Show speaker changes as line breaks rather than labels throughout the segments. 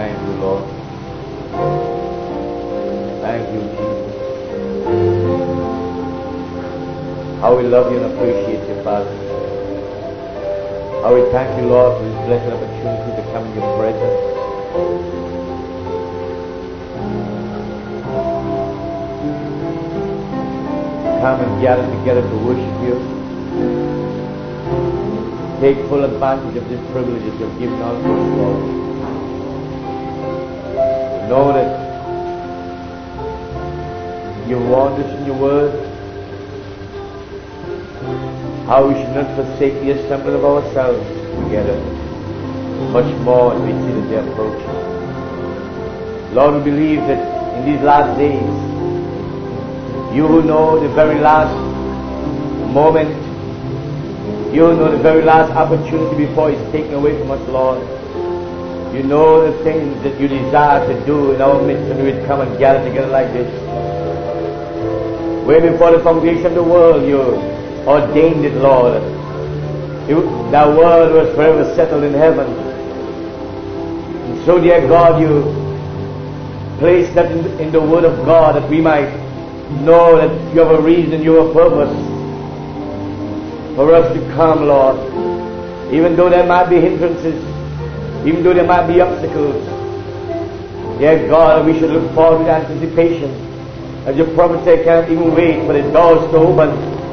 Thank you, Lord. Thank you, Jesus. How we love you and appreciate you, Father. How we thank you, Lord, for this blessed opportunity to come in your presence. Come and gather together to worship you. Take full advantage of this privilege that you have given unto us, Lord. Know that you warned us in your word how we should not forsake the assembling of ourselves together, much more as we see that they are approaching. Lord, we believe that in these last days, you who know the very last moment, you who know the very last opportunity before it's taken away from us, Lord, you know the things that you desire to do in our midst, and we would come and gather together like this. Way before the foundation of the world, you ordained it, Lord. That word was forever settled in heaven. And so, dear God, you placed that in the word of God that we might know that you have a reason, you have a purpose for us to come, Lord. Even though there might be hindrances, even though there might be obstacles, dear God, we should look forward with anticipation. As your prophet said, can't even wait for the doors to open.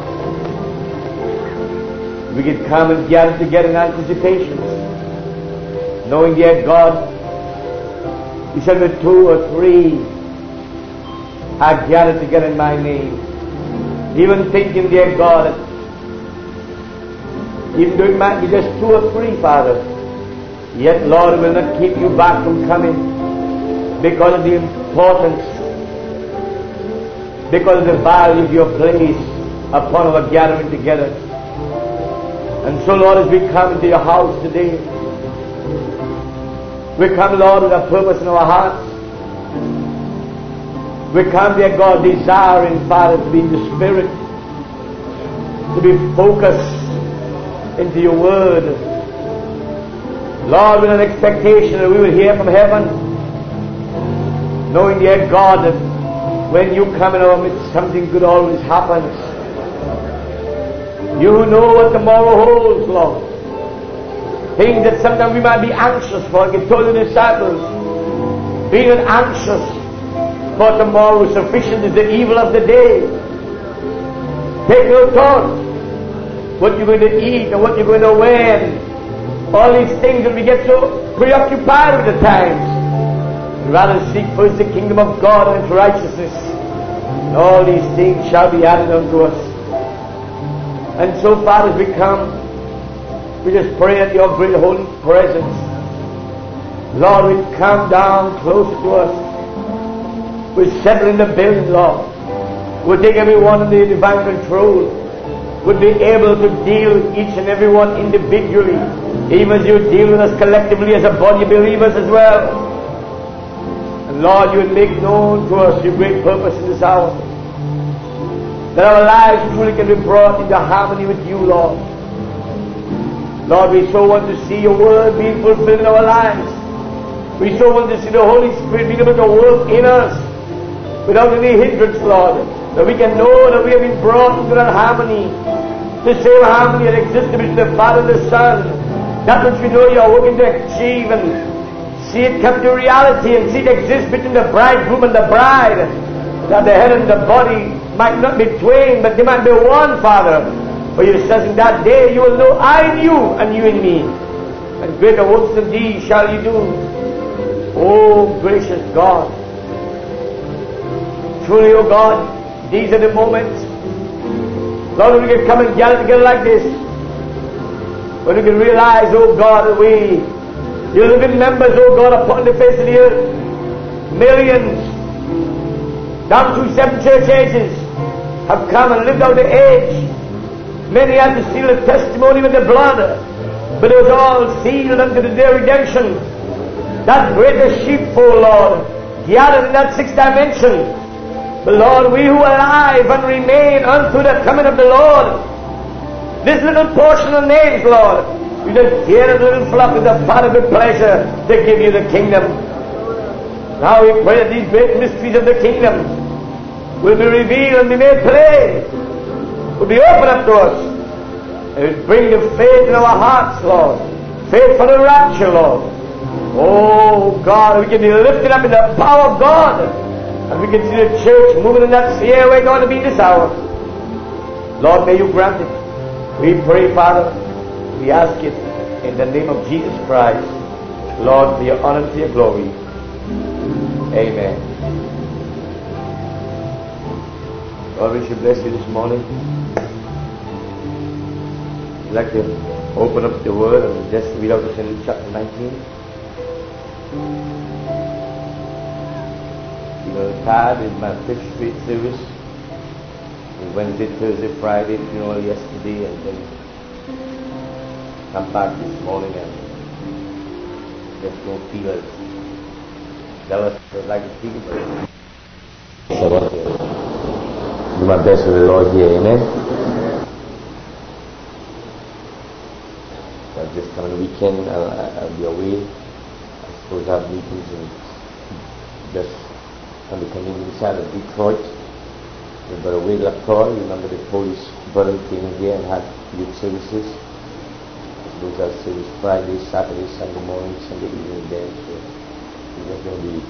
We can come and gather together in anticipation, knowing, dear God, you said with 2 or 3 are gathered together in my name. Even thinking, dear God, even though it might be just 2 or 3, Father, yet, Lord, will not keep you back from coming because of the importance, because of the value of your place upon our gathering together. And so, Lord, as we come into your house today, we come, Lord, with a purpose in our hearts. We come, dear God, desiring, Father, to be in the Spirit, to be focused into your word. Lord, with an expectation that we will hear from heaven, knowing, dear God, that when you come in our midst, something good always happens. You who know what tomorrow holds, Lord. Things that sometimes we might be anxious for. Like you told the disciples, be not anxious for tomorrow. Sufficient is the evil of the day. Take no thought what you're going to eat and what you're going to wear. And all these things that we get so preoccupied with at times. We'd rather seek first the kingdom of God and its righteousness. And all these things shall be added unto us. And so, Father, as we come, we just pray at your great holy presence. Lord, we come down closer to us. We settle in the building, Lord. We'll take everyone under your divine control. We'll be able to deal with each and every one individually, even as you deal with us collectively as a body of believers as well. And Lord, you will make known to us your great purpose in this hour, that our lives truly can be brought into harmony with you, Lord. Lord, we so want to see your word being fulfilled in our lives. We so want to see the Holy Spirit being able to work in us without any hindrance, Lord, that we can know that we have been brought into that harmony, the same harmony that existed between the Father and the Son, that which we know you are working to achieve, and see it come to reality and see it exist between the bridegroom and the bride, that the head and the body might not be twain, but they might be one, Father. For you says in that day you will know I in you and you in me, and greater works than these shall you do. Oh, gracious God. Truly, oh God, these are the moments, Lord, when we can come and gather together like this, when we can realize, oh God, that your living members, oh God, upon the face of the earth, millions, down through 7 church ages, have come and lived out the age. Many had to seal a testimony with the blood, but it was all sealed unto the day of redemption. That greater sheepfold, Lord, gathered in that 6th dimension. But Lord, we who are alive and remain unto the coming of the Lord, this little portion of names, Lord, you just hear a little flock of the Father with pleasure to give you the kingdom. Now we pray that these great mysteries of the kingdom will be revealed and be made plain, will be opened up to us, and will bring the faith in our hearts, Lord. Faith for the rapture, Lord. Oh God, we can be lifted up in the power of God, and we can see the church moving in that sphere we're going to be this hour. Lord, may you grant it. We pray, Father, we ask it in the name of Jesus Christ, Lord, for your honor and for your glory. Amen. Lord, we should bless you this morning. I'd like to open up the Word and just read out the Luke chapter 19. You know, Todd is my 5th straight service. Wednesday, Thursday, Friday, funeral yesterday, and then come back this morning and just don't feel as zealous as I can feel, but I want to do my best with the Lord here, amen? This coming weekend, I'll be away. I suppose I have meetings and just on the community side of Detroit. With Brother Wade LaCroix, remember the Polish brother came here and had youth services. I suppose that service Friday, Saturday, Sunday morning, Sunday evening there. So we're just going to be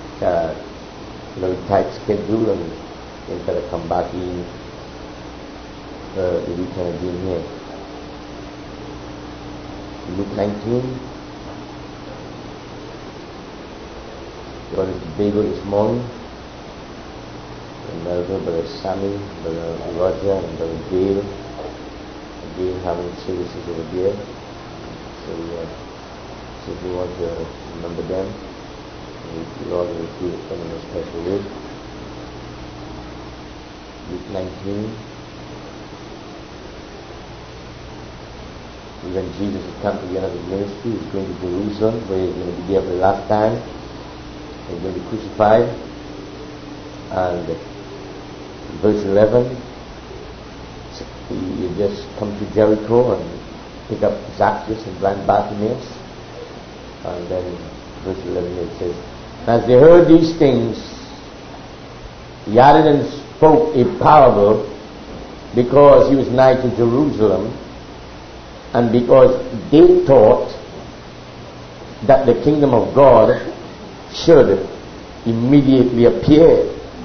tight schedule and then kind of come back in the weekend again here. Luke 19. Got into Tobago this morning. And Brother Sammy, Brother Roger, and Brother Dale. Again, having services over there. So if you want to remember them, the Lord will do it in a special way. Luke 19. When Jesus has come to the end of his ministry, he's going to Jerusalem, where he's going to be there for the last time. He's going to be crucified. And verse 11, you just come to Jericho and pick up Zacchaeus and blind Bartimaeus. And then verse 11 it says, as they heard these things, he added and spoke a parable, because he was nigh to Jerusalem, and because they thought that the kingdom of God should immediately appear.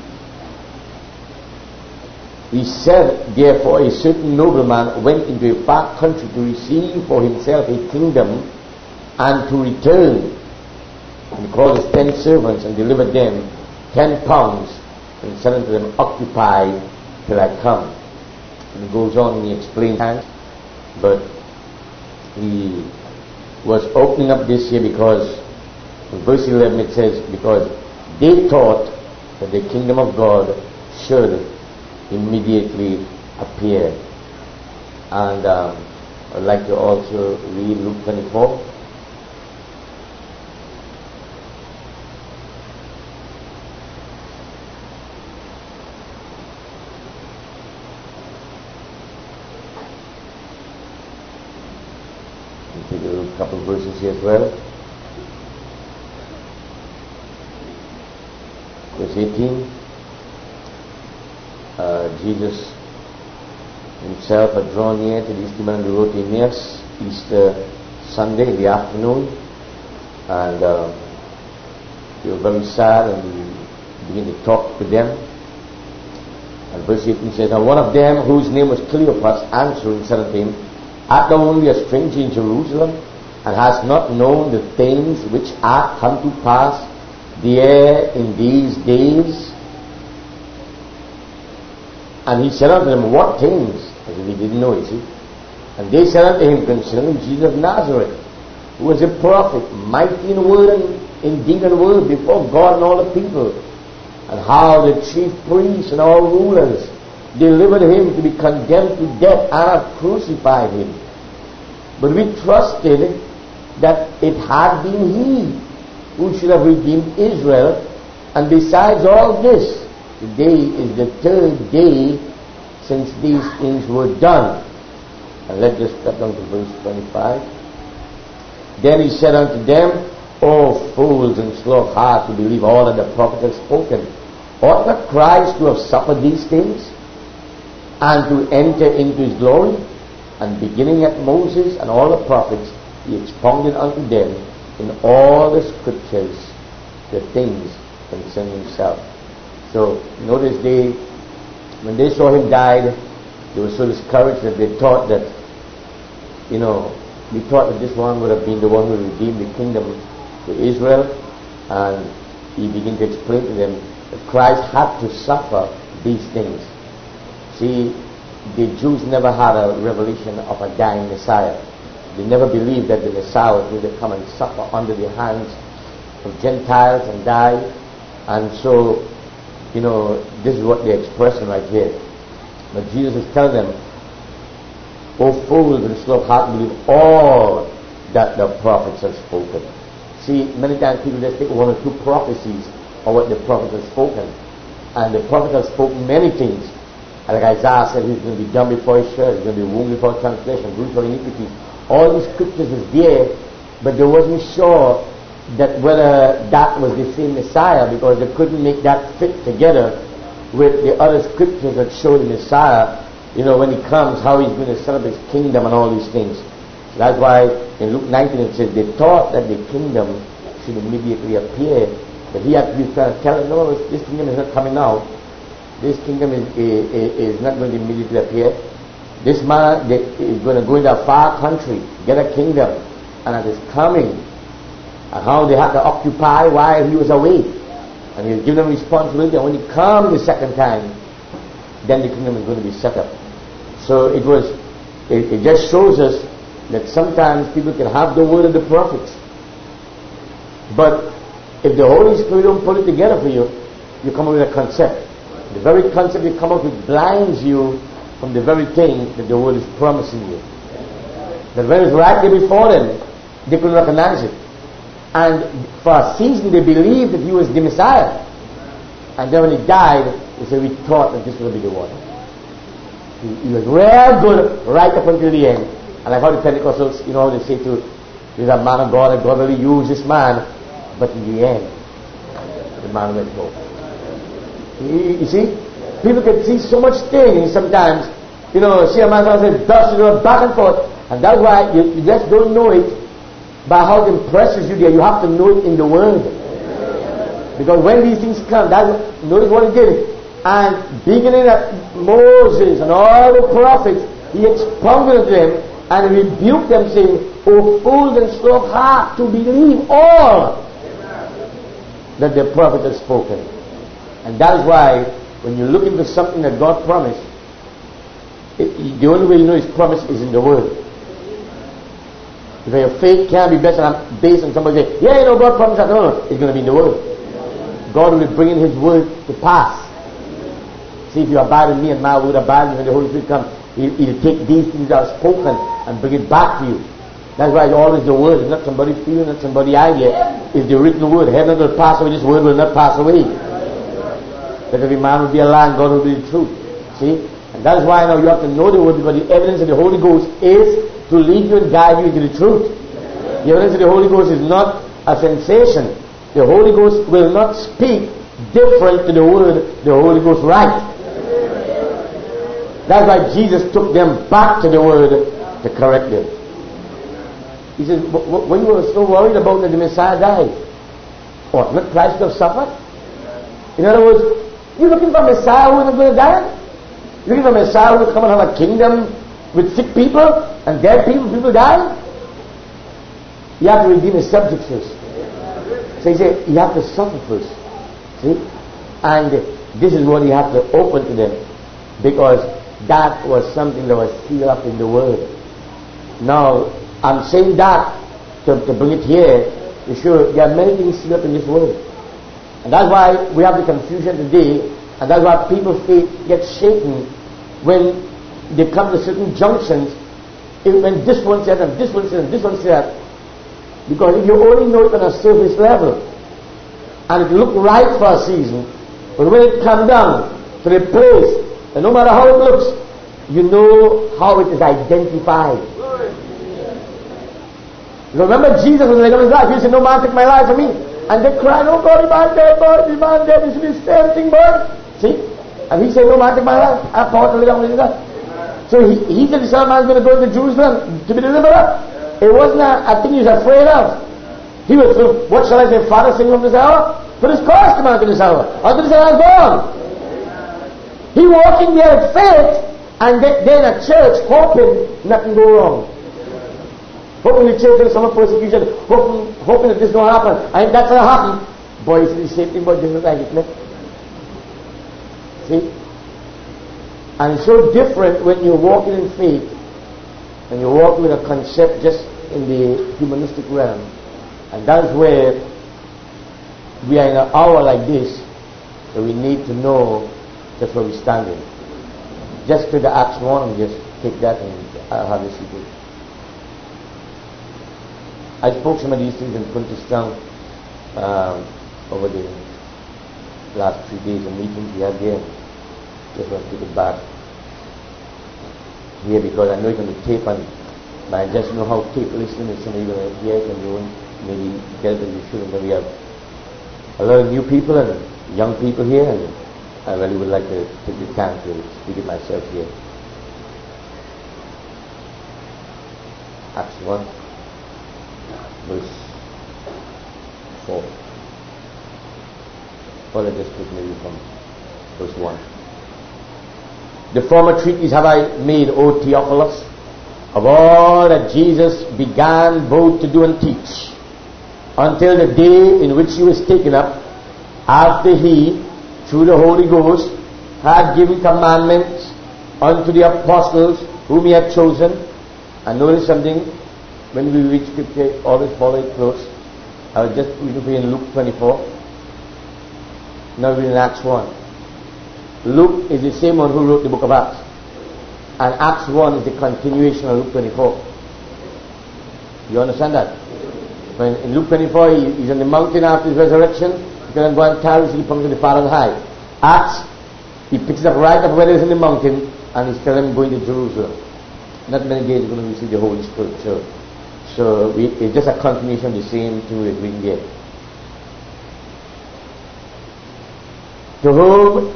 He said, therefore, a certain nobleman went into a far country to receive for himself a kingdom and to return. And he called his 10 servants and delivered them 10 pounds and said unto them, occupy till I come. And he goes on and he explains that, but he was opening up this here because in verse 11 it says, because they thought that the kingdom of God should immediately appear. And I'd like to also read Luke 24. Take a couple of verses here as well. Verse 18. Jesus himself had drawn near to the Easter on the road to Emmaus, Easter Sunday in the afternoon, and they were very sad, and he began to talk with them. And verse 18 says, now one of them, whose name was Cleopas, answering said unto him, art thou only a stranger in Jerusalem, and hast not known the things which are come to pass there in these days? And he said unto them, what things? As if he didn't know, you see. And they said unto him, concerning Jesus of Nazareth, who was a prophet, mighty in word and in deed and word before God and all the people, and how the chief priests and all rulers delivered him to be condemned to death and have crucified him. But we trusted that it had been he who should have redeemed Israel, and besides all this, today is the 3rd day since these things were done. And let's just cut down to verse 25. Then he said unto them, O fools and slow of heart to believe all that the prophets have spoken. Ought not Christ to have suffered these things, and to enter into his glory? And beginning at Moses and all the prophets, he expounded unto them in all the scriptures the things concerning himself. So notice when they saw him died, they were so discouraged that they thought that, we thought that this one would have been the one who redeemed the kingdom to Israel, and he began to explain to them that Christ had to suffer these things. See, the Jews never had a revelation of a dying Messiah. They never believed that the Messiah was going to come and suffer under the hands of Gentiles and die. And so, this is what they're expressing right here. But Jesus is telling them, O fools and slow of heart, believe all that the prophets have spoken. See, many times people just take one or two prophecies of what the prophets have spoken. And the prophets have spoken many things. And like Isaiah said, he's going to be dumb before his shirt, he's going to be wounded for transgression, bruised for iniquity. All these scriptures is there, but they wasn't sure that whether that was the same Messiah, because they couldn't make that fit together with the other scriptures that show the Messiah, when he comes, how he's going to set up his kingdom and all these things. So that's why in Luke 19 it says they thought that the kingdom should immediately appear, but he had to be trying to tell them, no, this kingdom is not coming now. This kingdom is not going to immediately appear. This man is going to go into a far country, get a kingdom, and it is coming. And how they had to occupy while he was away. And he was given them responsibility, and when he comes the second time, then the kingdom is going to be set up. So it just shows us that sometimes people can have the word of the prophets, but if the Holy Spirit don't put it together for you, you come up with a concept. The very concept you come up with blinds you from the very thing that the word is promising you. That when it's right there before them, they couldn't recognize it. And for a season they believed that he was the Messiah. And then when he died, they said, we thought that this would be the one. He was real good right up until the end. And like how the Pentecostals, they say to, he's a man of God, and God really used this man. But in the end, the man went home. You see? People can see so much things sometimes. See a man says, thus, back and forth. And that's why you just don't know it by how it impresses you there. You have to know it in the Word. Because when these things come, notice what he did. And beginning at Moses and all the prophets, he expounded them and rebuked them, saying, O fools and slow of heart, to believe all that the prophet has spoken. And that is why when you look into something that God promised, the only way you know his promise is in the Word. Because your faith can't be based on somebody saying, God promised that. No, it's going to be in the Word. God will be bringing his Word to pass. See, if you abide in me and my Word abide in you, when the Holy Spirit comes, he'll take these things that are spoken and bring it back to you. That's why it's always the Word. It's not somebody's feeling, not somebody's idea. It's the written Word. Heaven will pass away, this Word will not pass away. That every man will be a lie and God will be the truth. See? And that is why now you have to know the Word, because the evidence of the Holy Ghost is to lead you and guide you into the truth. The evidence of the Holy Ghost is not a sensation. The Holy Ghost will not speak different to the Word the Holy Ghost writes. That's why Jesus took them back to the Word to correct them. He says, when you were so worried about that the Messiah died, ought not Christ to have suffered? In other words, you're looking for a Messiah who is going to die? You're looking for a Messiah who will come and have a kingdom with sick people and dead people die? You have to redeem his subjects first. So he said, you have to suffer first. See? And this is what you have to open to them, because that was something that was sealed up in the Word. Now, I'm saying that to bring it here to show there are many things sealed up in this Word. And that's why we have the confusion today, and that's why people's faith gets shaken when they come to certain junctions, when this one said and this one said and this one said. Because if you only know it on a surface level, and it looked right for a season, but when it comes down to the place, and no matter how it looks, you know how it is identified. Remember Jesus was living his life. He said, no man take my life from me. And they cried, oh God, the man dead, boy, the man dead, this should be same boy. See? And he said, no man take my life. I have power to lay down with his life. So he said the Son of Man is going to go into Jerusalem to be delivered up. It wasn't a thing he was afraid of. He was, what shall I say, Father, sing from this hour? Put his cross command to this hour. Until this hour is gone. He walking there with faith, and then at church hoping nothing go wrong. Hoping the church will suffer persecution, hoping that this don't happen. And that's what happened. Boy, it's the same thing, but different like it. See? And it's so different when you're walking in faith and you're walking with a concept just in the humanistic realm. And that's where we are in an hour like this, so we need to know just where we're standing. Just to the Acts 1 and just take that and I'll have this people. I spoke some of these things in Puntistan over the last 3 days of meetings we had there. Just want to take it back here because I know it's on the tape, and I just know how tape listening is. Some of you are going to hear it and you won't maybe get it as you should. And then we have a lot of new people and young people here, and I really would like to take the time to speak it myself here. Acts 1, verse 4. Or let's just take maybe from verse 1. The former treatise have I made, O Theophilus, of all that Jesus began both to do and teach, until the day in which he was taken up, after he, through the Holy Ghost, had given commandments unto the apostles whom he had chosen. And notice something, when we reach scripture, always follow it close. I was just reading for you in Luke 24. Now we're in Acts 1. Luke is the same one who wrote the book of Acts. And Acts 1 is the continuation of Luke 24. You understand that? When in Luke 24 he's on the mountain after his resurrection, he's going to go and tirelessly come to the Father on high. Acts, he picks it up right up where he's in the mountain, and he's telling him going to Jerusalem. Not many days he's going to receive the Holy Spirit. So it's just a continuation of the same thing we're reading here. To whom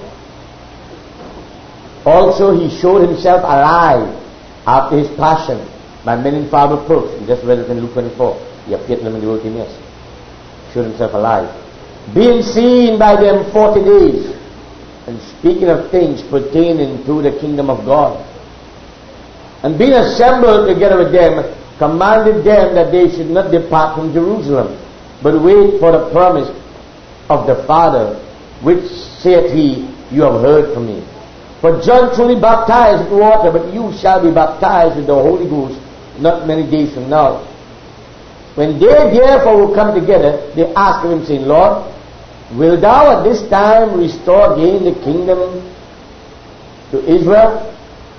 also he showed himself alive after his passion by many infallible proofs. We just read it in Luke 24. He appeared to them in the wilderness. Showed himself alive. Being seen by them 40 days, and speaking of things pertaining to the kingdom of God. And being assembled together with them, commanded them that they should not depart from Jerusalem, but wait for the promise of the Father, which saith he, you have heard from me. For John truly baptized with water, but you shall be baptized with the Holy Ghost not many days from now. When they therefore will come together, they asked him, saying, Lord, will thou at this time restore again the kingdom to Israel?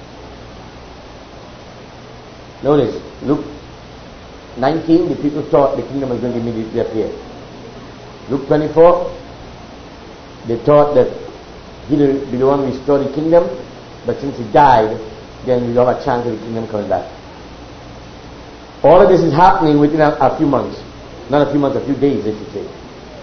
Notice, Luke 19, the people thought the kingdom was going to immediately appear. Luke 24, they thought that he would be the one who restored the kingdom, but since he died, then we have a chance of the kingdom coming back. All of this is happening within a few months. Not a few months, a few days, I should say.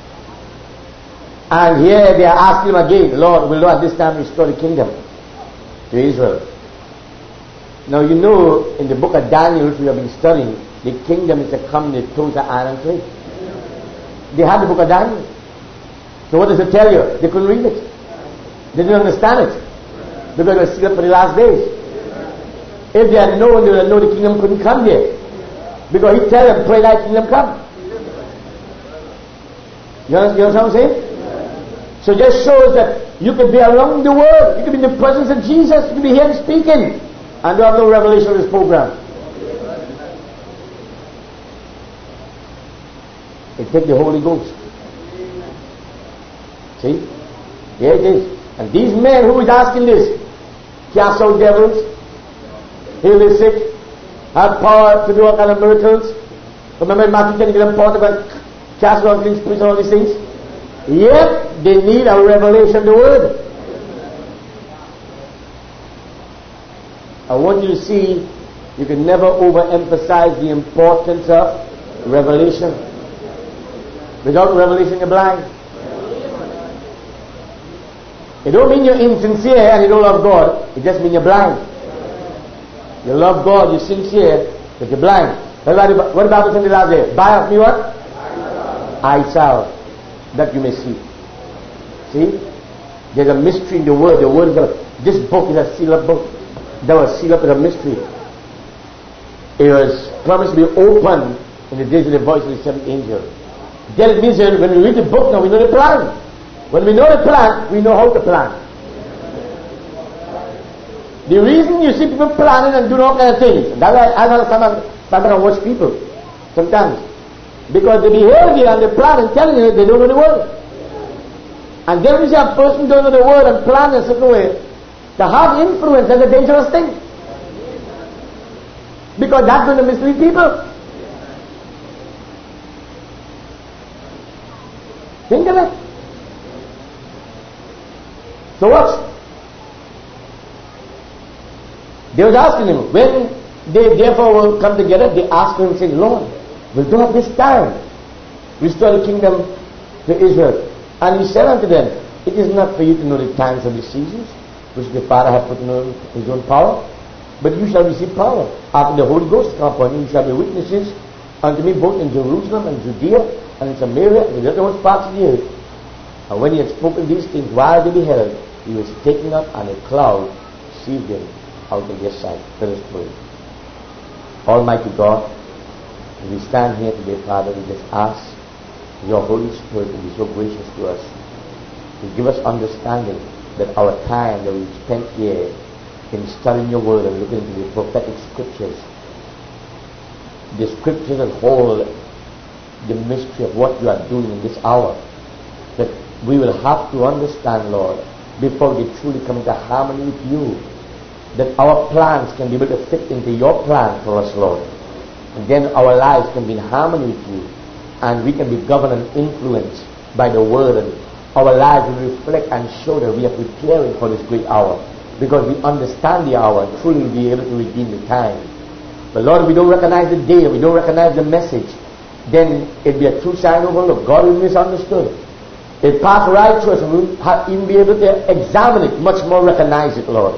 And here they are asking him again, Lord, will thou at this time restore the kingdom to Israel? Now you know, in the book of Daniel, which we have been studying, the kingdom is to come in the toes of iron and clay. They had the book of Daniel. So what does it tell you? They couldn't read it. They didn't understand it. Because it was sealed for the last days. If they had known, they would have known the kingdom couldn't come there. Because he tell them, pray thy kingdom come. You understand what I'm saying? So it just shows that you could be around the world. You could be in the presence of Jesus. You could be here speaking. And you have no revelation of this program. It takes the Holy Ghost. See? There it is. And these men who is asking this, cast out devils, heal the sick, have power to do all kind of miracles. Remember in Matthew 10, give them power to cast out things, preach all these things. Yet they need a revelation of the word. I want you to see, you can never overemphasize the importance of Revelation. Without revelation, you're blind. It don't mean you're insincere and you don't love God. It just means you're blind. You love God, you're sincere, but you're blind. What the Bible says in the last day? Buy of me what? I shall, that you may see. See? There's a mystery in the Word. The Word is this book is a sealed book. That was sealed up with a mystery. It was promised to be open in the days of the voice of the seventh angel. Then it means that when we read the book now, we know the plan. When we know the plan, we know how to plan. The reason you see people planning and doing all kinds of things, that's why I sometimes watch people. Sometimes. Because the behavior and the plan and telling you they don't know the Word. And then when you see a person don't know the Word and plan in a certain way, to have influence is a dangerous thing. Because that's going to mislead people. Think of it. So watch. They was asking him, when they therefore will come together, they asked him, saying, Lord, will do at this time restore the kingdom to Israel? And he said unto them, it is not for you to know the times and the seasons, which the Father hath put in his own power, but you shall receive power. After the Holy Ghost come upon you, you shall be witnesses unto me both in Jerusalem and Judea and in Samaria and in the uttermost parts of the earth. And when he had spoken these things while they beheld, he was taken up, and a cloud received him out of their sight. Let us pray. Almighty God, as we stand here today, Father, we just ask your Holy Spirit to be so gracious to us, to give us understanding that our time that we spent here in studying your word and looking into the prophetic scriptures, the scriptures that hold the mystery of what you are doing in this hour, that we will have to understand, Lord, before we truly come into harmony with you, that our plans can be able to fit into your plan for us, Lord. And then our lives can be in harmony with you, and we can be governed and influenced by the word, and our lives will reflect and show that we are preparing for this great hour, because we understand the hour and truly be able to redeem the time. But Lord, if we don't recognize the day, we don't recognize the message, then it'd be a true sign overlooked. God will be misunderstood. It passed right to us, and we'll even be able to examine it, much more recognize it, Lord.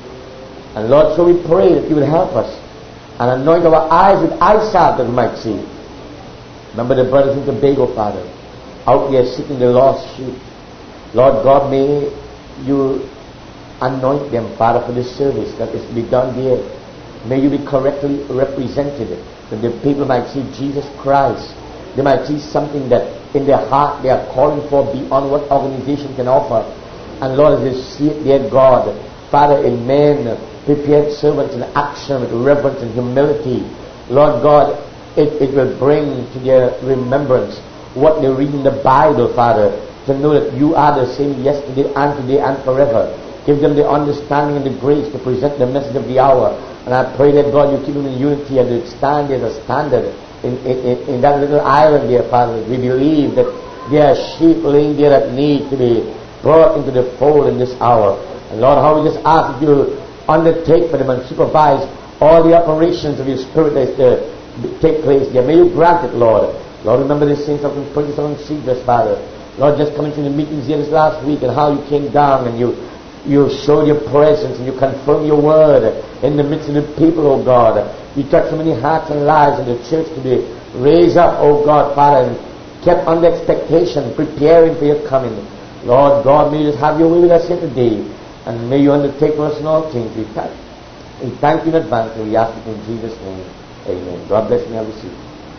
And Lord, so we pray that you would help us and anoint our eyes with eyesight that we might see. Remember the brothers in Tobago, Father, out there seeking the lost sheep. Lord God, may you anoint them, Father, for this service that is to be done here. May you be correctly represented, that the people might see Jesus Christ. They might see something that in their heart they are calling for beyond what organization can offer. And Lord, as they see it, dear God, Father, in men, prepared servants in action with reverence and humility, Lord God, it will bring to their remembrance what they read in the Bible, Father, to know that you are the same yesterday and today and forever. Give them the understanding and the grace to present the message of the hour. And I pray that, God, you keep them in unity and they stand as a standard in that little island there, Father. We believe that there are sheep laying there that need to be brought into the fold in this hour. And Lord, how we just ask that you undertake for them and supervise all the operations of your Spirit that is to take place there. May you grant it, Lord. Lord, remember the saints of the 27 Seekers, Father. Lord, just coming to the meetings here this last week and how you came down and you showed your presence and you confirmed your word in the midst of the people, oh God. You touched so many hearts and lives in the church to be raised up, oh God, Father, and kept under expectation, preparing for your coming. Lord God, may you just have your way with us here today, and may you undertake for us in all things. We thank you in advance, and we ask it in Jesus' name. Amen. God bless me. Have a seat.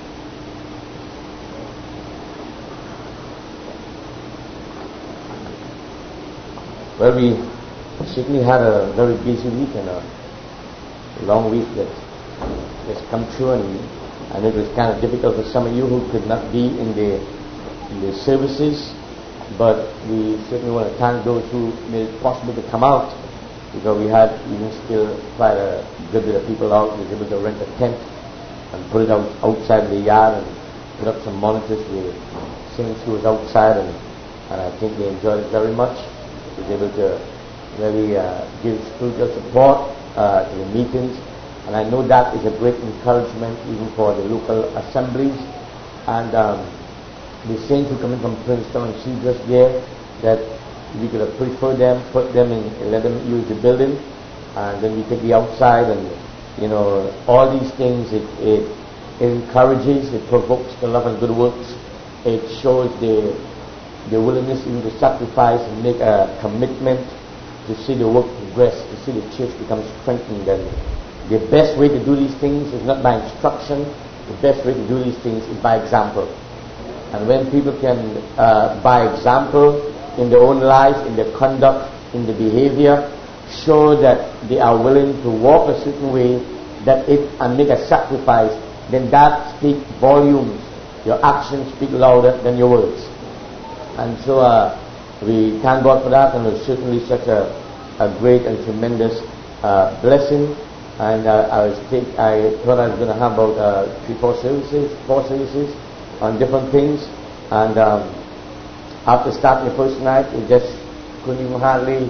Well, we certainly had a very busy week and a long week that has come true, and it was kind of difficult for some of you who could not be in the services, but we certainly want to thank those who made it possible to come out, because we had even still quite a good bit of people out. We were able to rent a tent and put it outside the yard and put up some monitors with saints who was outside, and I think they enjoyed it very much. We were able to really give spiritual support to the meetings, and I know that is a great encouragement even for the local assemblies And the saints who come in from Princeton and see just there, that we could have preferred them, put them in, let them use the building, and then we take the outside, and all these things. It encourages, it provokes the love and good works. It shows the willingness even to sacrifice and make a commitment to see the work progress, to see the church become strengthened. And the best way to do these things is not by instruction. The best way to do these things is by example. And when people can, by example, in their own lives, in their conduct, in their behavior, show that they are willing to walk a certain way, and make a sacrifice, then that speaks volumes. Your actions speak louder than your words. And so we thank God for that, and it's certainly such a great and tremendous blessing. And I thought I was going to have about 4 services on different things. And after starting the first night, we just couldn't even hardly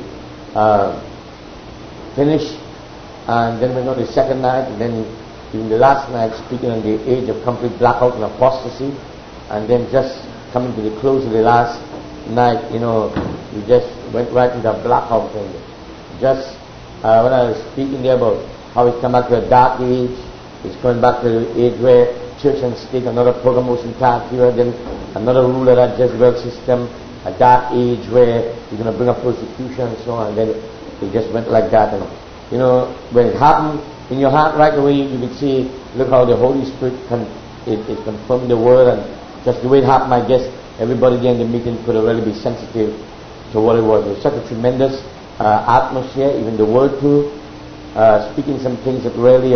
finish. And then we got the second night, and then even the last night, speaking on the age of complete blackout and apostasy. And then just coming to the close of the last night, we just went right into a blackout. And just when I was speaking there about how it's come back to a dark age, it's going back to the age where church and state, another promotion path here, then another rule of that Jezebel system, a dark age where you're going to bring up persecution and so on. And then it just went like that. And when it happened in your heart right away, you can see, look how the Holy Spirit is confirming the word, and just the way it happened, I guess everybody there in the meeting could really be sensitive to what it was. It was such a tremendous atmosphere, even the word too, speaking some things that really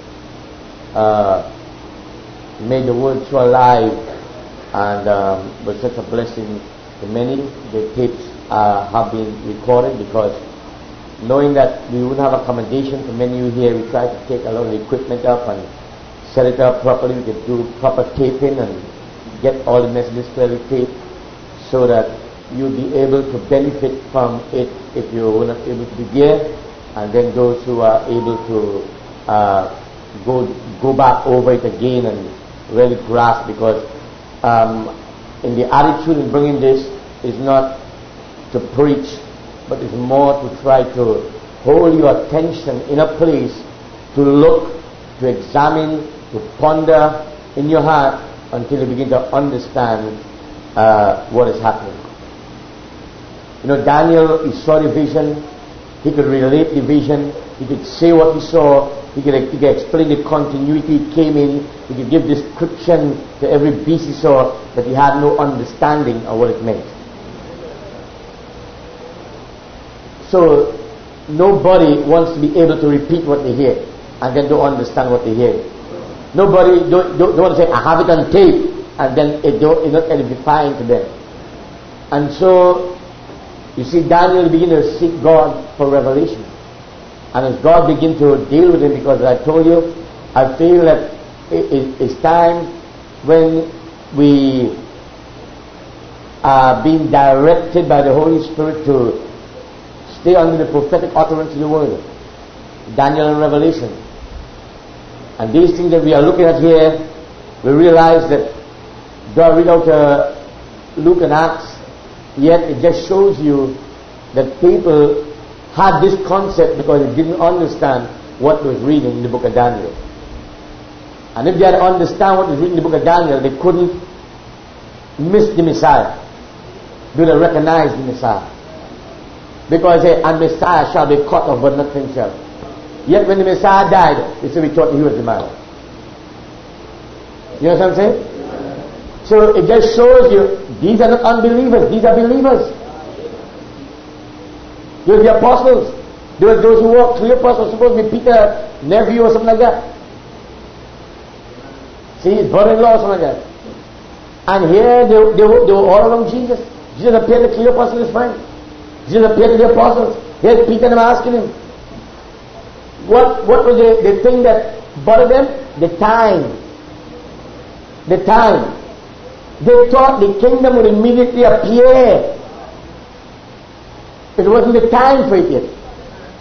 made the word so alive, and was such a blessing to many. The tapes have been recorded, because knowing that we wouldn't have accommodation for many of you here, we tried to take a lot of the equipment up and set it up properly. We could do proper taping and get all the messages clearly taped, so that you'll be able to benefit from it if you were not able to be there, and then those who are able to go back over it again and really grasp, because in the attitude in bringing this is not to preach, but it's more to try to hold your attention in a place to look, to examine, to ponder in your heart until you begin to understand what is happening. Daniel, he saw the vision, he could relate the vision, he could say what he saw, he could explain the continuity it came in, he could give description to every beast he saw, but he had no understanding of what it meant. So nobody wants to be able to repeat what they hear and then don't understand what they hear. Nobody don't want to say, I have it on tape, and then it's not edifying to them. And so you see, Daniel began to seek God for revelation. And as God began to deal with him, because as I told you, I feel that it's time when we are being directed by the Holy Spirit to stay under the prophetic utterance of the word, Daniel and Revelation. And these things that we are looking at here, we realize that though I read out Luke and Acts, yet it just shows you that people had this concept because they didn't understand what was reading in the book of Daniel. And if they had to understand what was reading in the book of Daniel, they couldn't miss the Messiah. They would have recognized the Messiah. Because and Messiah shall be cut off, but not himself. Yet when the Messiah died, they said we thought he was the man. You know what I'm saying? So it just shows you, these are not unbelievers, these are believers. There were the apostles. There were those who walked, 3 apostles, supposed to be Peter, nephew or something like that. See, his brother-in-law or something like that. And here they were all around Jesus. Jesus appeared to Cleopas and his friend. Jesus appeared to the apostles. Here's Peter and I'm asking him, what was the thing that bothered them? The time. The time. They thought the kingdom would immediately appear. It wasn't the time for it yet.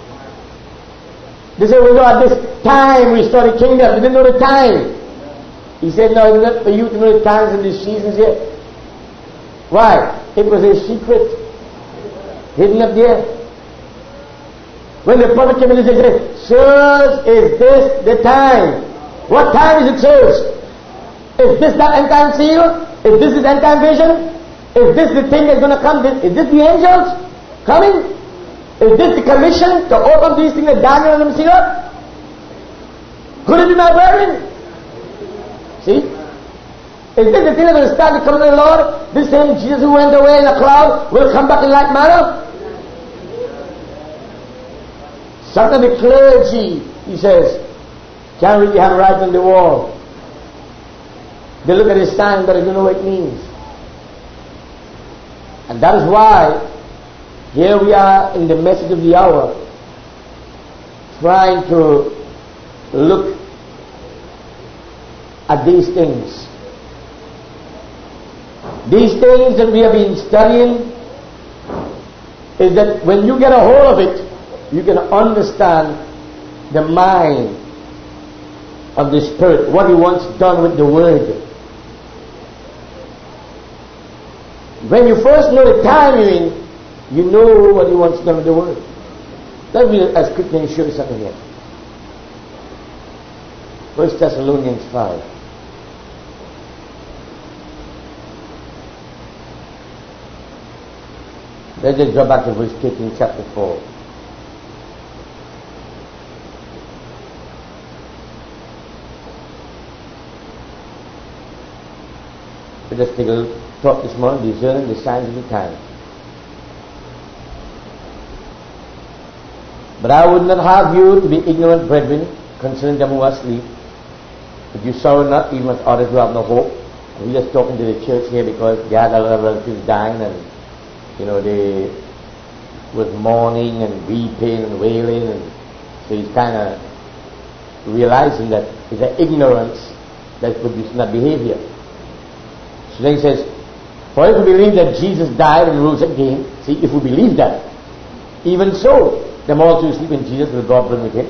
They said, well, no, at this time we saw the kingdom. They didn't know the time. He said, no, it's not for you to know the times and the seasons yet. Why? It was a secret. Hidden up there. When the prophet came in, he said, sirs, is this the time? What time is it, sirs? Is this that end time seal? Is this the end time vision? Is this the thing that's going to come? Is this the angels coming? Is this the commission to open these things that Daniel and them sealed? Could it be my brethren? See? Is this the thing that will start the coming of the Lord? This same Jesus who went away in a cloud will come back in like manner? Some of the clergy, he says, can't really have right on the wall. They look at the sign but they don't know what it means. And that is why here we are in the message of the hour, trying to look at these things. These things that we have been studying is that when you get a hold of it, you can understand the mind of the Spirit, what He wants done with the Word. When you first know the time you're in, you know what He wants done with the Word. Let me, as quickly show you something here. 1 Thessalonians 5. Let's just go back to verse 13, chapter 4. Let us take a talk this morning, discerning the signs of the time. But I would not have you to be ignorant, brethren, concerning them who are asleep, that you sorrow not, even as others who have no hope. And we're just talking to the church here because they had a lot of relatives dying, and they was mourning and weeping and wailing, and so he's kind of realizing that it's an ignorance that produces that behavior. So then he says, for if we believe that Jesus died and rose again, see, if we believe that, even so, them also who sleep in Jesus will God bring with Him.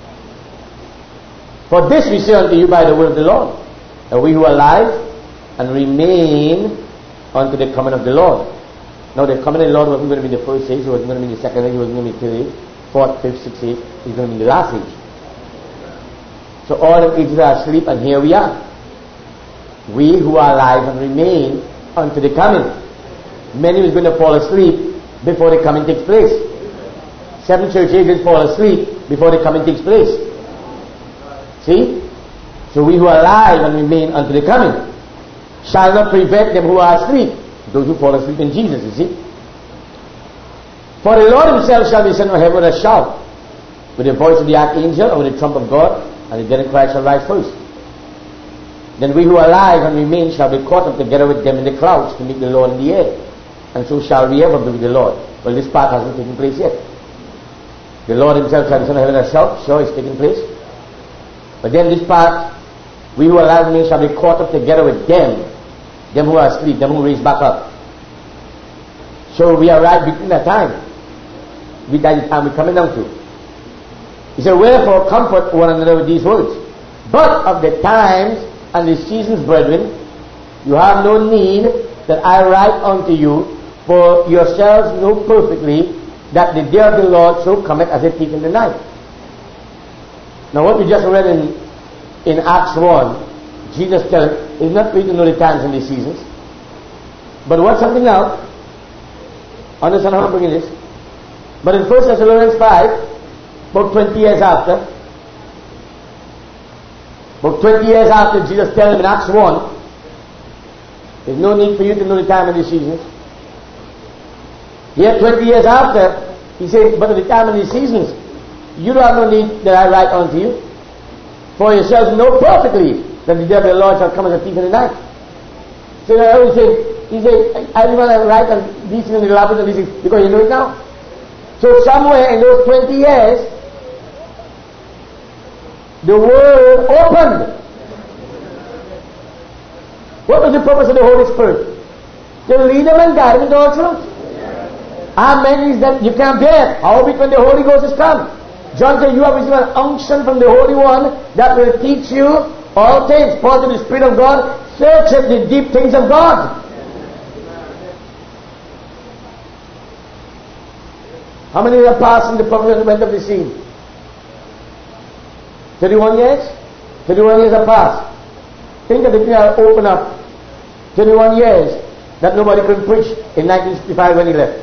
For this we say unto you by the word of the Lord, that we who are alive and remain unto the coming of the Lord. Now the coming of the Lord wasn't going to be the first age, it wasn't going to be the second age, it wasn't going to be the third age, fourth, fifth, sixth age, it's going to be the last age. So all the ages are asleep, and here we are. We who are alive and remain unto the coming. Many is going to fall asleep before the coming takes place. 7 church ages fall asleep before the coming takes place. See? So we who are alive and remain unto the coming shall not prevent them who are asleep, those who fall asleep in Jesus, you see. For the Lord Himself shall descend from heaven with a shout, with the voice of the archangel, and with the trump of God, and the dead in Christ shall rise first. Then we who are alive and remain shall be caught up together with them in the clouds to meet the Lord in the air. And so shall we ever be with the Lord. Well, this part hasn't taken place yet. The Lord Himself shall descend from heaven with a shout, sure it's taking place. But then this part, we who are alive and remain shall be caught up together with them who are asleep, them who raise back up. So we are right between that time. That is the time we're coming down to. He said, wherefore comfort one another with these words. But of the times and the seasons, brethren, you have no need that I write unto you, for yourselves know perfectly that the day of the Lord so cometh as a thief in the night. Now what we just read in Acts 1, Jesus tells, it's not for you to know the times and the seasons. But what's something now? Understand how I'm bringing this? But in 1 Thessalonians 5, about 20 years after, Jesus tells him in Acts 1, there's no need for you to know the time and the seasons. Here 20 years after, he says, but of the time and the seasons, you don't have no need that I write unto you. For yourselves know perfectly that the day of the Lord shall come as a thief in the night. So he said, I don't want to write on these things in the lapis and these things, because you know it now. So somewhere in those 20 years, the Word opened. What was the purpose of the Holy Spirit? To lead them and guide them into all truth. Amen is that you can't bear it. Howbeit when the Holy Ghost is come. John said, you have received an unction from the Holy One that will teach you all things, Paul to the Spirit of God, searcheth the deep things of God. How many are passing the fulfillment of the scene? 31 years? 31 years have passed. Think of the thing I opened up. 31 years that nobody could preach in 1965 when he left.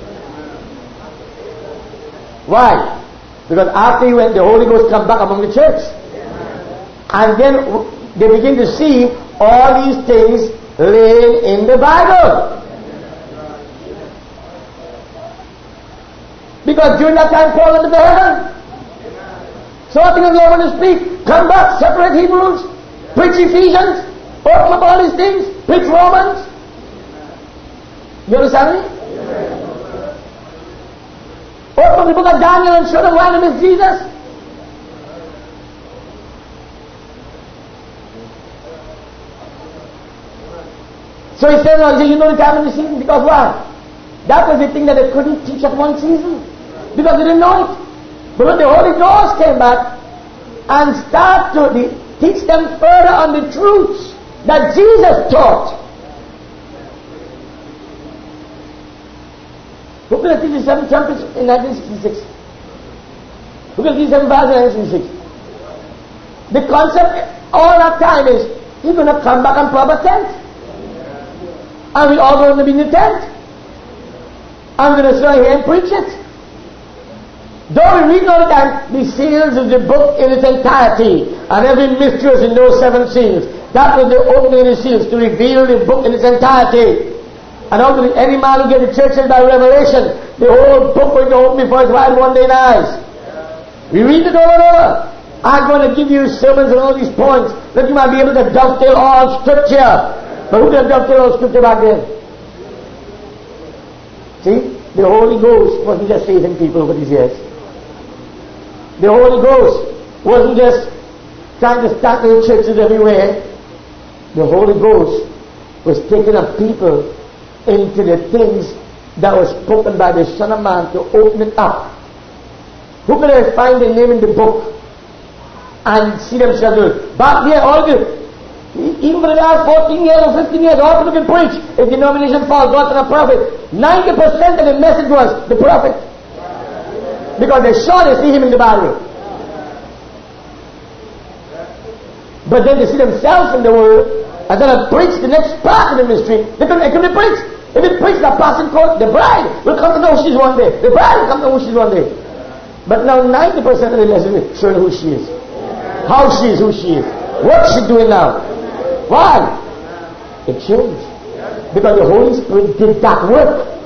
Why? Because after he went, the Holy Ghost come back among the church. And then they begin to see all these things laid in the Bible. Because during that time Paul went to heaven. So I think the Lord want to speak. Come back, separate Hebrews, preach Ephesians, open up all these things, preach Romans. You understand me? Open the book of Daniel and show them why them is Jesus. So he said, no, you know the time and the season, because why? That was the thing that they couldn't teach at one season. Because they didn't know it. But when the Holy Ghost came back and started to teach them further on the truths that Jesus taught. Who could have teach the 7 trumpets in 1966? Who could have teach 7 vials in 1966? The concept all that time is, he's going to come back and put up a tent. And we all going to be in the tent. I'm going to sit here and preach it. Though we read all the time, the seals of the book in its entirety, and every mystery is in those 7 seals. That was the opening of the seals, to reveal the book in its entirety. And ultimately, any man who gets the churches by revelation, the whole book will open before his wide wondering eyes. We read it over and over. I'm going to give you sermons on all these points, that you might be able to dovetail all Scripture. But who can dovetail all Scripture back then? See? The Holy Ghost wasn't just saving people over these years. The Holy Ghost wasn't just trying to start little churches everywhere. The Holy Ghost was taking up people into the things that was spoken by the Son of Man to open it up. Who could I find the name in the book and see themselves do it? Back there, all good. Even for the last 14 years or 15 years, all people can preach. If denomination falls, God's not a prophet. 90% of the message was the prophet. Because they saw they see him in the Bible. But then they see themselves in the Word, and then I preach the next part of the ministry. They couldn't preach. If it preached the passing court, the bride will come to know who she is one day. The bride will come to know who she is one day. But now 90% of the message is showing who she is. How she is, who she is. What's she doing now? Why? It changed. Because the Holy Spirit did that work.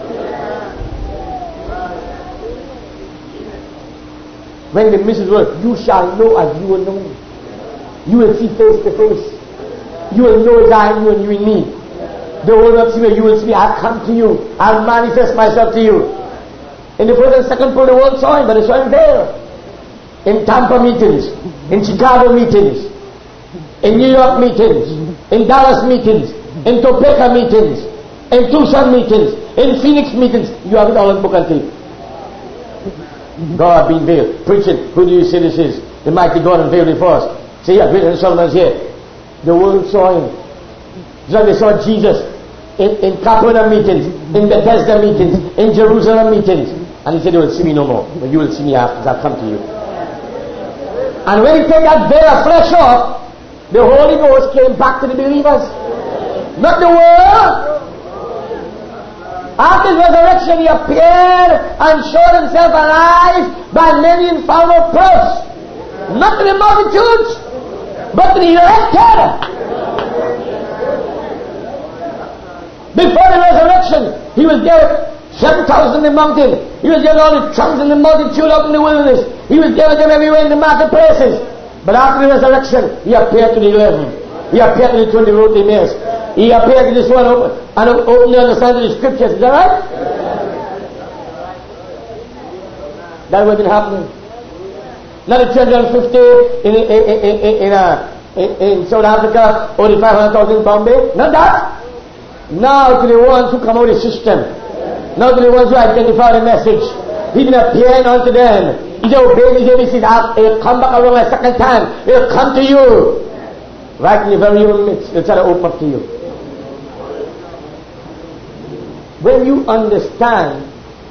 When the message was, you shall know as you will know. You will see face to face. You will know as I am you and you in me. The world will see me, you will see me. I'll come to you. I'll manifest myself to you. In the first and second pull, the world saw him, but they saw him there. In Tampa meetings, in Chicago meetings, in New York meetings, in Dallas meetings, in Topeka meetings, in Tucson meetings, in Phoenix meetings. You have it all in book and tape. God being veiled, preaching. Who do you say this is? The mighty God unveiled before us. See, yeah, great and Solomon's here. The world saw him. Just like they saw Jesus in Capernaum meetings, in Bethesda meetings, in Jerusalem meetings. And he said, you will see me no more, but you will see me after I'll come to you. And when he take that veil of flesh off, the Holy Ghost came back to the believers. Not the world. After his resurrection, he appeared and showed himself alive by many infallible proofs. Not to the multitudes, but to the elected. Before the resurrection, he was there 7,000 in the mountain. He was there with all the trunks and the multitude out in the wilderness. He was there with them everywhere in the marketplaces. But after the resurrection, he appeared to the 11. He appeared to the 20 wrote the emails. He appeared to this one and opened the understanding of the Scriptures. Is that right? That's what's been happening. Not the 250 in South Africa or the 500,000 in Bombay. Not that. Now to the ones who come out of the system. Now to the ones who identify the message. He's been appearing unto them. He's obeying his ABCs. He'll come back around a second time. He'll come to you. Right in your very own midst. They'll try to open up to you. When you understand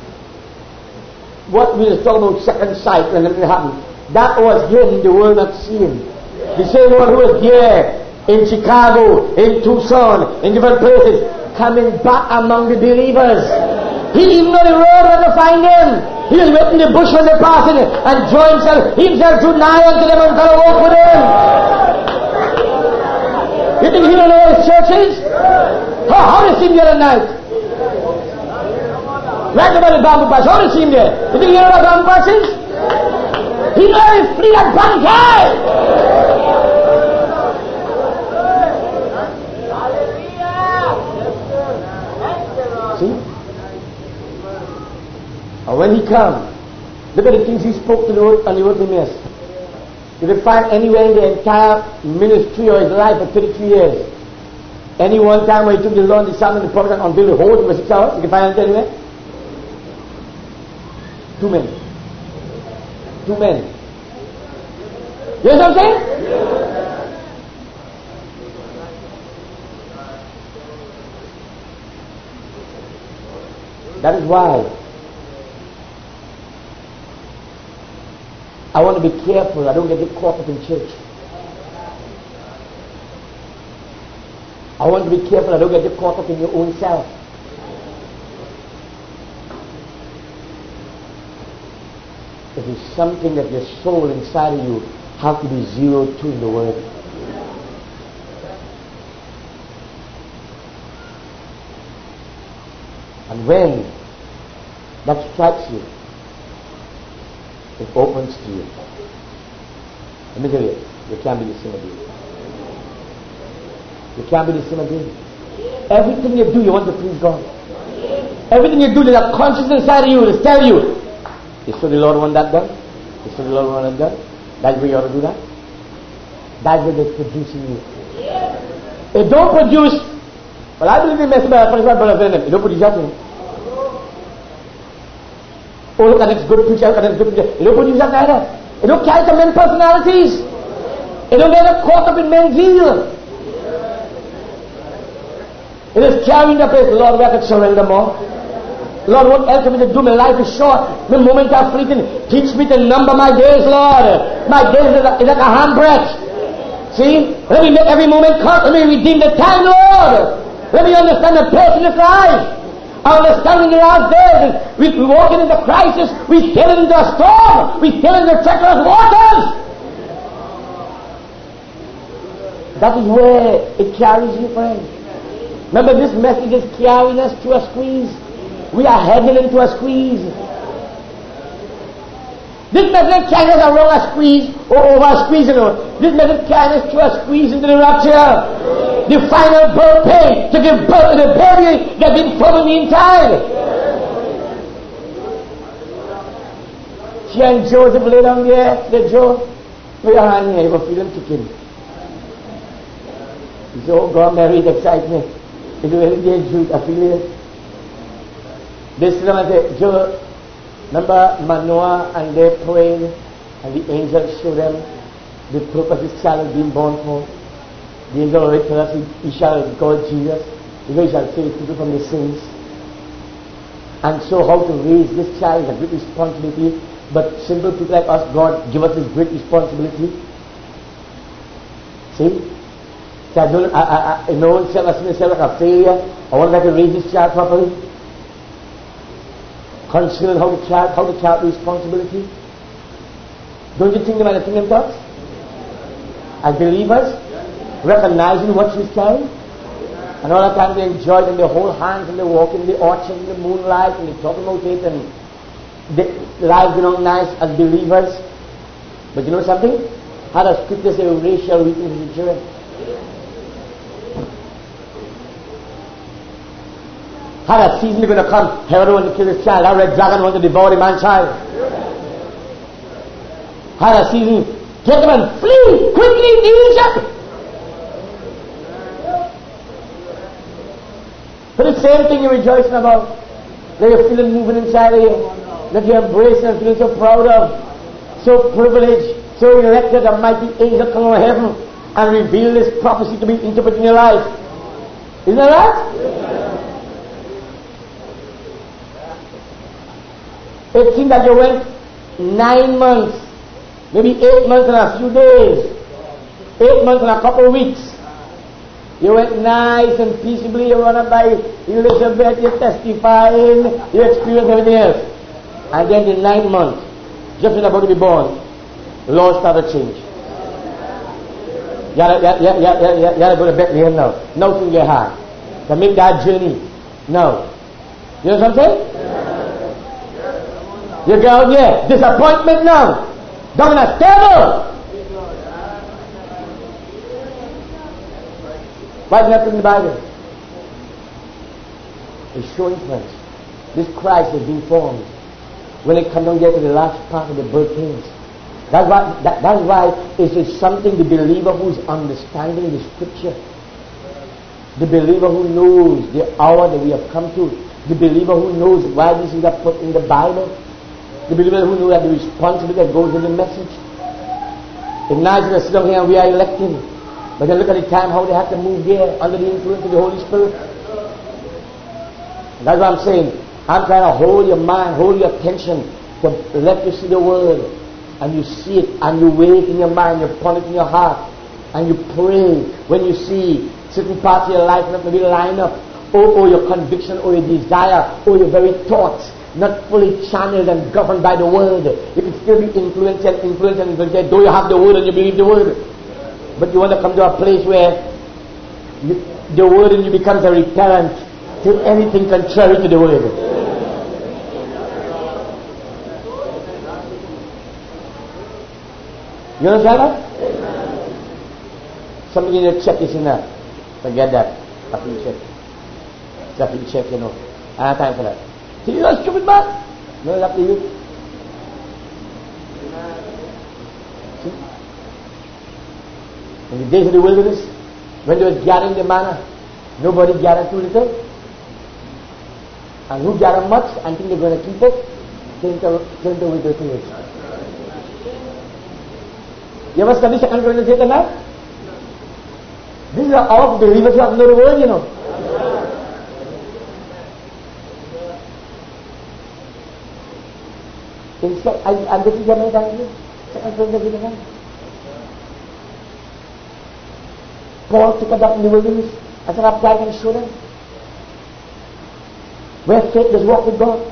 what we were talking about second sight when it happened, that was him the world not seeing. The same one who was here in Chicago, in Tucson, in different places, coming back among the believers. He didn't know the road where to find them. He was waiting in the bush when they passed it and joined himself drew nigh unto them and kind of walk with them. You think he don't know his churches? How did he see him the other night? Right about the bamboo patch. How did he see him there? You think he know about bamboo patches? He knows his fleet at Bankai. And when he comes, look at the things he spoke to the earth on the earthly mess. You can find anywhere in the entire ministry or his life for 33 years. Any one time where he took the Lord, the Psalm, and the prophet until the whole for 6 hours, you can find it anywhere? 2 men. 2 men. You know what I'm saying? That is why I want to be careful I don't get caught up in church. I want to be careful I don't get caught up in your own self. It is something that your soul inside of you has to be zeroed to in the Word. And when that strikes you, it opens to you. Let me tell you, you can't be the same again. You can't be the same again. Everything you do, you want to please God. Everything you do, there's a consciousness inside of you that tells you, is so the Lord want that done? Is so the Lord want that done? That's where you ought to do that? That's where they're producing you. It don't produce, well, I believe in message by it don't produce that. Oh, look at this good preacher, look at this good preacher. It don't produce that neither. It don't carry the men's personalities. It don't get caught up in men's zeal. It is carrying the place. Lord, where I could surrender more. Lord, what else am I to do? My life is short. The moments are fleeting. Teach me to number my days, Lord. My days is like a handbreadth. See? Let me make every moment count. Let me redeem the time, Lord. Let me understand the place in this life. I understand in the last days, we walking into crisis, we sail into a storm, we sail into treacherous waters. That is where it carries you, friends. Remember, this message is carrying us to a squeeze. We are heading into a squeeze. This message carries us around a squeeze, or over a squeeze, you know. This message carries us to a squeeze into the rapture. The final birth pain to give birth to the baby that's been formed in the inside. She and Joseph lay down there. Said, Joe, put your hand here. You will feel him kicking. He said, oh God, Mary, it excites me. It will engage you. I feel it. They sit down and say, Joe, remember Manoah and they prayed and the angel showed them the purpose this child is being born for. The angel already told us he shall be called Jesus. He shall save people from their sins. And so how to raise this child is a great responsibility. But simple people like us, God give us this great responsibility. See? So I don't, no one said I see myself like a failure. I want to raise this child properly. Considering how the child responsibility. Don't you think they might have think themselves? As believers, recognizing what she's carrying, and all the time they enjoy it and they hold hands and they walk in the orchard in the moonlight and they talk about it and they life going on nice as believers. But you know something? How does scripture say racial weakness in the children? How that season is going to come? Herod wants to kill his child. How red dragon wants to devour the man's child. How that season, get them and flee quickly, division. But the same thing you're rejoicing about, that you're feeling moving inside of you, that you're embracing and feeling so proud of, so privileged, so elected, a mighty angel come from heaven, and reveal this prophecy to be interpreted in your life. Isn't that right? It seems that you went 9 months, maybe 8 months and a few days, 8 months and a couple of weeks. You went nice and peaceably, you run by Elizabeth, you're testifying, you experience everything else. And then in 9 months, just when you're about to be born, the Lord started to change. You gotta go to Bethlehem now. Now it's in your heart. To make that journey now. You know what I'm saying? You go out here, disappointment now. Down in a stable. Why is that in the Bible? It's showing friends. This Christ has been formed. When it comes down here to the last part of the birth pains. That's why it is something the believer who is understanding the scripture. The believer who knows the hour that we have come to. The believer who knows why this is put in the Bible. The believer who knows that the responsibility that goes with the message. It's nice to sit down here and we are electing. But then look at the time how they have to move there under the influence of the Holy Spirit. And that's what I'm saying. I'm trying to hold your mind, hold your attention to let you see the Word. And you see it, and you wait in your mind, you ponder it in your heart, and you pray when you see certain parts of your life not maybe line up, or your conviction, or your desire, or your very thoughts, not fully channeled and governed by the Word. You can still be influenced, though you have the Word and you believe the Word. But you want to come to a place where the Word in you becomes a repellent to anything contrary to the Word. You understand that? Something in your check is enough. Forget that. After you check. After you check, you know. I have time for that. See, you're a stupid man. No, it's up to you. See? In the days of the wilderness, when they were gathering the manna, nobody gathered too little. And who gathered much and think they're going to keep it, turn to with their tears. You ever study 2 Corinthians 8 and 9? These are all believers who have no word, you know. Instead, I this is how many times? 2 Corinthians 8 and 9. Paul took it up in the wilderness as an applied and showed them where faith does walk with God.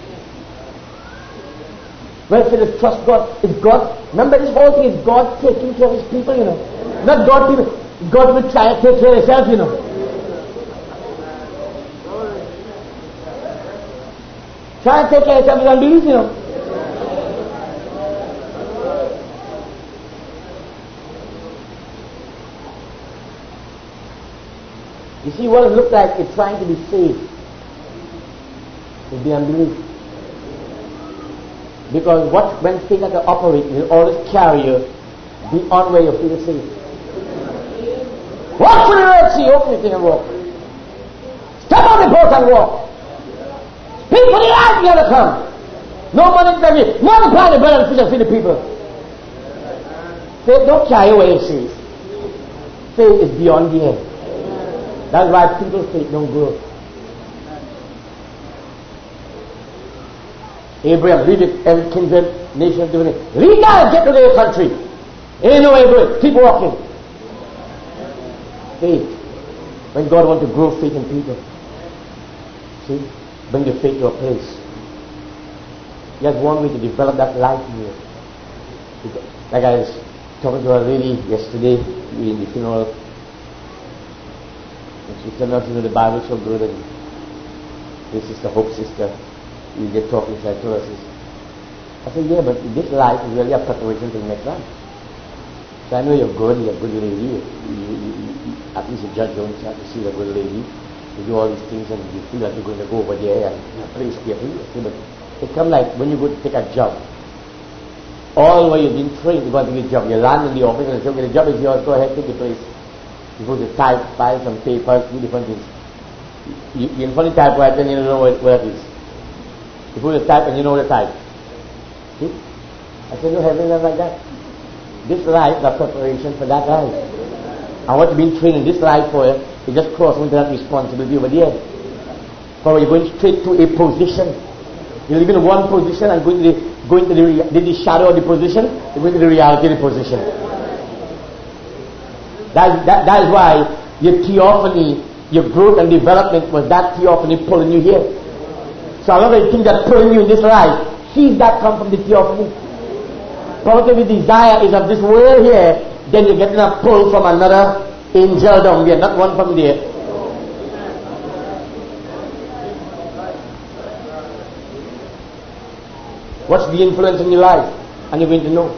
Where faith is trust God. It's God. Remember, this whole thing is God taking care of His people, you know. Not God people. God will try to take care of Himself, you know. Try to take care of Himself with unbelief, you know. You see what it looks like it's trying to be saved. It's the unbelief. Because when faith has to operate, it will always carry you beyond where you feel safe. Walk through the Red Sea, open your thing and walk. Step on the boat and walk. Speak for the life you have to come. No money to be. Multiply the bread and fish and feed the people. Faith don't carry away your faith. Faith is beyond the end. That's why people's faith don't grow. Abraham, leave it, every kindred, nation, doing it. Leave now and get to their country. Ain't no way to do it. Keep walking. Faith. When God wants to grow faith in people, see, bring your faith to a place. He has one way to develop that life in you. Like I was talking to a lady yesterday in the funeral, and she said, "No, you know the Bible so good." And this is the Hope sister. We get talking, so I told her, I said, "Yeah, but this life is really a preparation to the next life. So I know you're good lady. You at least you judge don't have to see a good lady. You do all these things and you feel like you're going to go over there and a place here for you. But it comes like when you go to take a job. All the way you've been trained to go and take a job. You land in the office and say, okay, the job is yours, go ahead, take the place. You're supposed to type, file some papers, do different things. You're in front of the typewriter and you don't know where it is. You put the type and you know the type. See? I said, no, heaven is like that. This life is a preparation for that life. And what you've been trained in this life for, you just cross into that responsibility over there. For you're going straight to a position. You live in one position and going to the shadow of the position, you're going to the reality of the position. That is why your theophany, your growth and development was that theophany pulling you here. So a lot of the things that pulling you in this life, sees that come from the theophany. Probably the desire is of this world here, then you're getting a pull from another angel down there, not one from there. What's the influence in your life? And you're going to know.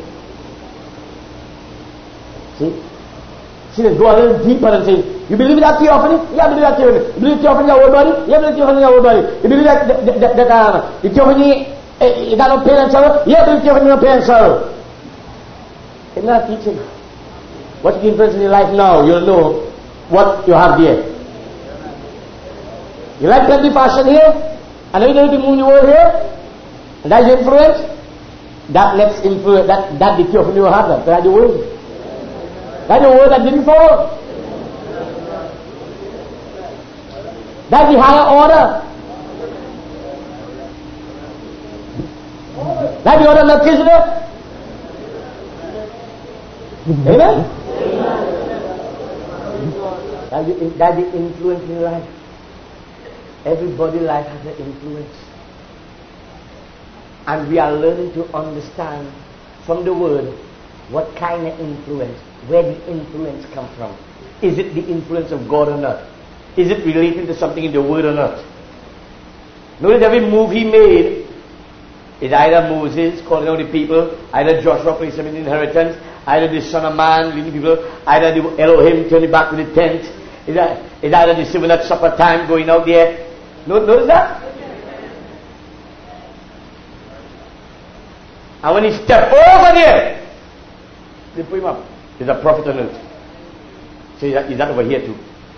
See, let's go a little deeper and say, you believe that theophany? Yeah, I believe that theophany. You believe theophany in your whole body? Yeah, I believe theophany in your whole body. You believe that the theophany, you got no pain and sorrow? Yeah, I believe theophany no pain and sorrow. It's not teaching. What's the influence in your life now? You'll know what you have there. You like plenty fashion here? And everything move in the world here? And that's your influence? That next influence, that the theophany will have that. That's the word. That's the word that didn't fall. That's the higher order. That's the order of Melchizedek. Amen? That's the influence in life. Everybody's life has an influence. And we are learning to understand from the word what kind of influence, where the influence comes from. Is it the influence of God or not? Is it related to something in the word or not? Notice every move he made is either Moses calling out the people, either Joshua placing them in inheritance, either the Son of Man leading people, either the Elohim turning back to the tent, is either the civil at supper time going out there. Notice that? And when he stepped over there, they put him up. There's a prophet on earth. So is that over here too?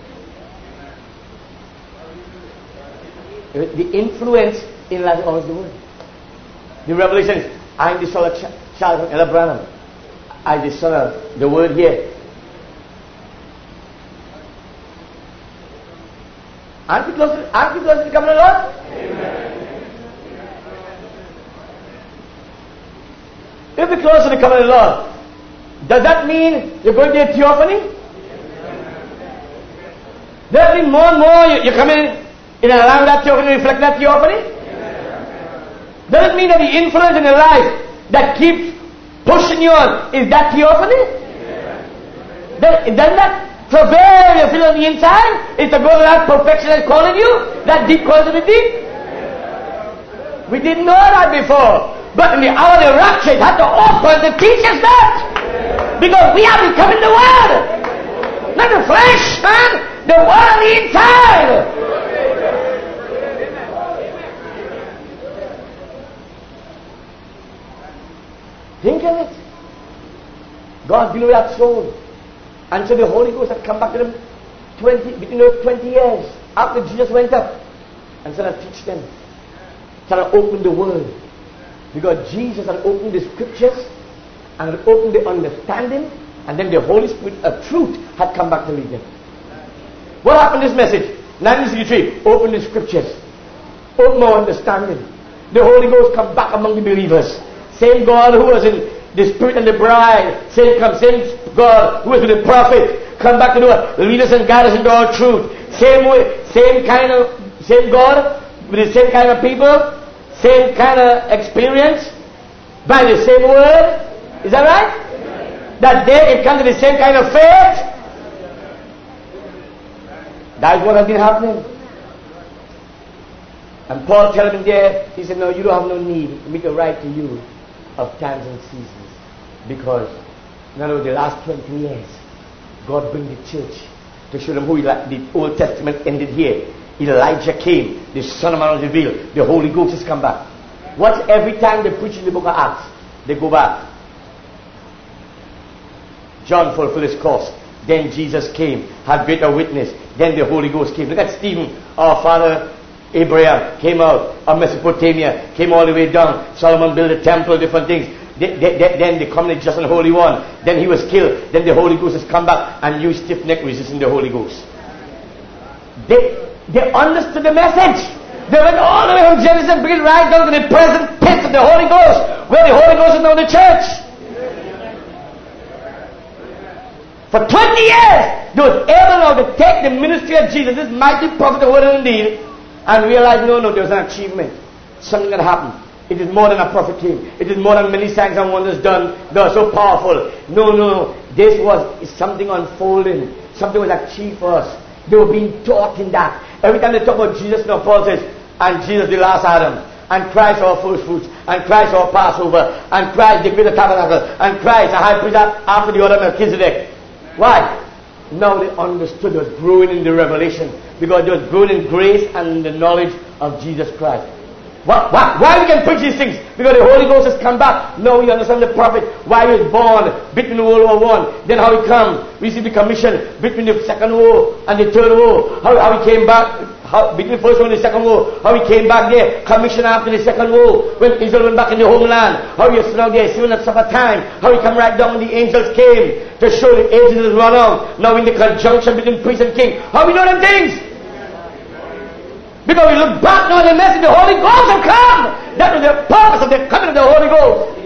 The influence in life of the word. The revelation is, I am the son of child of Ella Branham. I am the son of the word here. Aren't you close to the coming of the Lord? Amen. If you're close to the coming of the Lord, does that mean you're going to a theophany? Does that mean more and more you're coming in and allowing that theophany to reflect that theophany? Does it mean that the influence in your life that keeps pushing you on is that theophany? Doesn't that travail you feel on the inside is to go to that perfection that's calling you? That deep calls to the deep? We didn't know that before. But in the hour of the rapture, it had to open to teach us that. Because we are becoming the Word. Not the flesh, man. The Word on the inside. Think of it. God blew that soul. And so the Holy Ghost had come back to them between those 20 years after Jesus went up. And started to teach them. Started to open the Word. Because Jesus had opened the Scriptures and had opened the understanding, and then the Holy Spirit of truth had come back to lead them. What happened to this message? 1963, open the Scriptures. Open more understanding. The Holy Ghost come back among the believers. Same God who was in the Spirit and the bride. Same God who was with the prophet. Come back to do it. Lead us and guide us into all truth. Same way, same God with the same kind of people. Same kind of experience by the same word. Is that right? Amen. That they can come to the same kind of faith. That's what has been happening. And Paul tells him there, he said, no, you don't have no need for me to write to you of times and seasons. Because, in other words, the last 20 years, God bring the church to show them who the Old Testament ended here. Elijah came, the Son of Man was revealed, the Holy Ghost has come back. What's every time they preach in the book of Acts, they go back. John fulfilled his course. Then Jesus came, had greater witness. Then the Holy Ghost came. Look at Stephen, our father Abraham came out of Mesopotamia, came all the way down. Solomon built a temple, different things. then the community just the Holy One. Then he was killed. Then the Holy Ghost has come back and you stiff-necked resisting the Holy Ghost. They understood the message. They went all the way from Genesis and bring it right down to the present tense of the Holy Ghost, where the Holy Ghost is now the church. For 20 years, they was able now to take the ministry of Jesus, this mighty prophet of word and deed, and realize, no, there was an achievement. Something that happened. It is more than a prophet came. It is more than many signs and wonders done. They are so powerful. No. This was something unfolding. Something was achieved for us. They were being taught in that. Every time they talk about Jesus, now Paul says, and Jesus the last Adam, and Christ our first fruits, and Christ our Passover, and Christ the greater tabernacle, and Christ a high priest after the order of Melchizedek. Why? Now they understood, they was growing in the revelation, because they was growing in grace and in the knowledge of Jesus Christ. Why we can preach these things? Because the Holy Ghost has come back. Now we understand the prophet, why he was born between World War I. Then how he come, we see the commission between the second war and the third war. How he came back, between the first war and the second war. How he came back there, commission after the second war, when Israel went back in the homeland. How he was now there, still at supper time. How he come right down when the angels came to show the angels run out. Now in the conjunction between priest and king. How we know them things? Because we look back now in the message, the Holy Ghost have come. That was the purpose of the coming of the Holy Ghost.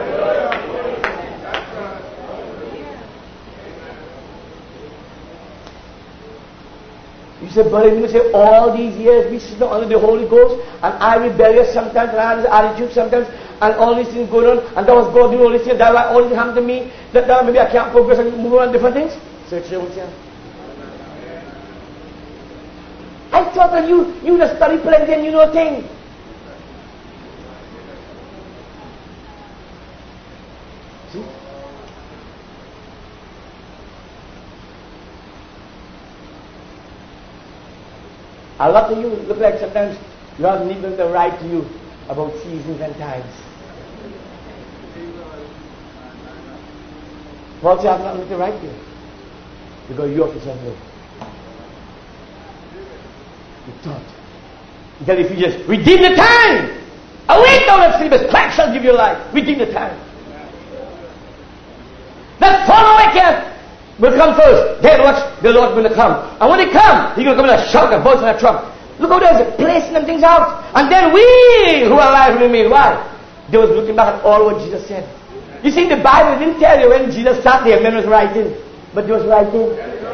You say, brother, you say, all these years we sit under the Holy Ghost, and I rebellious sometimes, and I have this attitude sometimes, and all these things going on, and that was God doing all these things, that why all this happened to me, that maybe I can't progress and move on different things? Search your own self. I thought that you just study plenty and you know things. See? A lot of you look like sometimes God needs them to write to you about seasons and times. Paul said, I have nothing to write to you. Because you have to say no. You thought. He tells Ephesians, redeem the time. Awake thou that sleepest, Christ shall give you life. Redeem the time. That fallen wicked will come first. Then watch, the Lord will come. And when he comes, he's going to come with a shout, a voice, and a trump. Look how there's placing them things out. And then we who are alive remain. Why? They was looking back at all what Jesus said. You see, the Bible didn't tell you when Jesus sat there, men was writing. But he was writing.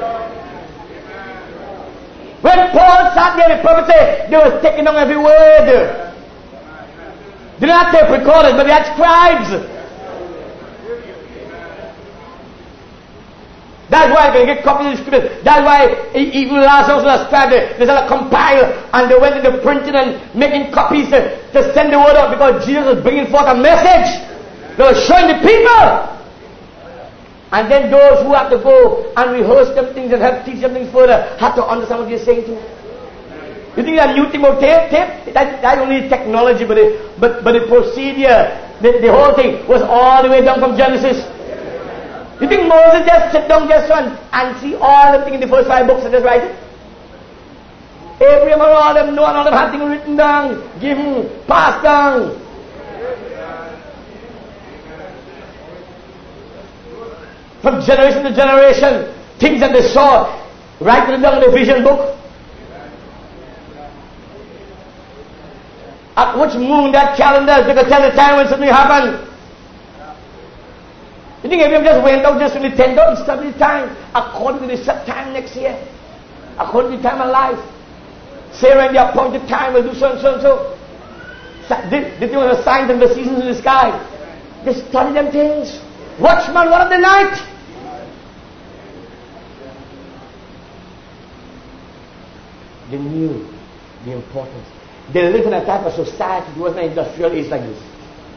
When Paul sat there, the prophet said, they was taking down every word. They did not take recorders, but they had scribes. That's why they get copies of the scriptures. That's why even Lazarus was scribed. They started compile, and they went into printing and making copies to send the word out, because Jesus was bringing forth a message. They were showing the people. And then those who have to go and rehearse them things and help teach them things further have to understand what you're saying too. You think that new thing about tape? That only technology, but the procedure, the whole thing was all the way down from Genesis. You think Moses just sit down just and see all the things in the first 5 books and just write it? Abraham and all them, Noah and all them had things written down, given, passed down. From generation to generation, things that they saw, write it down in the vision book. At which moon that calendar, they could tell the time when something happened. You think Abraham just went out just when he turned out, he studied the time according to the set time next year, according to the time of life. Sarah in the appointed time will do so and so and so. They do the signs and the seasons in the sky. They study them things. Watchman, what of the night? They knew the importance. They lived in a type of society, it wasn't an industrial age like this,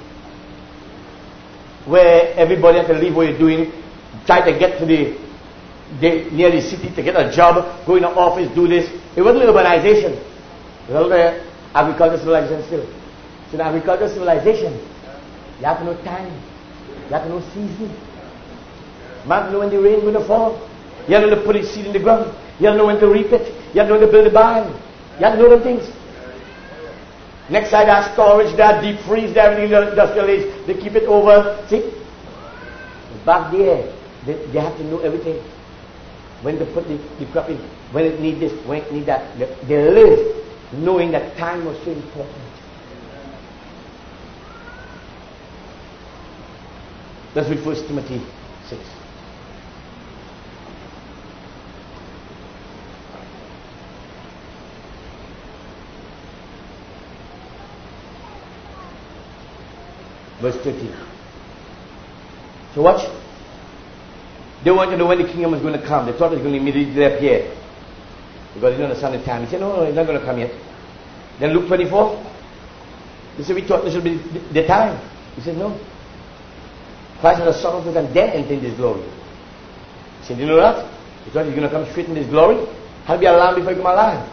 where everybody had to leave what you're doing, try to get to near the city to get a job, go in an office, do this. It wasn't urbanization. It was the agricultural civilization still. So the agricultural civilization, you have to know time. You have to know season. You have to know when the rain is going to fall. You have to know to put the seed in the ground. You have to know when to reap it. You have to know when to build the barn. You have to know them things. Next side has storage, there deep freeze, there in the industrial age. They keep it over. See? Back there, they have to know everything. When to put the crop in, when it need this, when it need that. They live knowing that time was so important. Let's read 1 Timothy 6. Verse 13. So watch. They want to know when the kingdom was going to come. They thought it was going to immediately appear. Because they didn't understand the time. He said, no, it's not going to come yet. Then Luke 24. They said, we thought this would be the time. He said, no. Christ had a sorrowful and then enter in this glory. He said, you know that? He thought he's going to come straight in this glory. Had to be alive before he come alive.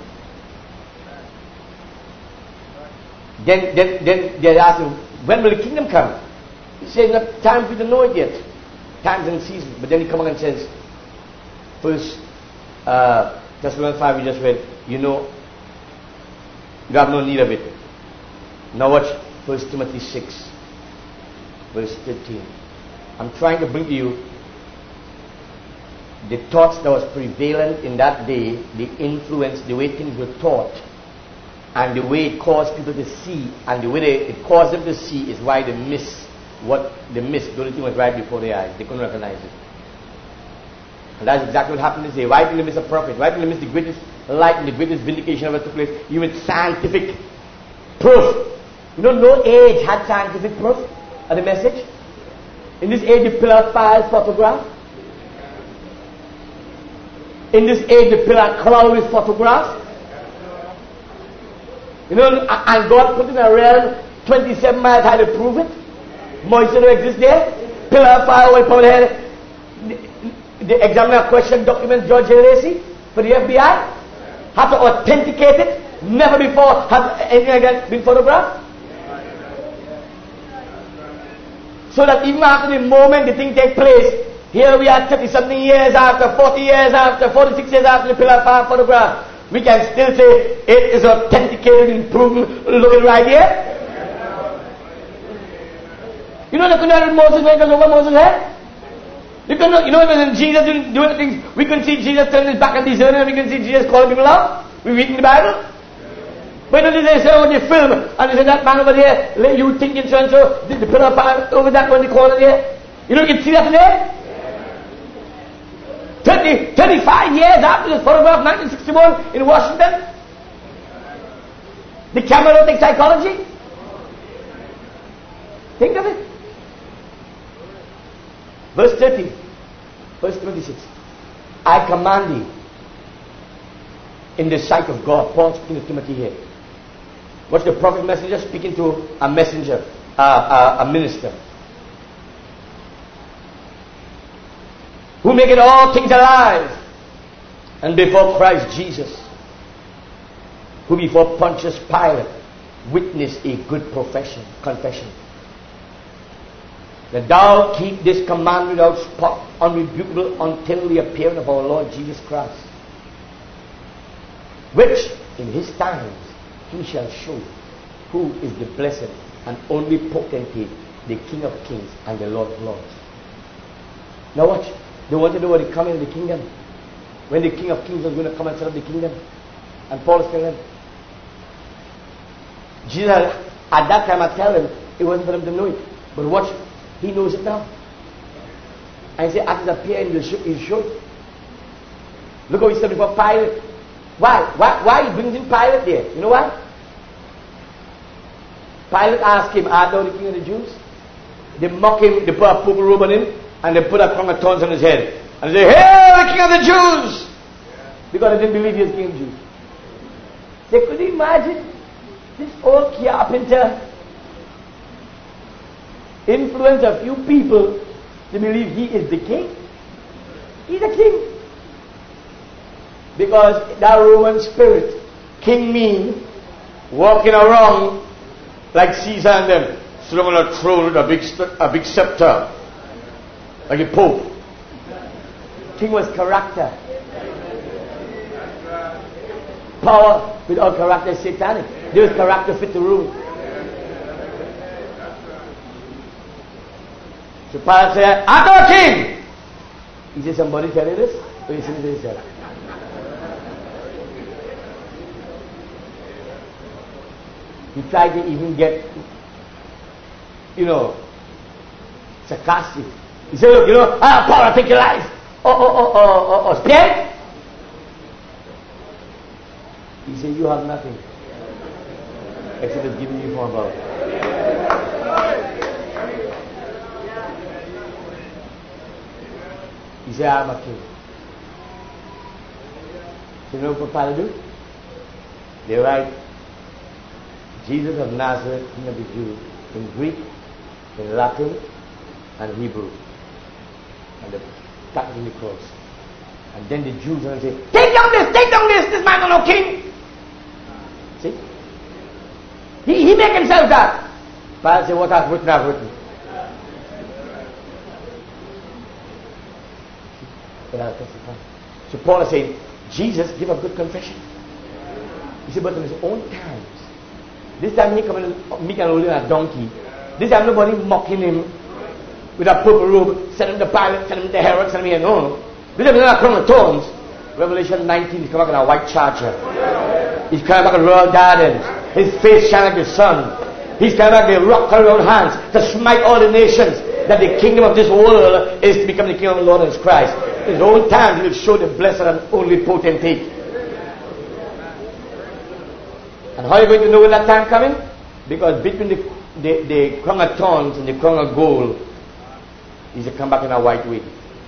Then they asked him, when will the kingdom come? He said, not time for you to know it yet. Times and seasons. But then he comes and says, first, Thessalonians 5 we just read, you know, you have no need of it. Now watch 1 Timothy 6, verse 13. I'm trying to bring to you the thoughts that was prevalent in that day, the influence, the way things were taught, and the way it caused people to see, and the way it caused them to see is why they miss what they missed. The only thing was right before their eyes. They couldn't recognize it. And that's exactly what happened this day. Why did they miss a prophet? Why did they miss the greatest light and the greatest vindication of what took place? Even scientific proof. You know, no age had scientific proof of the message. In this age, the pillar of fire is photographed. In this age, the pillar of cloud is photographed. You know, and God put in a realm 27 miles high to prove it. Moisture don't exist there. Pillar of fire went over there. The examiner questioned documents George J. Lacey for the FBI. Had to authenticate it. Never before has anything like that been photographed. So that even after the moment the thing takes place, here we are 30 something years after, 40 years after, 46 years after the pillar of fire photograph, we can still say it is authenticated and proven. Look at it right here. You know the connection with Moses when it goes over Moses' head? You know when Jesus doing things, we can see Jesus turning his back on these earth and we can see Jesus calling people out. We read in the Bible. When did they say when they film and they say that man over there, you thinking so and so, the pillar of fire over that one in the corner there? You know you can see that today? 35 years after this photograph, 1961 in Washington. The camera don't take psychology. Think of it. Verse 30, verse 26. I command thee in the sight of God. Paul speaking to Timothy here. What's the prophet messenger speaking to a messenger, a minister? Who make it all things alive. And before Christ Jesus, who before Pontius Pilate witnessed a good confession. That thou keep this commandment without spot, unrebukable, until the appearing of our Lord Jesus Christ, which in his times he shall show who is the blessed and only potentate, the King of kings and the Lord of lords. Now watch. They want to know what is coming in the kingdom. When the King of kings was going to come and set up the kingdom. And Paul is telling them. Jesus, at that time I tell them, it wasn't for them to know it. But watch. He knows it now. And he said, after the appearing, he'll show it. Look how he said before Pilate. Why he brings in Pilate there? You know why? Pilate asked him, art thou the king of the Jews? They mock him, they put a purple robe on him, and they put a crown of thorns on his head. And they say, hail the king of the Jews! Because they didn't believe he was king of the Jews. They could you imagine this old carpenter influence a few people to believe he is the king. He's a king. Because that Roman spirit, king mean, walking around like Caesar and them, sitting on a throne with a big scepter, like a pope. King was character. Power without character is satanic. There is character fit to rule. So Pilate said, "Art thou a king?" He said, "Somebody tell you this?" So he said, he tried to even get, sarcastic. He said, "Look, Paul, I'll take your life. Or scared?" He said, "You have nothing except it's giving you $4. He said, "I'm a king." So you know what Pilate do? They write, "Jesus of Nazareth, King of the Jews," in Greek, in Latin, and Hebrew. And they stuck it in the cross. And then the Jews will say, take down this man is no king." See? He make himself that. Pilate said, "What I've written, I've written." So Paul is saying, Jesus give a good confession. He said, but in his own times. This time he come and meek and holding a donkey. This time nobody mocking him with a purple robe, send him to Pilate, send him to Herod, send him here. No. This time he's not a crown of thorns. Revelation 19, he's coming back in a white charger. He's coming back in royal gardens. His face shine like the sun. He's coming back with rock around hands to smite all the nations. That the kingdom of this world is to become the kingdom of the Lord and His Christ. In his own time, he will show the blessed and only potentate. And how are you going to know when that time coming? Because between the crown of thorns and the crown of gold, he's to come back in a white wig.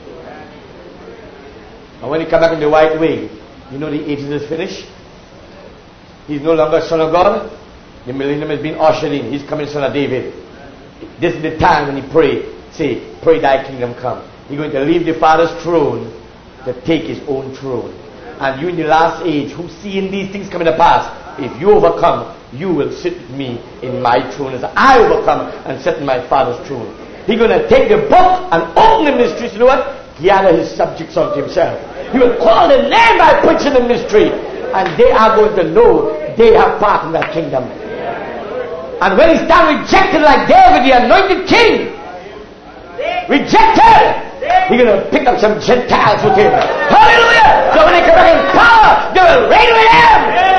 And when he come back in the white wig, you know the ages is finished. He's no longer Son of God. The millennium has been ushered in. He's coming Son of David. This is the time when he pray. Say, pray thy kingdom come. He's going to leave the Father's throne to take his own throne. And you in the last age, who seeing these things coming to pass, if you overcome, you will sit with me in my throne as I overcome and sit in my Father's throne. He's going to take the book and open the mysteries. You know what? Gather his subjects unto himself. He will call the name by preaching the mystery. And they are going to know they have part in that kingdom. And when he stand rejected like David, the anointed king, rejected, he's going to pick up some Gentiles with him. Hallelujah! So when they come back in power, they will reign with him.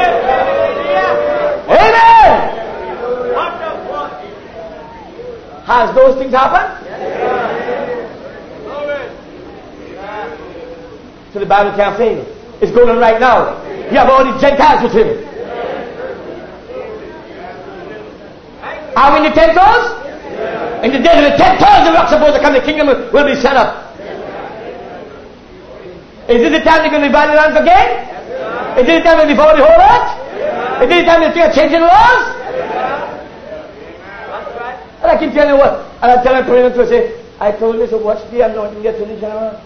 Amen! Has those things happened? So the Bible can't fail. It's going on right now. You have all these Gentiles with him. Are we in the 10 toes? In the day of the 10 toes, the rock supposed to come, the kingdom will be set up. Is this the time they're going to divide the lands again? Is this the time they devour the whole earth? Is this the time they are changing laws? And I keep telling you what, and I tell my parents to say, I told you, so watch the anointing the Attorney General.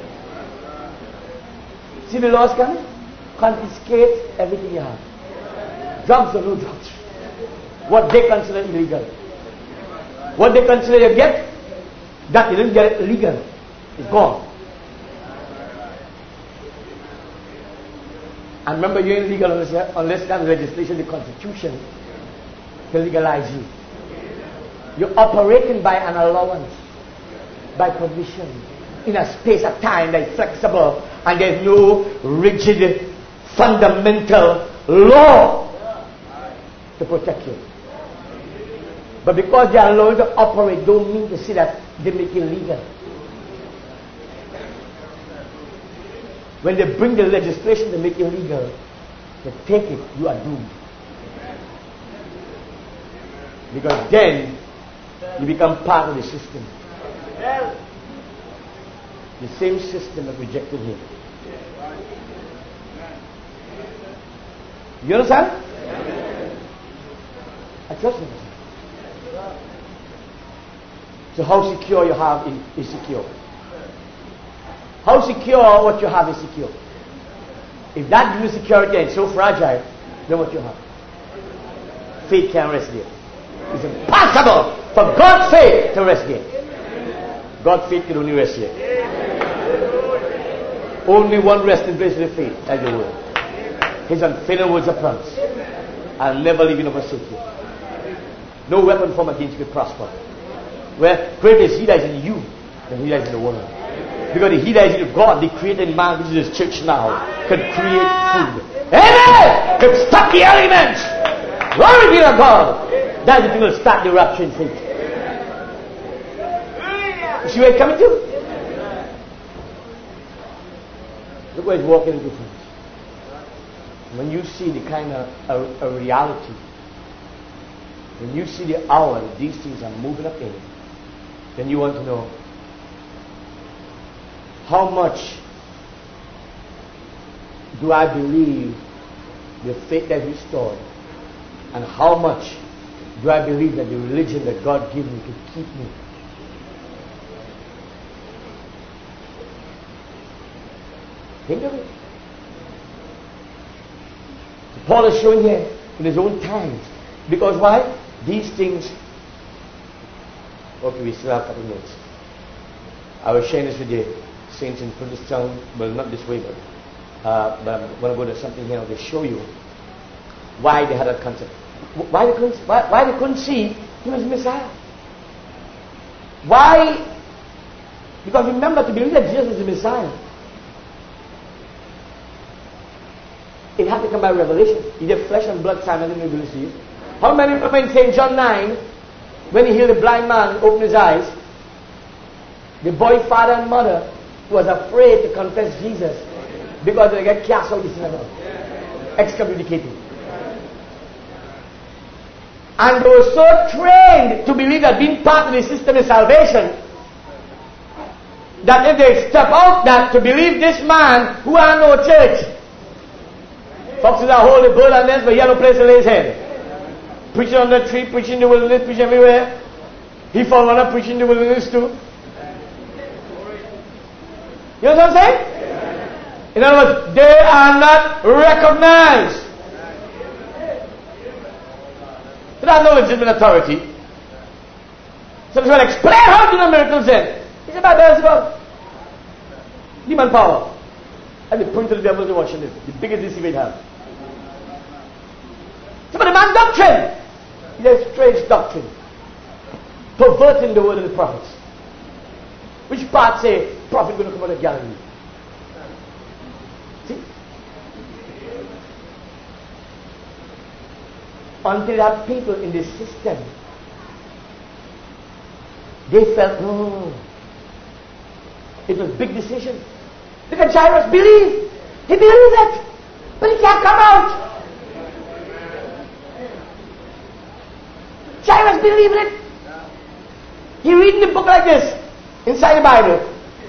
See the laws coming? Confiscate everything you have. Drugs or no drugs. What they consider illegal. What they consider you get, that you didn't get it illegal. It's gone. And remember, you're illegal unless there's legislation, the Constitution, to legalize you. You're operating by an allowance, by permission, in a space of time that is flexible, and there's no rigid, fundamental law to protect you. But because they are allowed to operate, don't mean to say that they make it legal. When they bring the legislation to make it legal, to take it, you are doomed. Because then, you become part of the system. The same system that rejected him. You understand? I trust you. So how secure you have is secure. How secure what you have is secure. If that gives you security and it's so fragile, then what you have? Faith can't rest there. It's impossible for God's faith to rest there. God's faith can only rest here. Only one resting place is faith, as the word. His unfailing words of promise. I'll never leave you nor forsake you. No weapon formed against you will prosper. Where greater is he that is in you than he that is in the world. Because the he that is in God, the created man, which is his church now, can create food. Amen! Can stop the elements. Glory be to God. That's the thing that will start the rapture in faith. You see where it's coming to? Look where it's walking into things. When you see the kind of a reality, when you see the hour that these things are moving up in, then you want to know how much do I believe the faith that restored, and how much do I believe that the religion that God gave me to keep me. Think of it. Paul is showing here in his own times. Because why? These things. Okay, we still have a couple minutes. I was sharing this with the saints in Punjabi, well, not this way, but I'm going to go to something here to show you why they had that concept. Why they couldn't see he was Messiah. Why? Because remember, to believe that Jesus is the Messiah, it had to come by revelation. Either flesh and blood simultaneously. How many remember in St. John 9, when he healed the blind man and opened his eyes, the boy's father and mother was afraid to confess Jesus because they get cast out of the synagogue, excommunicated. And they were so trained to believe that being part of the system is salvation, that if they step out that to believe this man who had no church, foxes are holding bird and nest, but he had no place to lay his head. Preaching on the tree, preaching in the wilderness, preaching everywhere. He found one up preaching in the wilderness too. You know what I'm saying? In other words, they are not recognized. They have no legitimate authority. So they will explain how to do the miracles then. He said, about demon power. And the point of the devil is watching it. The biggest deceiver it has. So, but the man doctrine. It is a strange doctrine. Perverting the word of the prophets. Which part say, prophet going to come out of Galilee? See? Until there are people in this system, they felt, no. It was a big decision. Look at Jairus, believe. He believes it. But he can't come out. Jairus believed it. He reading the book like this inside the Bible.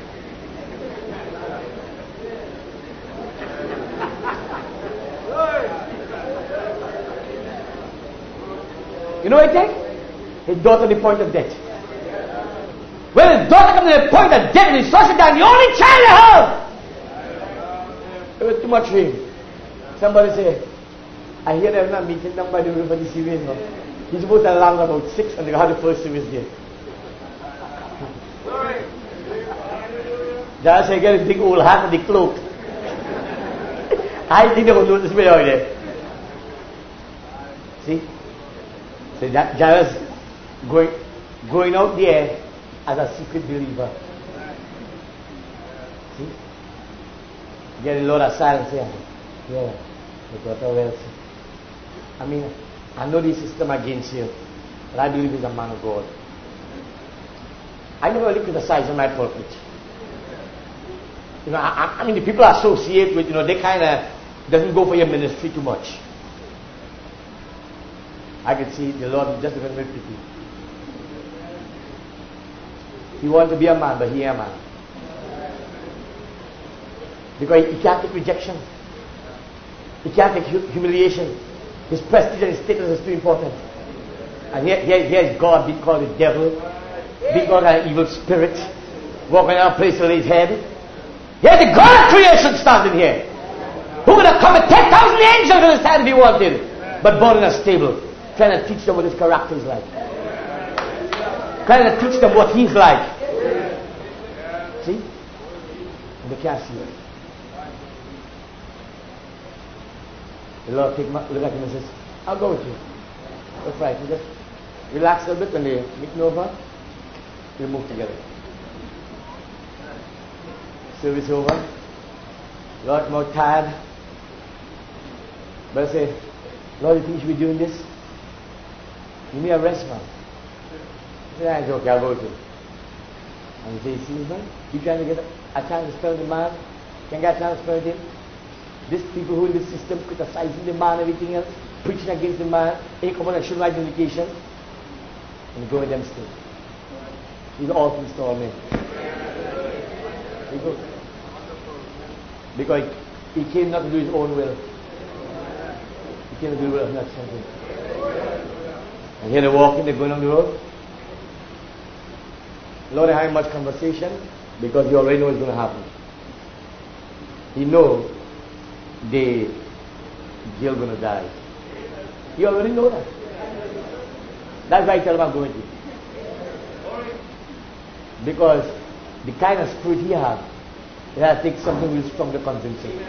You know what he did? His daughter at the point of death. When his daughter comes to the point of death and he struck it down, the only child he had. It was too much for him. Somebody say, I hear they're not meeting them by the river this evening. He's supposed to land about 6 and they had the first service there. Just say, get a big old hat and the cloak. I think they will notice me out there. See? So that Jairus going out there as a secret believer. See? Get a lot of silence here. Yeah. The daughter will see. I mean, I know the system against you, but I believe he's a man of God. I never really criticize him at pulpit. You know, I mean, the people I associate with, you know, they kind of doesn't go for your ministry too much. I can see the Lord just even with people. He wants to be a man, but he ain't a man. Because he can't take rejection. He can't take humiliation. His prestige and his status is too important. And here is God being called the devil, being called an evil spirit, walking out a place to lay his head. Here's the God of creation standing here, who would have come with 10,000 angels in his hand if he wanted, but born in a stable, trying to teach them what his character is like, trying to teach them what he's like. See? And they can't see it. The Lord look at him and says, I'll go with you. That's right. You just relax a little bit when they meet over. We'll move together. Service over. Lord, I'm more tired. But I say, Lord, you think you should be doing this? Give me a rest, man. I said, it's okay, I'll go with you. And he says, see, man, you trying to get a chance to spell the man? Can't get a chance to spell him? These people who in the system criticizing the man and everything else, preaching against the man, they come on and show right indication, and go with them still. These are all things to all men. Because he came not to do his own will. He came to do the will of not something. And here they're walking, they're going on the road. Lord, I have much conversation because you already know what's going to happen. You know the jail going to die. You already know that. That's why I tell him I'm going to. Because the kind of spirit he has, it has to take something real strong to convince him.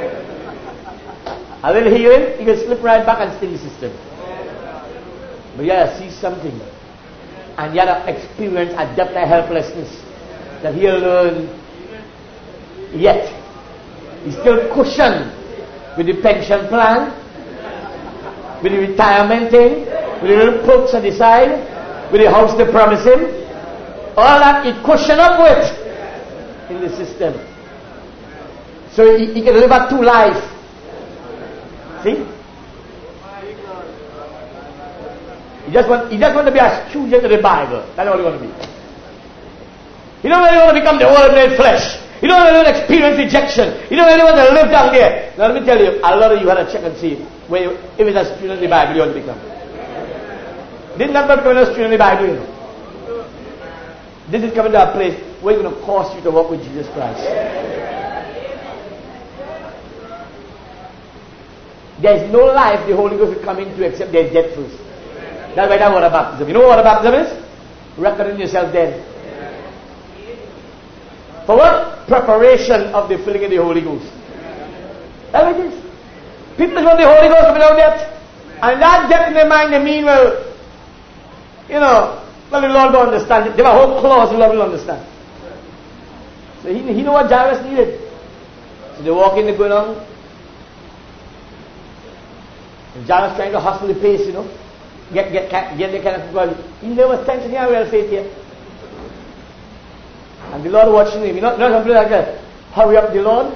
I will hear him, he will slip right back and still the system. But you have to see something. And you have to experience a depth of helplessness that he'll learn yet. He's still cushioned with the pension plan, with the retirement thing, with the little perks on the side, with the house they promise him. All that he cushioned up with in the system. So he can live a two life. See? He just want to be a student of the Bible. That's all he want to be. He don't really want to become the word made flesh. He don't really want to experience rejection. He don't really want to live down there. Now let me tell you, a lot of you had to check and see where if it's a student of the Bible you want to become. This is not about becoming a student of the Bible, you know. This is coming to a place where it's going to cost you to walk with Jesus Christ. There is no life the Holy Ghost will come into except there's death first. That's why that's water baptism. You know what water baptism is? Reckoning yourself dead. For what? Preparation of the filling of the Holy Ghost. That's what it is. People want the Holy Ghost without death. And that death in their mind, they mean, well, you know, well, the Lord don't understand it. There are whole clause the Lord will understand. So he know what Jairus needed. So they walk in, they go down. And Jairus trying to hustle the pace, you know. Get the kind of people. He never thinks any real faith here. And the Lord watching him. You know something like that. Hurry up the Lord.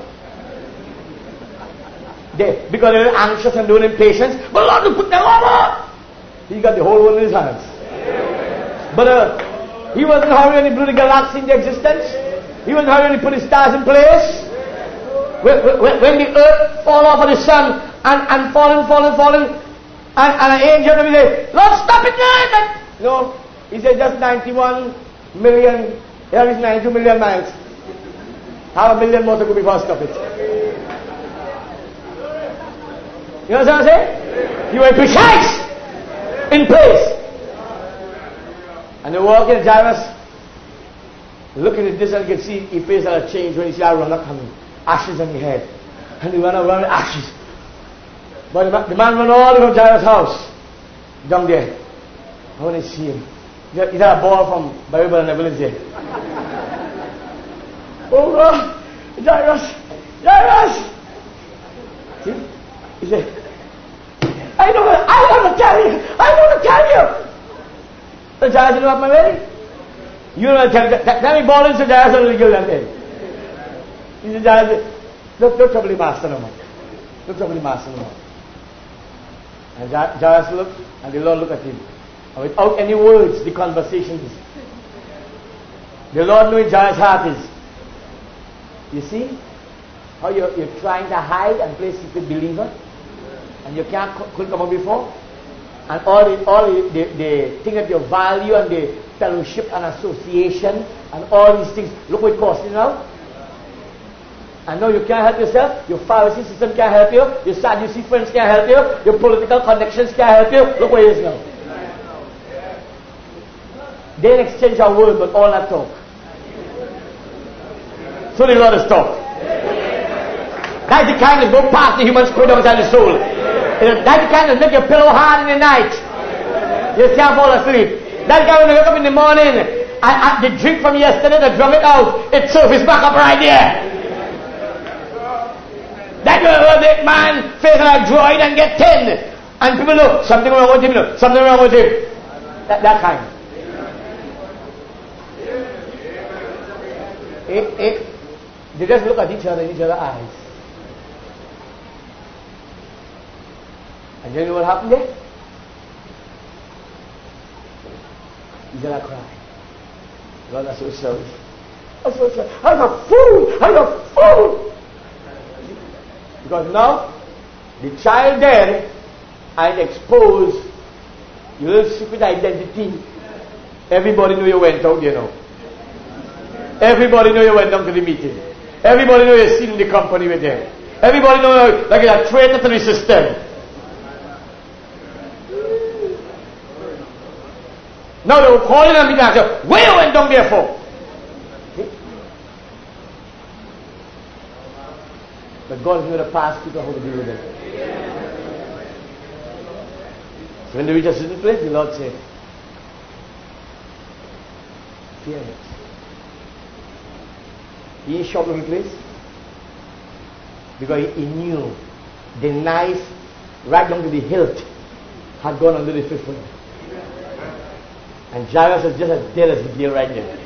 Because they're anxious and doing impatience. But Lord will put them over. He got the whole world in his hands. But he wasn't hurrying when he blew the galaxy into existence. He wasn't hurrying when he put his stars in place. When the earth fall off of the sun and falling. And an angel will say, Lord, stop it now! No, he said just 91 million, here is 92 million miles. How a million more to go before I stop it? You know what I'm saying? You were precise in place. And they walk in, Jairus, looking at this and you can see his face had changed when he see Aaron coming. Ashes on his head. And he went around with ashes. But the man went all the way from Jairus' house. Down there. I want to see him. He had a ball from Bible and the village there. Oh God! Jairus! See? He said, I want to tell you! So Jairus, you know what my way? You know what I tell you? Then he ball into Jairus and will kill that day. He said, Jairus, don't trouble the master no more. Don't trouble the master no more. And Jairus looked, and the Lord looked at him. And without any words, the conversation is. The Lord knowing Jairus' heart is. You see how you're trying to hide and play secret believer, and you couldn't come up before, and all the thing that you value and the fellowship and association and all these things. Look what it costs you now. And now you can't help yourself. Your Pharisee system can't help you. Your Sadducee friends can't help you. Your political connections can't help you. Look where it is now. They exchange our word, but all that talk. So the Lord has talked. That's the kind that go past the human spirit outside the soul. That kind of make your pillow hard in the night. You can't fall asleep. That guy when you wake up in the morning, the drink from yesterday, they drum it out, it surfaces back up right there. That will make man feel like droid and get 10. And people know, something wrong with him, something wrong with him. That kind. They just look at each other in each other's eyes. And you know what happened there? Each other cry. Lord, I'm so sorry. I'm so sorry. I'm a fool. I'm a fool. Because now, the child there, and expose your little secret identity. Everybody know you went out, you know. Everybody know you went down to the meeting. Everybody know you're sitting in the company with them. Everybody know you like you're a traitor to the system. Now they will call in and meet and say, where you went down there for? But God is going to pass people how to deal with them. So when they reach a certain place, the Lord said, fear it. He is shocked looking place because he knew the knife right down to the hilt had gone under the fifth one. And Jairus was just as dead as the deer right there.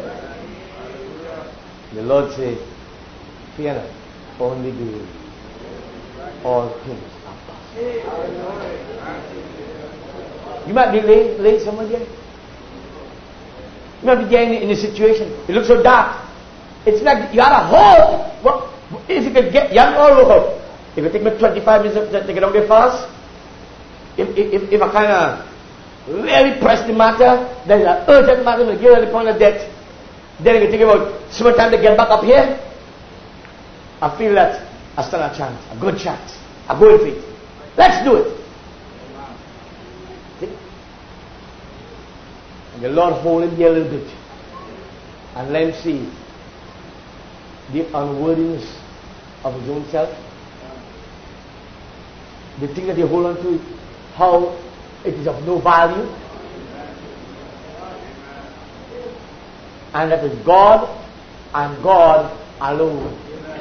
The Lord said, fear not, only believe. All things are possible. You might be laying somewhere there. You might be getting in a situation. It looks so dark. It's like you had a hope. Well, if you could get, you have all hope. If it take me 25 minutes to get down there fast, if I kind of very press the matter, there's an urgent matter to get on the point of death, then you think about so much time to get back up here, I feel that I stand a chance, a good chance. I go in faith. Let's do it. See? And the Lord hold him here a little bit and let him see the unworthiness of his own self. The thing that he hold on to, how it is of no value. And that is God and God alone.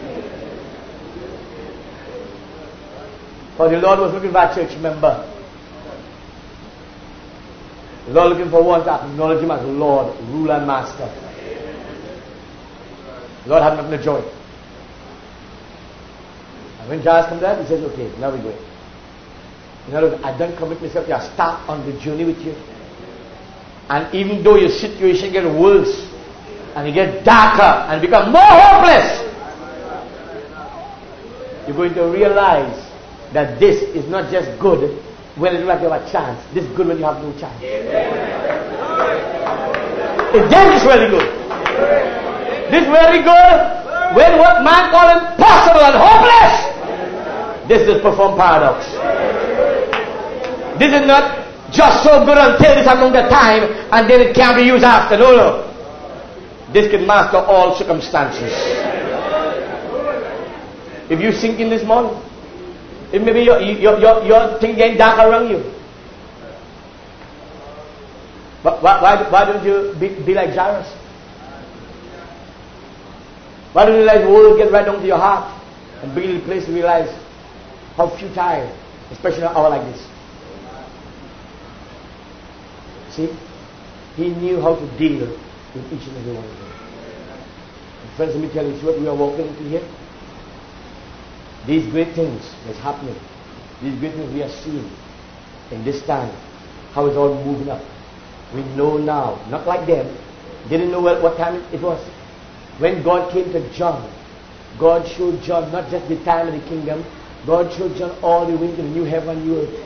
For the Lord was looking for a church member. The Lord looking for one to acknowledge him as Lord, ruler and master. The Lord had nothing to join. And when Jairus comes there, he says, okay, now we go. In other words, I don't commit myself to start on the journey with you. And even though your situation gets worse, and it gets darker, and become more hopeless, you're going to realize that this is not just good when you have a chance. This is good when you have no chance. Then it's really good. This is really good when what man calls impossible and hopeless, this is perform paradox. This is not just so good until this amount of time and then it can't be used after. No. This can master all circumstances. If you sink in this morning, it may be your thing getting dark around you. But why don't you be like Jairus? Why don't you realize the world get right down to your heart and bring you to the place to realize how futile, especially in an hour like this. See? He knew how to deal with each and every one of them. And friends, let me tell you, see what we are walking into here? These great things that's happening, these great things we are seeing in this time, how it's all moving up. We know now, not like them, didn't know what time it was. When God came to John, God showed John not just the time of the kingdom, God showed John all the way to the new heaven and new earth.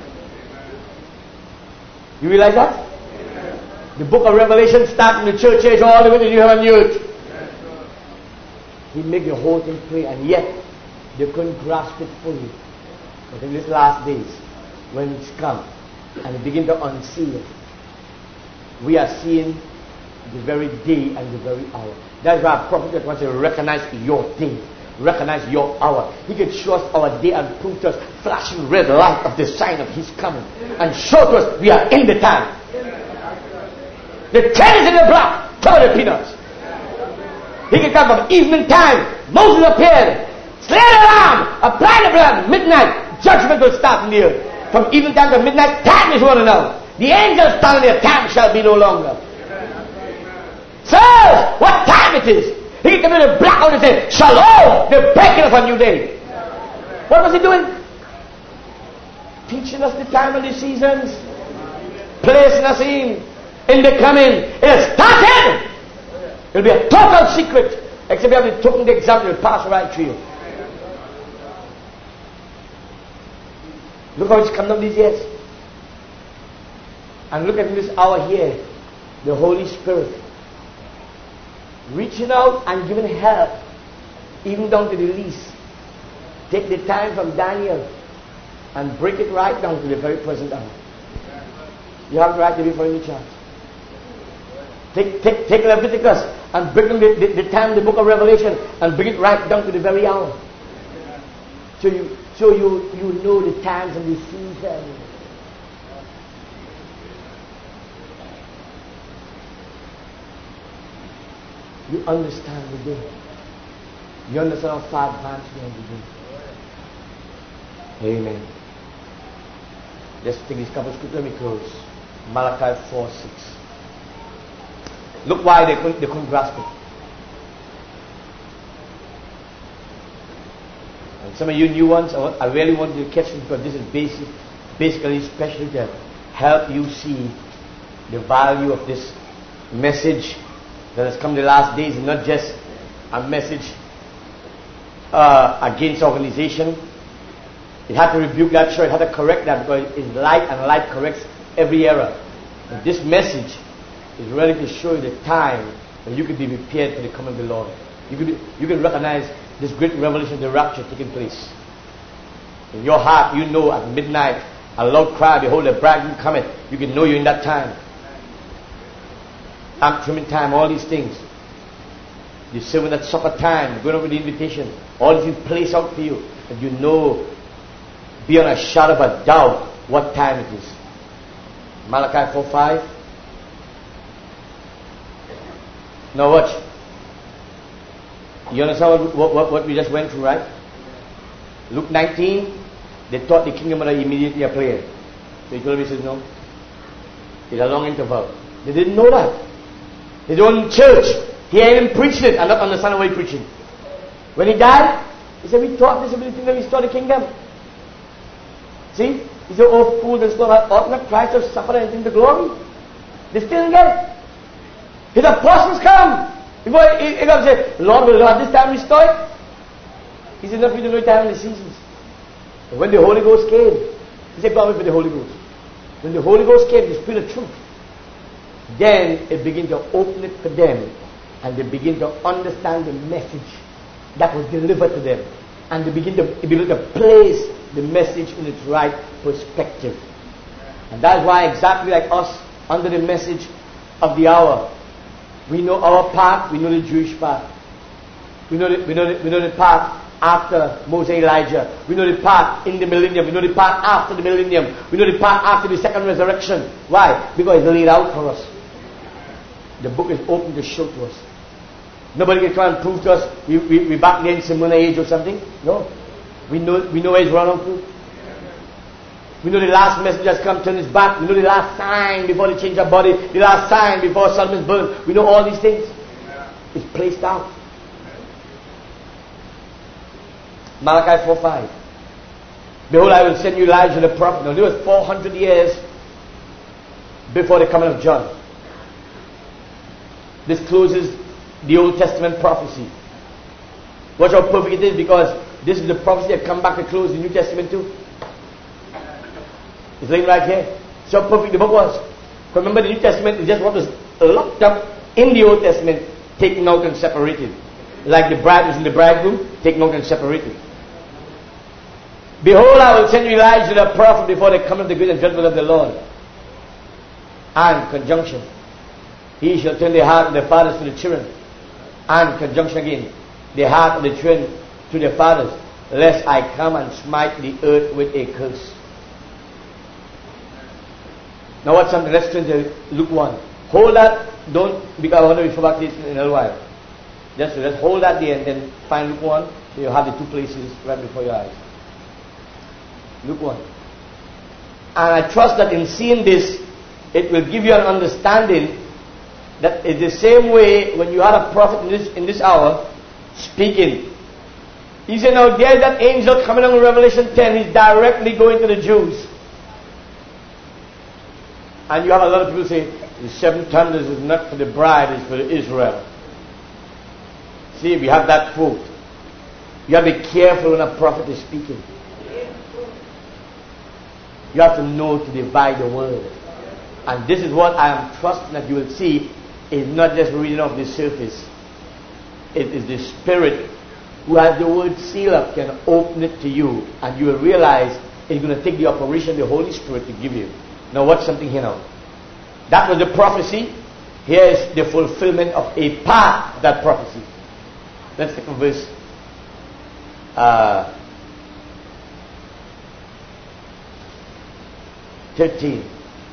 You realize that? The book of Revelation starts in the church age all the way to the new heaven and new earth. He made the whole thing clear, and yet they couldn't grasp it fully. But in these last days, when it's come and they begin to unseal it, we are seeing the very day and the very hour. That's why a prophet wants to recognize your day. recognize your hour. He can show us our day and prove to us flashing red light of the sign of His coming. And show to us we are in the time. The tent is in the block. Cover the peanuts. He can come from evening time. Moses appeared. Slay the lamb. Apply the blood. Midnight. Judgment will start in the earth. From evening time to midnight, time is running out. The angels telling their time shall be no longer. Sirs, what time it is? He can come in the black and say, Shalom, the breaking of a new day. What was he doing? Teaching us the time and the seasons. Placing us in the coming. It has started. It will be a total secret. Except you have to token the example, it will pass right through you. Look how it's come down these years. And look at this hour here. The Holy Spirit reaching out and giving help, even down to the least. Take the time from Daniel and break it right down to the very present hour. You have the right to be for any chance. Take Leviticus and bring them the time, the book of Revelation, and bring it right down to the very hour. So you know the times and the seasons. You understand the day. You understand how far advanced we are the day. Amen. Let's take this couple of scriptures. Let me close. Malachi 4:6. Look why they couldn't grasp it. And some of you new ones, I really want you to catch it because this is basically especially to help you see the value of this message that has come the last days, and not just a message against organization. It had to rebuke that, sure, it had to correct that because it's light, and light corrects every error. But this message is really to show you the time when you can be prepared for the coming of the Lord. You can recognize this great revelation of the rapture taking place. In your heart, you know at midnight, a loud cry, behold, the bridegroom cometh. You can know you're in that time. Trimming time, all these things. You serve in that supper time, going over the invitation. All these things place out for you. And you know, beyond a shadow of a doubt, what time it is. Malachi 4:5. Now watch. You understand what we just went through, right? Luke 19, they thought the kingdom would immediately appear. So he told me, he says, no. It's a long interval. They didn't know that. They don't in church. He ain't even preached it and not understanding what he's preaching. When he died, he said, we thought this would be the thing that restore the kingdom. See? He said, oh, fools and stuff, ought not Christ have suffered anything to glory? They still didn't get it. His apostles come. Before he comes and say, Lord, will not this time restore it? He said, not we don't know the time and the seasons. And when the Holy Ghost came, he said, God, wait for the Holy Ghost. When the Holy Ghost came, the Spirit of truth, then it began to open it for them, and they begin to understand the message that was delivered to them, and they begin to place the message in its right perspective. And that's why, exactly like us, under the message of the hour, we know our part, we know the Jewish part. We know the part after Moses, Elijah. We know the part in the millennium. We know the part after the millennium. We know the part after the second resurrection. Why? Because it's laid out for us. The book is open to show to us. Nobody can try and prove to us we back there in similar age or something. No. We know where it's run on to. We know the last message has come, turn his back. We know the last sign before they change our body. The last sign before Solomon's birth. We know all these things. It's placed out. Malachi 4:5. Behold, I will send you Elijah the prophet. Now, there was 400 years before the coming of John. This closes the Old Testament prophecy. Watch how perfect it is, because this is the prophecy that come back to close the New Testament too. It's laying right here. See how perfect the book was. Remember, the New Testament is just what was locked up in the Old Testament, taken out and separated. Like the bride was in the bridegroom, taken out and separated. Behold, I will send you Elijah the prophet before the coming of the great and judgment of the Lord. And conjunction. He shall turn the heart of the fathers to the children. And conjunction again. The heart of the children to their fathers, lest I come and smite the earth with a curse. Now what's something? Let's turn to Luke 1. Hold that, don't, because I want to refer back to this in a little while. Just hold that there and then find Luke 1, so you have the two places right before your eyes. Luke 1. And I trust that in seeing this, it will give you an understanding that it's the same way when you had a prophet in this hour speaking. He said, now there's that angel coming on in Revelation 10, he's directly going to the Jews. And you have a lot of people say, the seven thunders is not for the bride, it's for Israel. See, we have that quote. You have to be careful when a prophet is speaking. You have to know to divide the word. And this is what I am trusting that you will see is not just reading off the surface. It is the Spirit who has the word sealed up can open it to you, and you will realize it's going to take the operation of the Holy Spirit to give you. Now watch something here now. That was the prophecy. Here is the fulfillment of a part of that prophecy. Let's take a verse 13.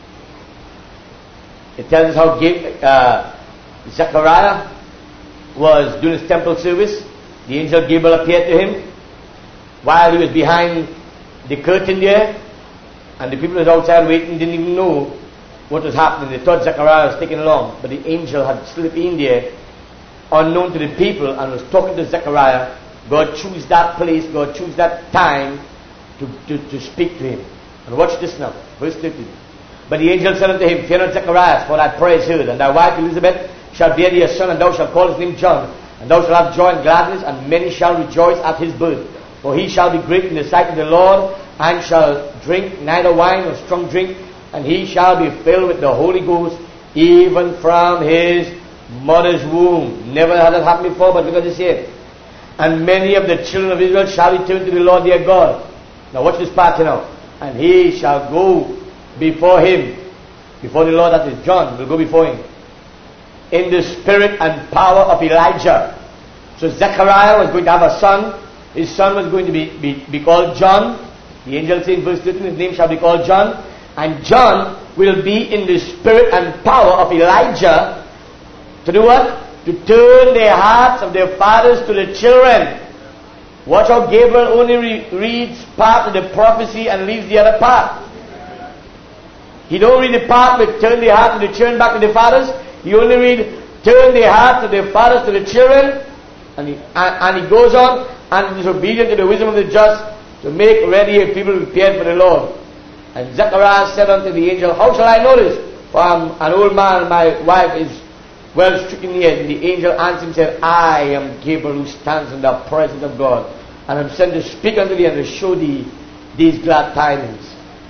It tells us how Zechariah was doing his temple service. The angel Gabriel appeared to him while he was behind the curtain there, and the people was outside waiting, didn't even know what was happening. They thought Zechariah was taking along, but the angel had slipped in there unknown to the people and was talking to Zechariah. God chose that place, God chose that time to speak to him. And watch this now, verse 13. But the angel said unto him, Fear not, Zechariah, for thy prayer is heard, and thy wife Elizabeth shall bear thee a son, and thou shalt call his name John. And thou shalt have joy and gladness, and many shall rejoice at his birth. For he shall be great in the sight of the Lord, and shall drink neither wine nor strong drink, and he shall be filled with the Holy Ghost, even from his mother's womb. Never had that happened before, but look at this here. And many of the children of Israel shall return to the Lord their God. Now watch this part now. And he shall go before him, before the Lord, that is John, will go before him, in the spirit and power of Elijah. So Zechariah was going to have a son. His son was going to be called John. The angel says in verse 13, his name shall be called John. And John will be in the spirit and power of Elijah to do what? To turn the hearts of their fathers to the children. Watch how Gabriel only reads part of the prophecy and leaves the other part. He don't read the part with turn the hearts of the children back to the fathers. He only read turn the hearts of the fathers to the children. And he goes on and is obedient to the wisdom of the just to make ready a people prepared for the Lord. And Zechariah said unto the angel, How shall I know this? For I am an old man, and my wife is well stricken yet. And the angel answered and said, I am Gabriel, who stands in the presence of God, and I am sent to speak unto thee and to show thee these glad tidings.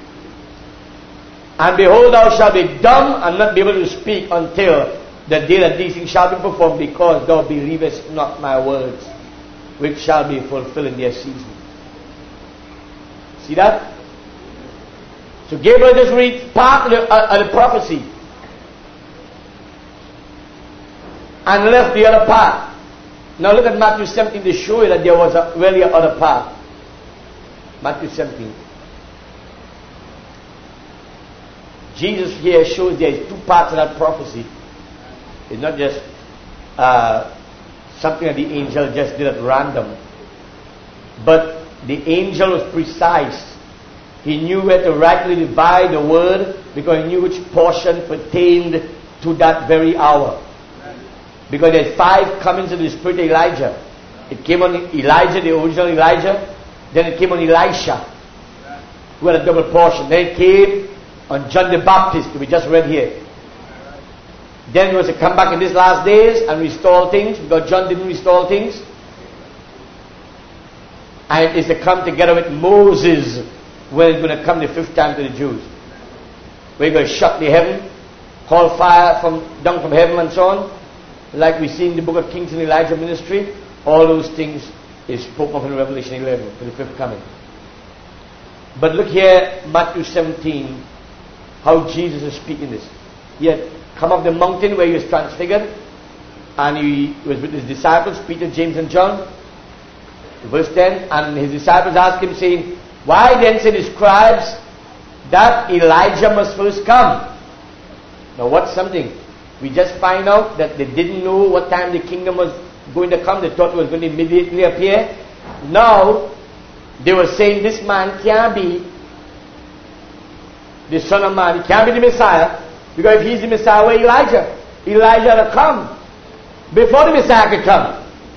And behold, thou shalt be dumb and not be able to speak until the day that these things shall be performed, because thou believest not my words, which shall be fulfilled in their season. See that? So Gabriel just reads part of the prophecy and left the other part. Now look at Matthew 17 to show you that there was really an other part. Matthew 17. Jesus here shows there is two parts of that prophecy. It's not just something that the angel just did at random. But the angel was precise. He knew where to rightly divide the word, because he knew which portion pertained to that very hour. Because there's 5 comings of the spirit of Elijah. It came on Elijah, the original Elijah. Then it came on Elisha, who had a double portion. Then it came on John the Baptist, we just read here. Then he was to come back in these last days and restore things, because John didn't restore things. And it is to come together with Moses, when it's going to come the 5th time to the Jews. We're going to shut the heaven, call fire down from heaven and so on. Like we see in the book of Kings and Elijah ministry, all those things is spoken of in Revelation 11 for the 5th coming. But look here, Matthew 17, how Jesus is speaking this. He had come off the mountain where he was transfigured, and he was with his disciples, Peter, James and John. Verse 10, and his disciples asked him, saying, why then say the scribes that Elijah must first come? Now what's something? We just find out that they didn't know what time the kingdom was going to come. They thought it was going to immediately appear. Now, they were saying this man can't be the Son of Man. He can't be the Messiah. Because if he's the Messiah, where Elijah? Elijah had come before the Messiah could come.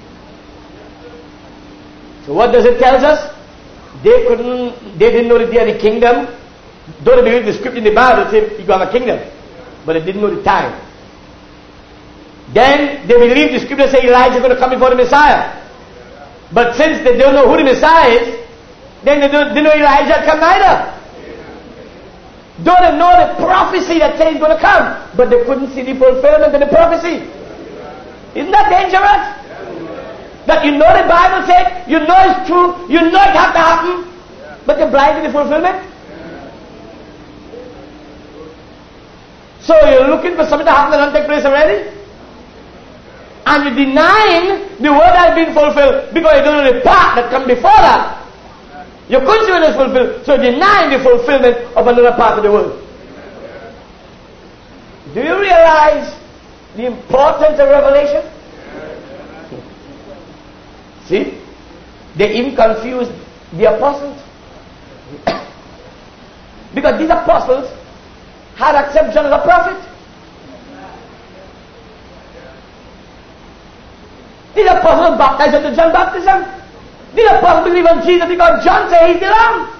So what does it tell us? They didn't know the day of the kingdom. Though they believe the script in the Bible says he got a kingdom. But they didn't know the time. Then they believe the scripture say Elijah is going to come before the Messiah. But since they don't know who the Messiah is, then they don't know Elijah come neither. Though they know the prophecy that says he's going to come, but they couldn't see the fulfillment of the prophecy. Isn't that dangerous? That you know the Bible said, you know it's true, you know it has to happen, but you're blind to the fulfillment. So you're looking for something to happen that doesn't take place already? And you're denying the word that has been fulfilled because you don't know the part that comes before that. You couldn't see when it's fulfilled, so you're denying the fulfillment of another part of the word. Do you realize the importance of revelation? See? They even confused the apostles. Because these apostles had accepted John as a prophet. These apostles baptized under John baptism. These apostles believe in Jesus because John said he's the Lamb.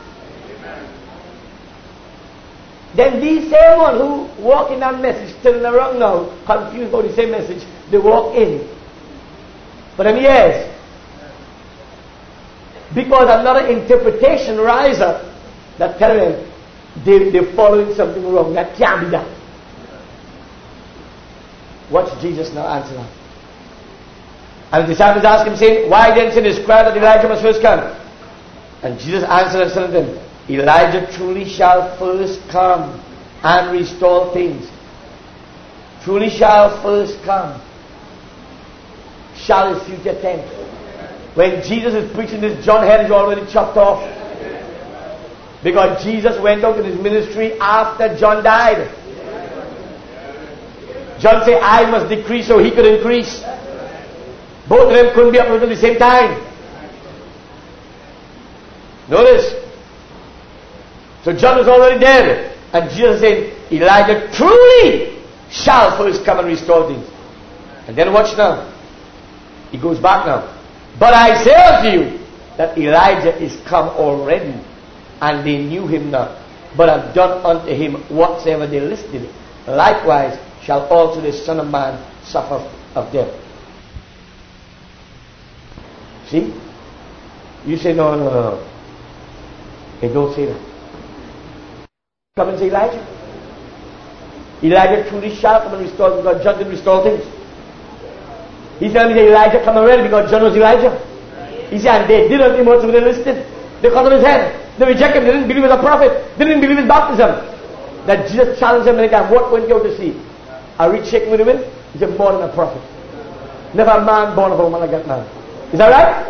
Then these same ones who walk in that message, still around now, confused about the same message, they walk in. For them years. Because another interpretation rises up that tell them they're following something wrong. That can't be done. Watch Jesus now answer that. And the disciples asked him, saying, why then say the scribe that Elijah must first come? And Jesus answered and said to them, Elijah truly shall first come and restore things. Truly shall first come. Shall is future tense. When Jesus is preaching this, John's head is already chopped off. Because Jesus went out in his ministry after John died. John said, I must decrease so he could increase. Both of them couldn't be uprooted at the same time. Notice. So John was already dead. And Jesus said, Elijah truly shall first come and restore things. And then watch now. He goes back now. But I say unto you that Elijah is come already, and they knew him not, but have done unto him whatsoever they listed. Likewise shall also the Son of Man suffer of them. See? You say, no. They don't say that. Come and say Elijah. Elijah truly shall come and restore, because John didn't restore things. He said that Elijah come already because John was Elijah. He said, and they didn't him whatsoever they listed. They cut on his head. They rejected him. They didn't believe he was a prophet. They didn't believe his baptism. That Jesus challenged them many times. What went you out to see? A rich shaking with a wind? He said, more than a prophet. Never a man born of a woman like that man. Is that right?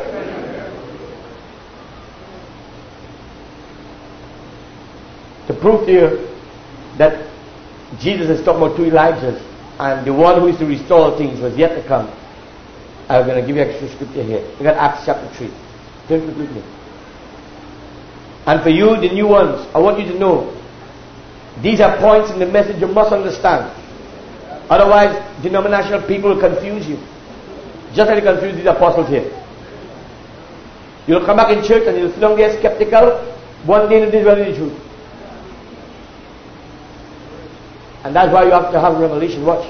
To prove to you that Jesus is talking about two Elijahs, and the one who is to restore things was yet to come. I'm going to give you extra scripture here. Look at Acts chapter 3. Turn with me. And for you, the new ones, I want you to know, these are points in the message you must understand. Otherwise, denominational people will confuse you. Just like they confuse these apostles here. You'll come back in church and you'll sit down there skeptical. One day it is really the truth. And that's why you have to have revelation. Watch.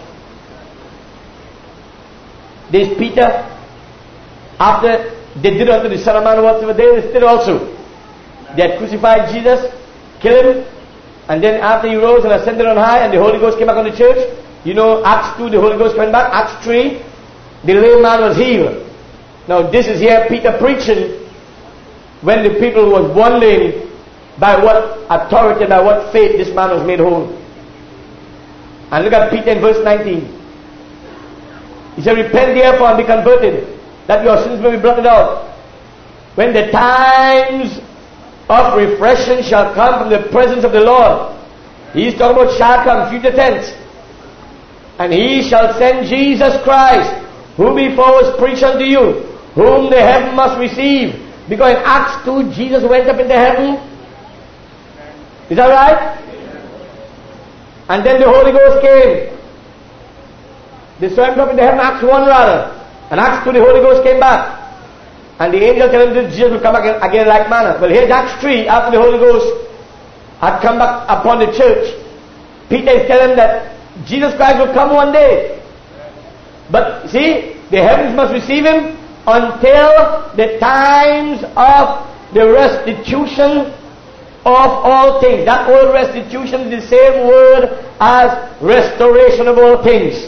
There's Peter. After they did unto the Son of Man whatsoever they listed also. They had crucified Jesus, killed him, and then after he rose and ascended on high and the Holy Ghost came back on the church, you know, Acts 2, the Holy Ghost came back. Acts 3, the lame man was healed. Now this is here Peter preaching when the people was wondering by what authority, by what faith this man was made whole. And look at Peter in verse 19. He said, repent therefore and be converted, that your sins may be blotted out. when the times of refreshing shall come from the presence of the Lord. He's talking about shall come, future tense. And he shall send Jesus Christ, who before was preached unto you, whom the heaven must receive. Because in Acts 2, Jesus went up into heaven. Is that right? And then the Holy Ghost came. They saw him up into heaven, Acts 1 rather. And Acts 2, the Holy Ghost came back. And the angel told him that Jesus will come back again like manner. Well, here's Acts 3, after the Holy Ghost had come back upon the church. Peter is telling him that Jesus Christ will come one day. But see, the heavens must receive him until the times of the restitution of all things. That word restitution is the same word as restoration of all things.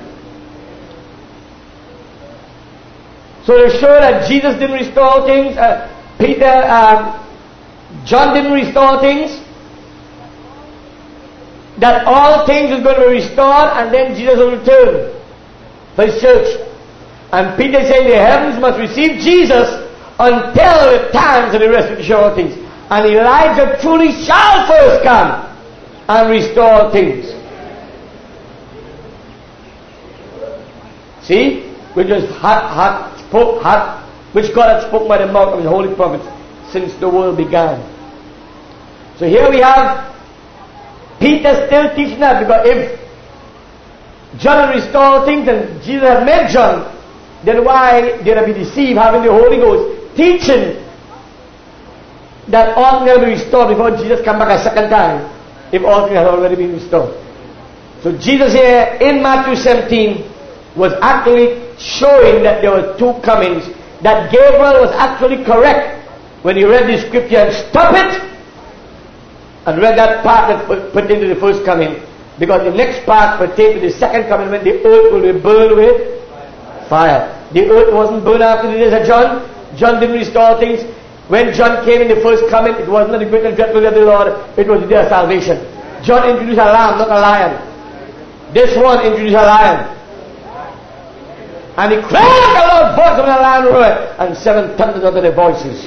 So to show that Jesus didn't restore things, John didn't restore things, that all things is going to be restored and then Jesus will return for his church. And Peter is saying the heavens must receive Jesus until the times of the restitution of all things. And Elijah truly shall first come and restore things. See? Which was which God had spoken by the mouth of his holy prophets since the world began. So here we have Peter still teaching that, because if John had restored things and Jesus had met John, then why did I be deceived having the Holy Ghost teaching that all things will be restored before Jesus come back a second time, if all things had already been restored? So Jesus here in Matthew 17 was actually showing that there were two comings, that Gabriel was actually correct when he read the scripture and stopped it and read that part that pertained to the first coming, because the next part pertained to the second coming, when the earth will be burned with fire. The earth wasn't burned after the days of John. John didn't restore things. When John came in the first coming, it was not the great and dreadful day of the Lord, it was the day of salvation. John introduced a lamb, not a lion. This one introduced a lion. And he cried like a loud voice of a lion roared, and seven thunders under their voices.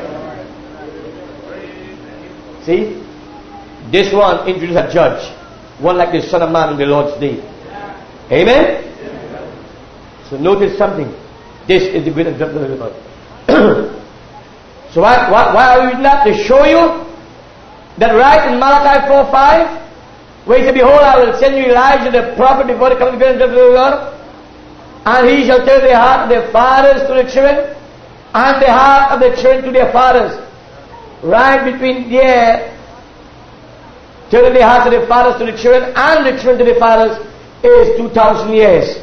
See? This one introduced a judge, one like the Son of Man in the Lord's day. Amen? So notice something. This is the great and dreadful day of the Lord. So why are we reading that? To show you that right in Malachi 4:5, where he said, behold, I will send you Elijah the prophet before the coming of the great and dreadful day of the Lord, and he shall turn the heart of the fathers to the children, and the heart of the children to their fathers. Right between there, turning the hearts of the fathers to the children and the children to the fathers, is 2,000 years.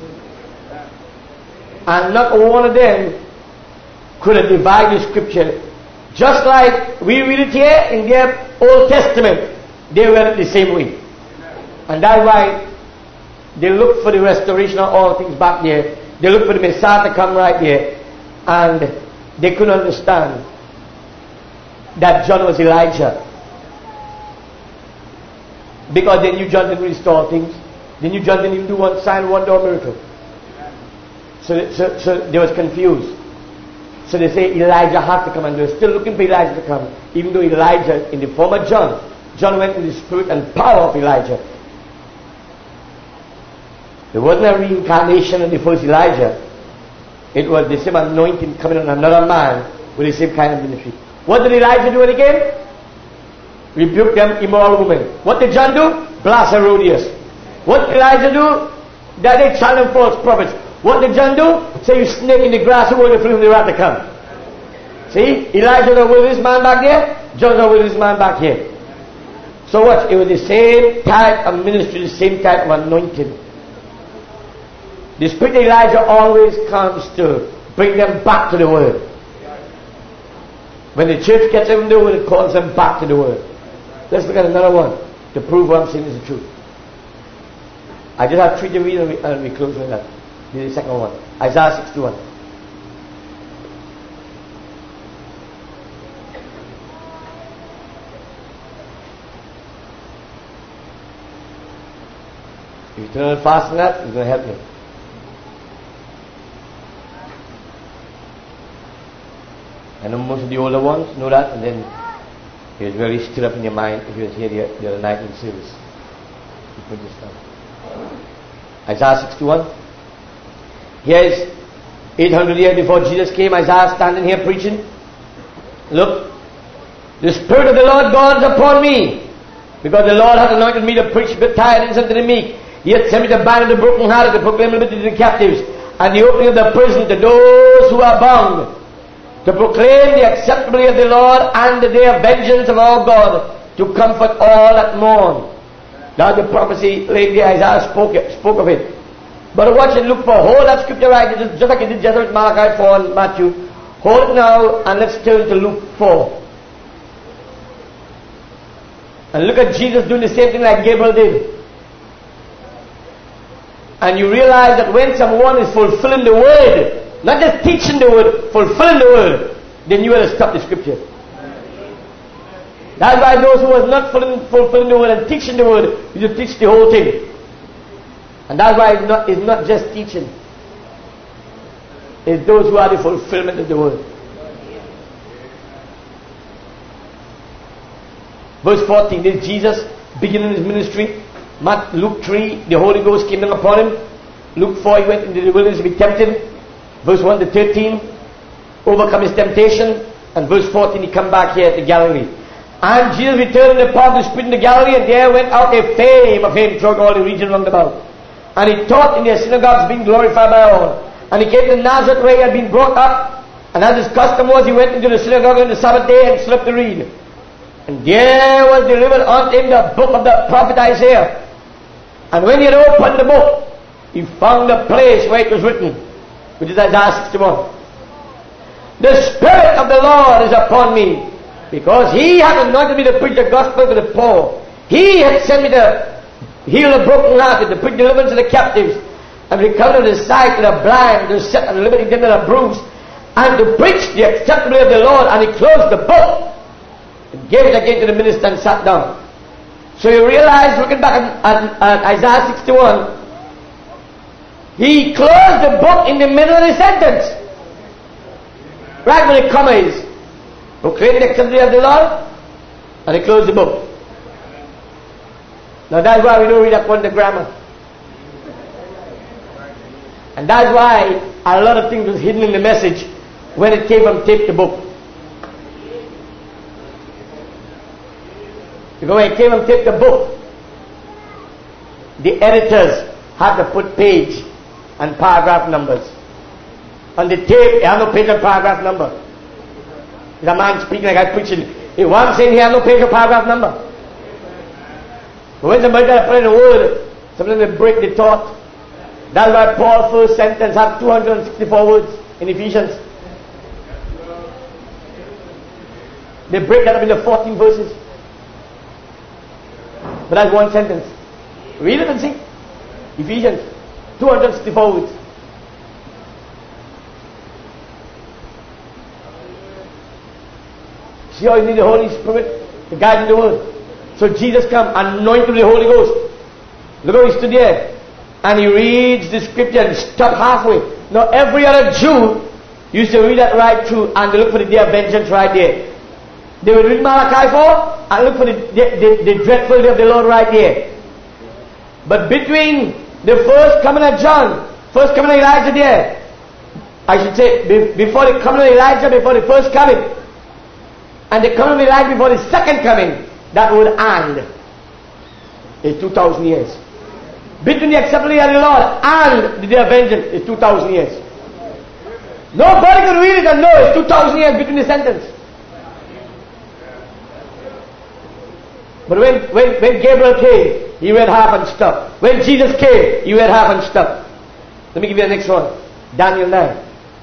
And not one of them could have divided the scripture. Just like we read it here in their Old Testament, they read it the same way. And that's why they look for the restoration of all things back there. They look for the Messiah to come right there. And they couldn't understand that John was Elijah. Because they knew John didn't restore things. They knew John didn't even do one sign, wonder, or miracle. So they was confused. So they say Elijah had to come, and they're still looking for Elijah to come. Even though Elijah, in the form of John went in the spirit and power of Elijah. There wasn't a reincarnation of the first Elijah. It was the same anointing coming on another man with the same kind of ministry. What did Elijah do when he came? Rebuke them immoral women. What did John do? Blast Herodias. What did Elijah do? That they challenged false prophets. What did John do? Say, you snake in the grass, who will you flee from the wrath to come? See? Elijah was with this man back there. John was with this man back here. So what? It was the same type of ministry, the same type of anointing. The spirit of Elijah always comes to bring them back to the Word. When the church gets them in the Word, it calls them back to the Word. Let's look at another one to prove what I'm saying is the truth. I just have 3 to read and we close with that. This is the second one. Isaiah 61. If you turn fast on that, it's going to help you. I know most of the older ones know that, and then it was very still up in your mind if you was here the other night in service. You put this down. Isaiah 61. Here is 800 years before Jesus came, Isaiah standing here preaching. Look, the Spirit of the Lord God is upon me, because the Lord hath anointed me to preach good tidings unto the meek. He hath sent me to bind the brokenhearted, to proclaim liberty to the captives, and the opening of the prison to those who are bound, to proclaim the acceptability of the Lord and the day of vengeance of our God, to comfort all that mourn. Now the prophecy laid there, Isaiah spoke of it. But watch and look for, hold that scripture right, just like it did just with Malachi 4 and Matthew. Hold it now and let's turn to Luke 4. And look at Jesus doing the same thing like Gabriel did. And you realize that when someone is fulfilling the word, not just teaching the word, fulfilling the word, then you have to stop the scripture. That's why those who are not fulfilling the word and teaching the word, you just teach the whole thing. And that's why it's not just teaching. It's those who are the fulfillment of the word. Verse 14, this is Jesus beginning his ministry. Luke 3, the Holy Ghost came down upon him. Luke 4, he went into the wilderness to be tempted. Verse 1 to 13, overcome his temptation. And verse 14, he come back here to Galilee. And Jesus returned in the path to Spirit into Galilee, and there went out a fame of him throughout all the region round about. And he taught in their synagogues, being glorified by all. And he came to Nazareth, where he had been brought up. And as his custom was, he went into the synagogue on the Sabbath day and slept to read. And there was delivered unto him the book of the prophet Isaiah. And when he had opened the book, he found the place where it was written, which is Isaiah 61. The Spirit of the Lord is upon me, because he hath anointed me to preach the gospel to the poor. He hath sent me to heal the brokenhearted, to preach deliverance to the captives, and recover the sight to the blind, to set at liberty them that are bruised, and to preach the acceptability of the Lord. And he closed the book, and gave it again to the minister, and sat down. So you realize, looking back at Isaiah 61, he closed the book in the middle of the sentence. Right where the comma is. Proclaim the acceptability of the Lord, and he closed the book. Now that's why we don't read upon the grammar. And that's why a lot of things was hidden in the message when it came from tape to book. Because when it came from tape to book, the editors had to put page and paragraph numbers. On the tape, you have no page and paragraph number. There's a man speaking like I'm preaching. If one saying he has no page or paragraph number. But when somebody tries to put in a word, sometimes they break the thought. That's why Paul's first sentence has 264 words in Ephesians. They break that up into 14 verses. But that's one sentence. Read it and see. Ephesians, 264 words. See how you need the Holy Spirit to guide you in the word. So Jesus come anointed with the Holy Ghost. Look how he stood there. And he reads the scripture and stopped halfway. Now every other Jew used to read that right through and they look for the day of vengeance right there. They would read Malachi 4 and look for the dreadful day of the Lord right there. But between the first coming of John, first coming of Elijah there, I should say before the coming of Elijah, before the first coming, and the coming of Elijah before the second coming, that word "and" is 2,000 years. Between the acceptability of the Lord and the day of vengeance is 2,000 years. Nobody could read it and know it's 2,000 years between the sentence. But when Gabriel came, he read half and stopped. When Jesus came, he read half and stopped. Let me give you the next one. Daniel 9.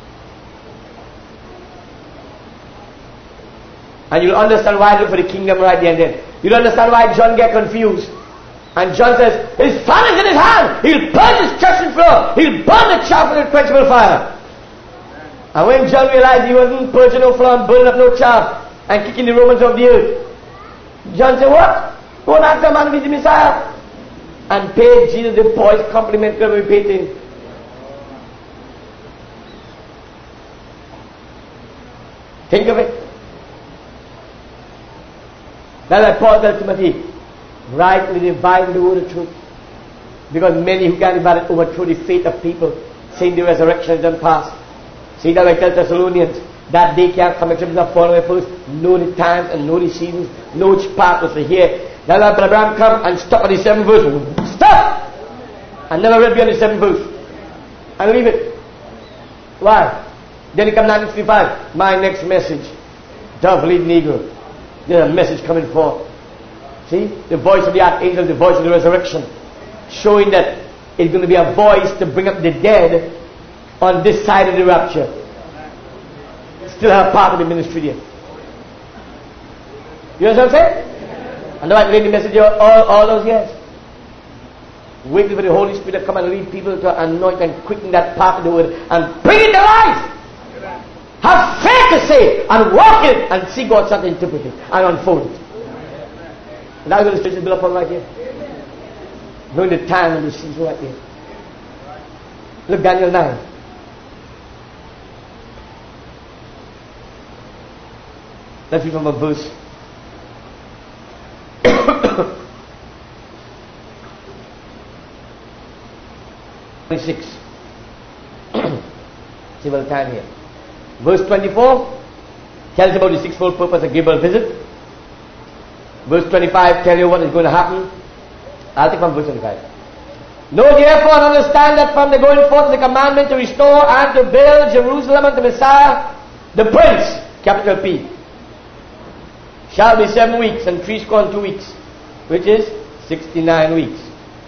And you'll understand why I look for the kingdom right there and then. You'll understand why John get confused. And John says, his fan is in his hand. He'll burn his threshing floor. He'll burn the chaff with a quenchable fire. And when John realized he wasn't purging no floor and burning up no chaff and kicking the Romans off the earth, John said, what? Go not the man with the Messiah. And paid Jesus the poised compliment that we paid him. Think of That's why Paul tells Timothy, rightly divide the word of truth. Because many who can't divide it overthrow the faith of people, saying the resurrection is done past. See that I tell Thessalonians, that day can't come except the fall away first. Know the times and know the seasons, know which part was to hear. Now let Abraham come and stop at the 7th verse. Stop! And never read beyond the 7th verse. And leave it. Why? Then he comes 1965. My next message. Dove leading eagle. There's a message coming forth. See? The voice of the archangel, the voice of the resurrection. Showing that it's going to be a voice to bring up the dead on this side of the rapture. Still have part of the ministry there. You know what I'm saying? And now I read the message all those years. Waiting for the Holy Spirit to come and lead people to anoint and quicken that part of the word and bring it to life. Have faith to say and walk it and see God start to interpret it and unfold it. And that's what the Spirit is built upon right here. Knowing the time and the season right here. Look, Daniel 9. Let's read from a verse. 26. See what the time here. Verse 24 tells about the sixfold purpose of Gabriel's visit. Verse 25 tells you what is going to happen. I'll take from verse 25. Know therefore and understand that from the going forth of the commandment to restore and to build Jerusalem unto Messiah, the Prince, capital P, shall be 7 weeks and 62 weeks, which is 69 weeks.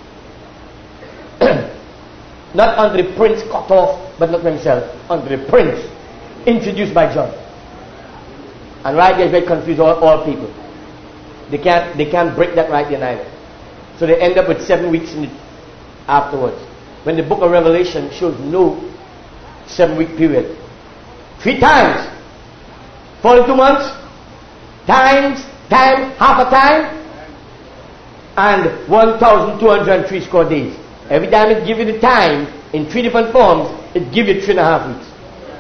Not under the prince cut off, but not for himself, under the prince introduced by John. And right there is very confused all people. They can't break that right there neither. So they end up with 7 weeks afterwards. When the book of Revelation shows no 7 week period. 3 times. 42 months. Time, half a time. And 1,203 score days. Every time it gives you the time in 3 different forms, it gives you 3.5 weeks.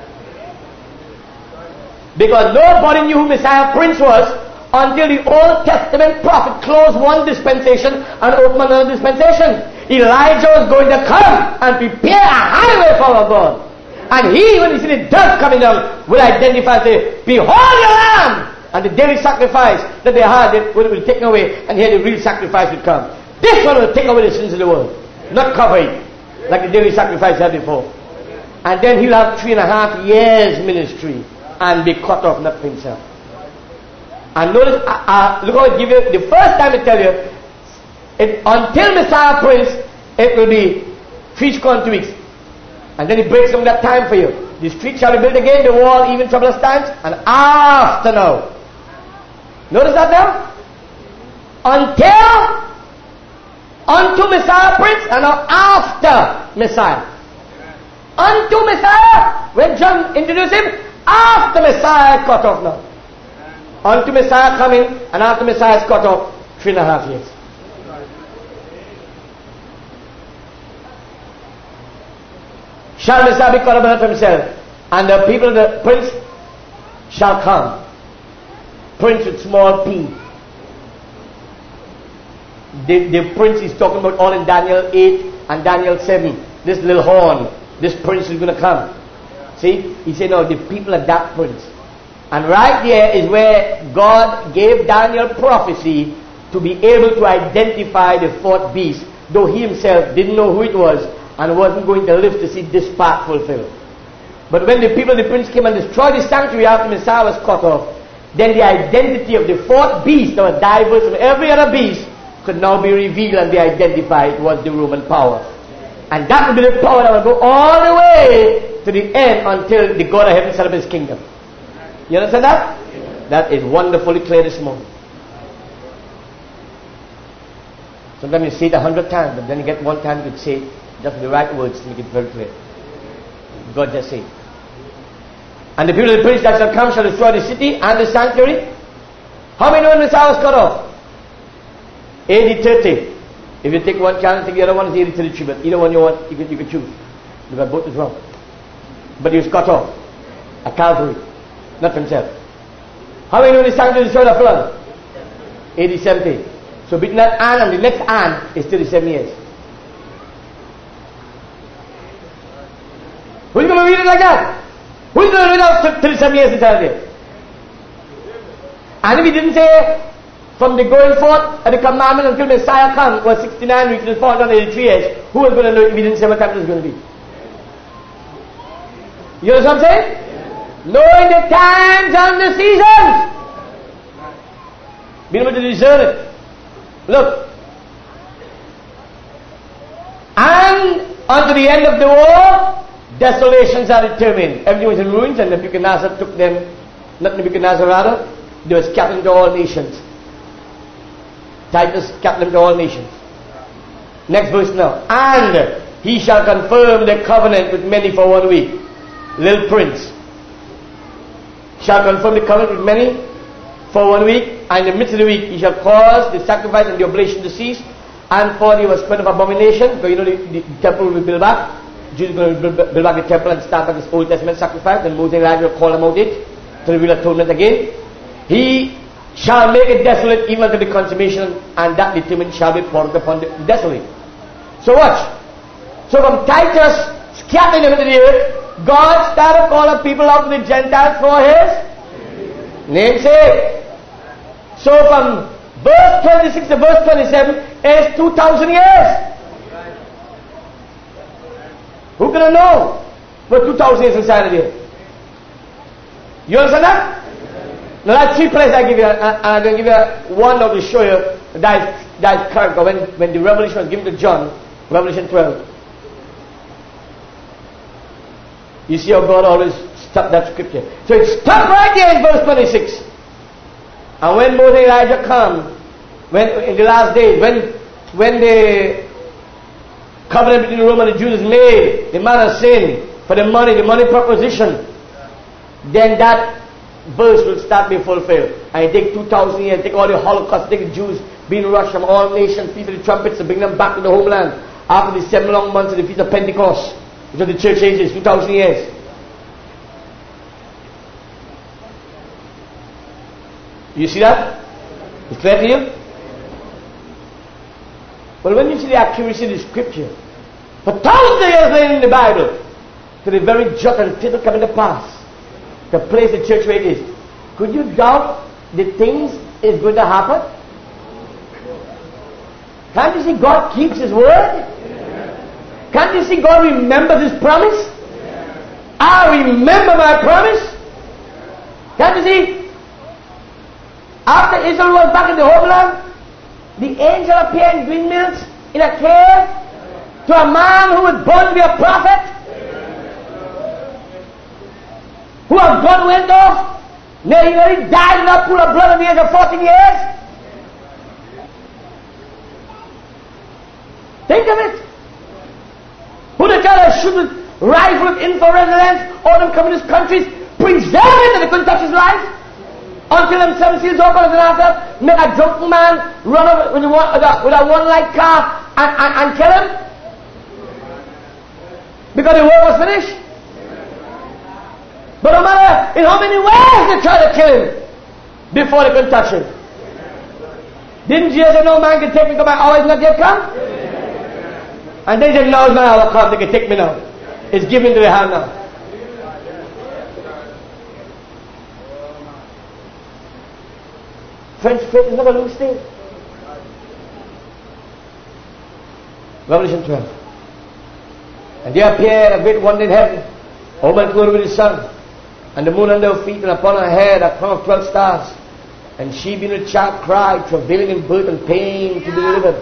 Because nobody knew who Messiah Prince was until the Old Testament prophet closed one dispensation and opened another dispensation. Elijah was going to come and prepare a highway for our God. And he, when he see the dust coming down, will identify and say, behold your lamb! And the daily sacrifice that they had will be taken away, and here the real sacrifice will come. This one will take away the sins of the world, not cover it, like the daily sacrifice had before. And then he'll have 3.5 years ministry and be cut off, not for himself. And notice, look how it gives you, the first time I tell you, until Messiah Prince, it will be 3 weeks. And then he breaks some of that time for you. The street shall be built again, the wall, even troublous times, and after now. Notice that now? Unto Messiah Prince, and now after Messiah. Unto Messiah, when John introduced him, after Messiah cut off now. Unto Messiah coming, and after Messiah is cut off, 3.5 years. Shall Messiah be cut off from himself, and the people of the prince shall come. Prince with small p. The prince is talking about all in Daniel 8 and Daniel 7. This little horn, this prince is going to come. See? He said, no, the people of that prince. And right there is where God gave Daniel prophecy to be able to identify the 4th beast, though he himself didn't know who it was and wasn't going to live to see this part fulfilled. But when the people of the prince came and destroyed the sanctuary after Messiah was cut off, then the identity of the 4th beast that was diverse from every other beast could now be revealed and be identified. It was the Roman power. And that will be the power that will go all the way to the end until the God of heaven set up his kingdom. You understand that? Yes. That is wonderfully clear this morning. Sometimes you say it 100 times, but then you get one time you could say it just the right words to make it very clear. God just said. And the people of the prince that shall come shall destroy the city and the sanctuary. How many know when Messiah was cut off? AD 30. If you take one chance, take the other one is AD 33. But either one you want, you can choose. Because both is wrong. But he was cut off. A Calvary. Not for himself. How many know the sanctuary destroyed a flood? AD 70. So between that and the next and is 37 years. Who's going to read it like that? Who's going to read out 37 years eternity? And if he didn't say from the going forth and the commandment until Messiah comes was 69 weeks and 483 years, who was going to know if he didn't say what time it was going to be? You know what I'm saying? Knowing the times and the seasons. Being able to discern it. Look. And unto the end of the war, desolations are determined. Everything was in ruins, and Nebuchadnezzar took them, not Nebuchadnezzar rather, they was captain to all nations. Titus captain to all nations. Next verse now. And he shall confirm the covenant with many for 1 week. Little prince shall confirm the covenant with many for 1 week, and in the midst of the week he shall cause the sacrifice and the oblation to cease, and for the overspend of abomination, because you know the temple will be built back. Jesus is going to build back the temple and start back this Old Testament sacrifice, and Moses and Elijah will call them out it to reveal atonement again. He shall make it desolate even unto the consummation, and that determined shall be poured upon the desolate. So watch. So from Titus scattering them into the earth, God started calling people out to the Gentiles for his namesake. So from verse 26 to verse 27 is 2,000 years. Who can know what 2,000 years inside of here? You understand that? Now that's 3 places I give you, and I'm going to give you one now to show you that is correct. When the revelation was given to John, Revelation 12, you see how God always stopped that scripture. So it stopped right there in verse 26. And when Moses and Elijah come, when in the last days, when the covenant between the Roman and the Jews is made, the man of sin, for the money proposition, then that verse will start being fulfilled. And it take 2,000 years, take all the Holocaust, take the Jews being rushed from all nations, feet of the trumpets to bring them back to the homeland after the 7 long months of the Feast of Pentecost. Which are the church ages, 2,000 years. You see that? It's clear to you? Well, when you see the accuracy of the scripture, for thousands of years later in the Bible, to the very jot and tittle coming to pass, to place the church where it is, could you doubt the things is going to happen? Can't you see God keeps His word? Can't you see God remembers His promise? I remember my promise. Can't you see? After Israel was back in the homeland, the angel appeared in green mills in a cave to a man who was born to be a prophet, who had God went off, nearly died in that pool of blood at the age of 14 years. Think of it. Who the tell us shoot with rifle with infrared lens, all them communist countries, preserve it and they couldn't touch his life until them 7 seals open, and after make a drunken man run over with a one-light car and kill him because the war was finished. But no matter in how many ways they tried to kill him before they could touch him. Didn't Jesus say, no man can take me because my hour is not yet come? And they said, now is my hour come, they can take me now. It's given to the hand now. Friends, faith is not a loose thing. Revelation 12. And there appeared a great wonder in heaven, a woman clothed with the sun, and the moon under her feet, and upon her head a crown of 12 stars. And she being a child cried, travailing in birth and pain to be delivered.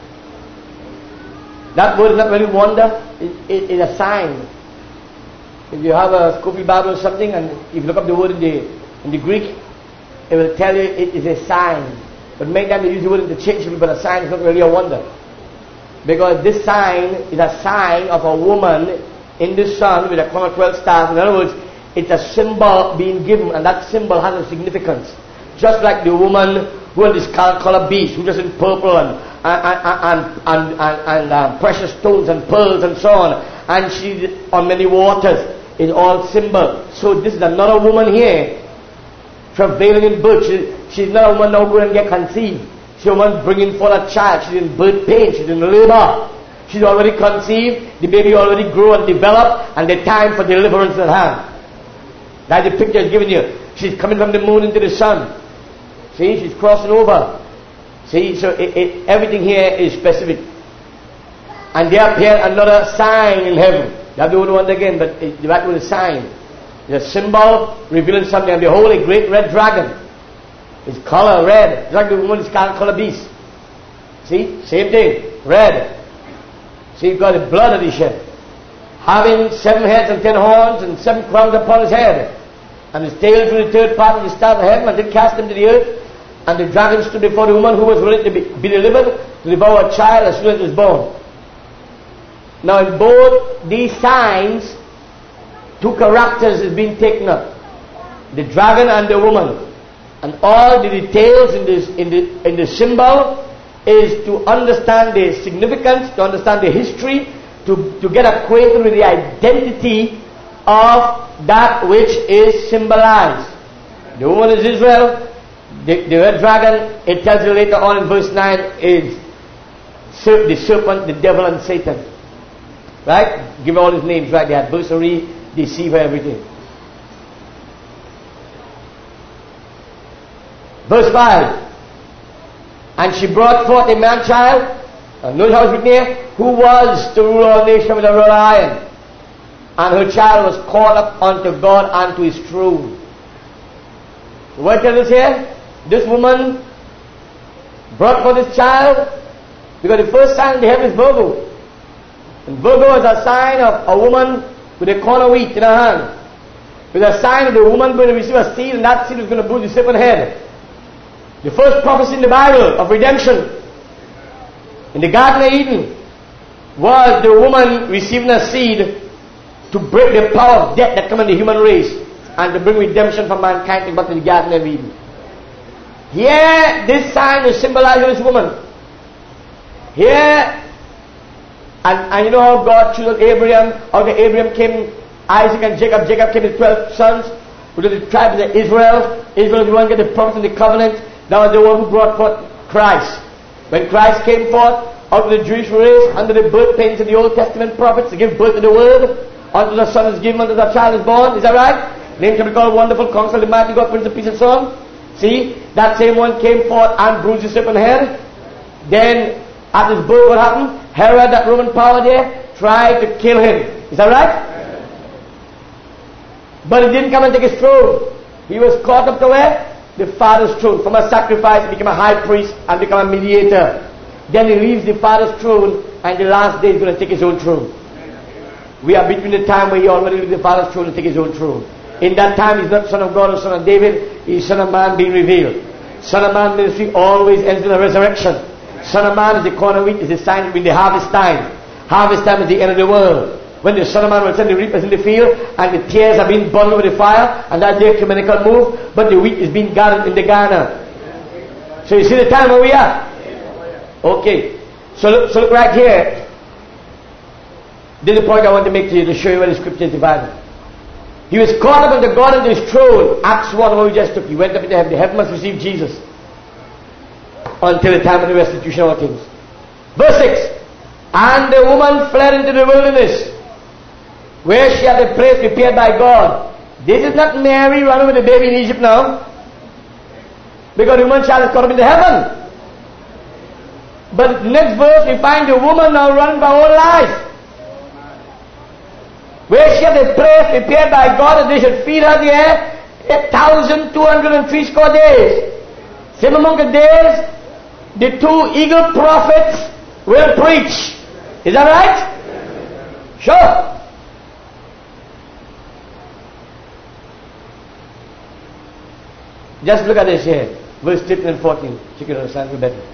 That word is not really wonder, it's a sign. If you have a Scofield Bible or something, and if you look up the word in the Greek, it will tell you it is a sign. But many times they use the word interchangeably, but a sign is not really a wonder. Because this sign is a sign of a woman in the sun with a crown of 12 stars. In other words, it's a symbol being given, and that symbol has a significance. Just like the woman who had this color beast, who was in purple and precious stones and pearls and so on, and she on many waters, is all symbol. So this is another woman here travailing in birth. She's not a woman now going and get conceived. She's a woman bringing forth a child. She's in birth pain. She's in labor. She's already conceived. The baby already grew and developed, and the time for deliverance at hand. That's the picture is given you. She's coming from the moon into the sun. See, she's crossing over. See, so everything here is specific. And there appeared another sign in heaven. You have to do it once again, but you have to do the sign. The symbol revealing something. And behold, a great red dragon. His color red. It's like the woman is color beast. See, same thing. Red. See, you've got the blood that he shed. Having 7 heads and 10 horns and 7 crowns upon his head. And his tail to the third part of the staff of heaven, and did cast him to the earth. And the dragon stood before the woman who was ready to be delivered to devour a child as soon as it was born. Now in both these signs, 2 characters is being taken up. The dragon and the woman. And all the details in the symbol is to understand the significance, to understand the history, to get acquainted with the identity of that which is symbolized. The woman is Israel. The red dragon, it tells you later on in verse 9, is the serpent, the devil, and Satan. Right? Give all his names, right? The adversary, deceiver, everything. Verse 5. And she brought forth a man-child, notice how it's written here, who was to rule all nations with a rod of iron. And her child was caught up unto God and to his throne. So what tells us here? This woman brought forth this child, because the first sign they have is Virgo. And Virgo is a sign of a woman with a corn of wheat in her hand. It's a sign of the woman going to receive a seed, and that seed is going to bruise the serpent's head. The first prophecy in the Bible of redemption in the Garden of Eden was the woman receiving a seed to break the power of death that comes in the human race and to bring redemption for mankind back to the Garden of Eden. Here, this sign is symbolizing this woman. Here, and you know how God chose Abraham, how Abraham came, Isaac and Jacob. Jacob came with 12 sons, who were the tribes of Israel. Israel was the one who got the promise and the covenant. That was the one who brought forth Christ. When Christ came forth out of the Jewish race, under the birth pains of the Old Testament prophets, to give birth to the Word, unto the Son is given, unto the child is born. Is that right? Name shall be called Wonderful Counselor, the Mighty God, Prince of Peace, and so on. See, that same one came forth and bruised the serpent's head. Then, at his birth, what happened? Herod, that Roman power there, tried to kill him. Is that right? But he didn't come and take his throne. He was caught up to where? The Father's throne. From a sacrifice, he became a high priest and become a mediator. Then he leaves the Father's throne, and the last day he's going to take his own throne. We are between the time where he already leaves the Father's throne and take his own throne. In that time, he's not Son of God or Son of David. He's Son of Man being revealed. Son of Man ministry always ends in a resurrection. Son of Man is the corn of wheat, is the sign between the harvest time. Harvest time is the end of the world. When the Son of Man will send the reapers in the field, and the tares are being burned with the fire, and that day ecumenical move, but the wheat is being gathered in the garner. So you see the time where we are? Okay. So look right here. This is the point I want to make to you, to show you where the scripture is divided. He was caught up into God and his throne. Acts 1, where we just took. He went up into heaven. The heaven must receive Jesus until the time of the restitution of all things. Verse 6. And the woman fled into the wilderness, where she had a place prepared by God. This is not Mary running with the baby in Egypt now, because the woman child is caught up into heaven. But next verse we find the woman now running for her own life, where she had a place prepared by God that they should feed her there 1,203 days. Same among the days, the 2 eagle prophets will preach. Is that right? Sure. Just look at this here, verse 13 and 14. You can understand it better.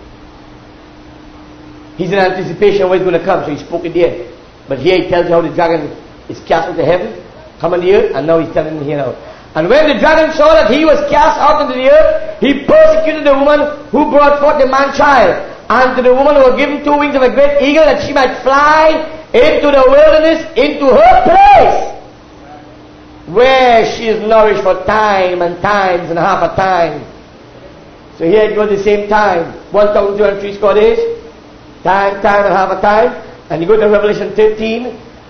He's in anticipation of what's going to come, so he spoke it there. But here he tells you how the dragon is cast into heaven, come on the earth, and now he's telling you here now. And when the dragon saw that he was cast out into the earth, he persecuted the woman who brought forth the man-child. And to the woman who was given 2 wings of a great eagle, that she might fly into the wilderness, into her place, where she is nourished for time and times and half a time. So here it goes the same time, 1,203 score days, time and half a time, and you go to Revelation 13,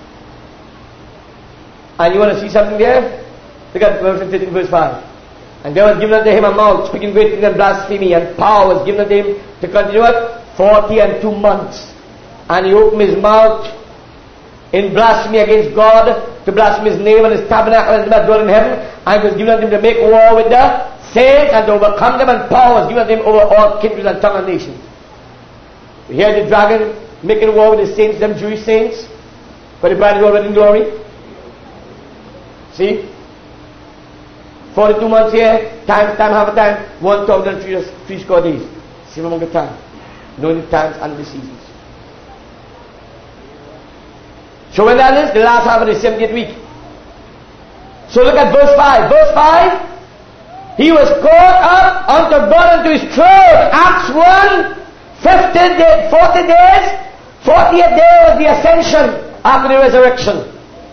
and you want to see something there? Look at Revelation 13 verse 5. And there was given unto him a mouth, speaking great things and blasphemy, and power was given unto him to continue it 42 months. And he opened his mouth in blasphemy against God, to blaspheme his name and his tabernacle and his dwelling in heaven, and it was given unto him to make war with the saints and to overcome them, and power was given unto him over all kindreds and tongues and nations. Here the dragon making war with the saints, them Jewish saints, for the bride is already in glory. See? 42 months here, time, half a time, 1,003 score days. Same among the time. Knowing the times and the seasons. So when that is, the last half of the 70th week. So look at verse 5. Verse 5, he was caught up unto God unto his throne. Acts 1, 40 days, 40th day was the ascension after the resurrection.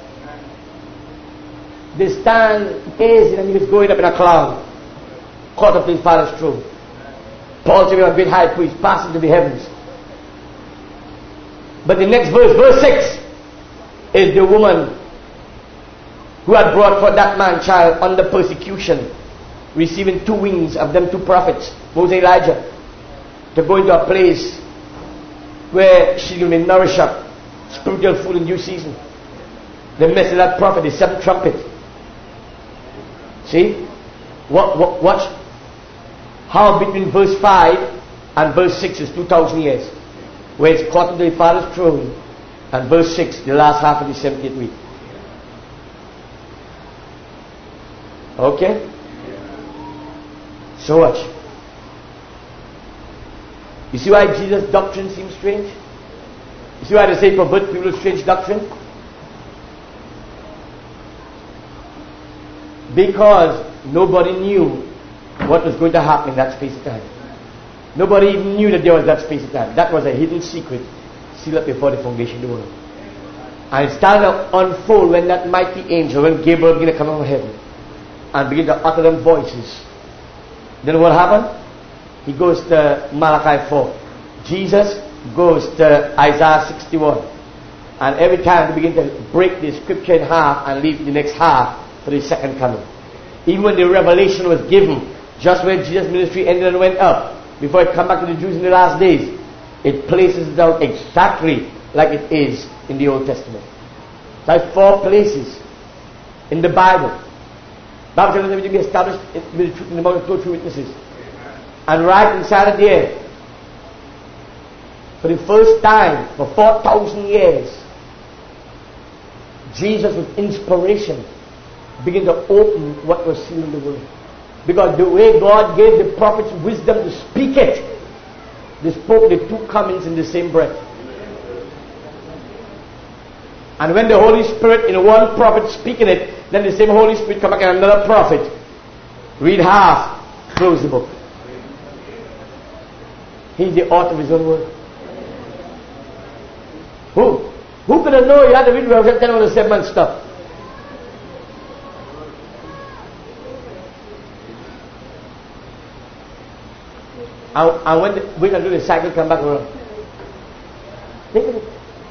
They stand gazing and he was going up in a cloud, caught up to his Father's throne. Paul said, we are a great high priest, passing to the heavens. But the next verse, verse 6, is the woman who had brought forth that man child under persecution, receiving 2 wings of them 2 prophets, Moses and Elijah, to go into a place where she will be nourished up, spiritual food in due season. The message of that prophet, the 7th trumpet. See? Watch how between verse 5 and verse 6 is 2,000 years. Where it's caught into the Father's throne, and verse 6, the last half of the 70th week. Okay? So watch. You see why Jesus' doctrine seems strange? You see why they say pervert people's strange doctrine? Because nobody knew what was going to happen in that space of time. Nobody even knew that there was that space of time. That was a hidden secret sealed up before the foundation of the world. And it started to unfold when that mighty angel, when Gabriel began to come out of heaven and begin to utter them voices. Then what happened? He goes to Malachi 4. Jesus goes to Isaiah 61. And every time they begin to break the scripture in half and leave the next half for the second coming. Even when the revelation was given, just when Jesus' ministry ended and went up, before it come back to the Jews in the last days, it places it out exactly like it is in the Old Testament. There's 4 places in the Bible. Bible tells us everything be established with the truth in the mouth of 2 or 3 witnesses. And right inside of there, for the first time for 4,000 years, Jesus with inspiration began to open what was sealed in the Word. Because the way God gave the prophets wisdom to speak it, they spoke the 2 comings in the same breath. And when the Holy Spirit in one prophet speaking it, then the same Holy Spirit come back in another prophet, read half, close the book. He's the author of his own word. Who could have known you had to read Revelation 10 on the 7 month stuff? And when we're going to do the cycle, come back around. Think of it.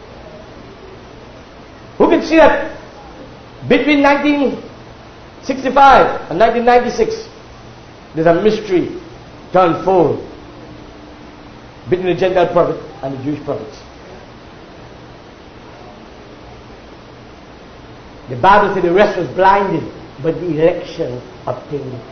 Who can see that between 1965 and 1996, there's a mystery to unfold between the Gentile prophet and the Jewish prophets. The Bible said the rest was blinded, but the election obtained it.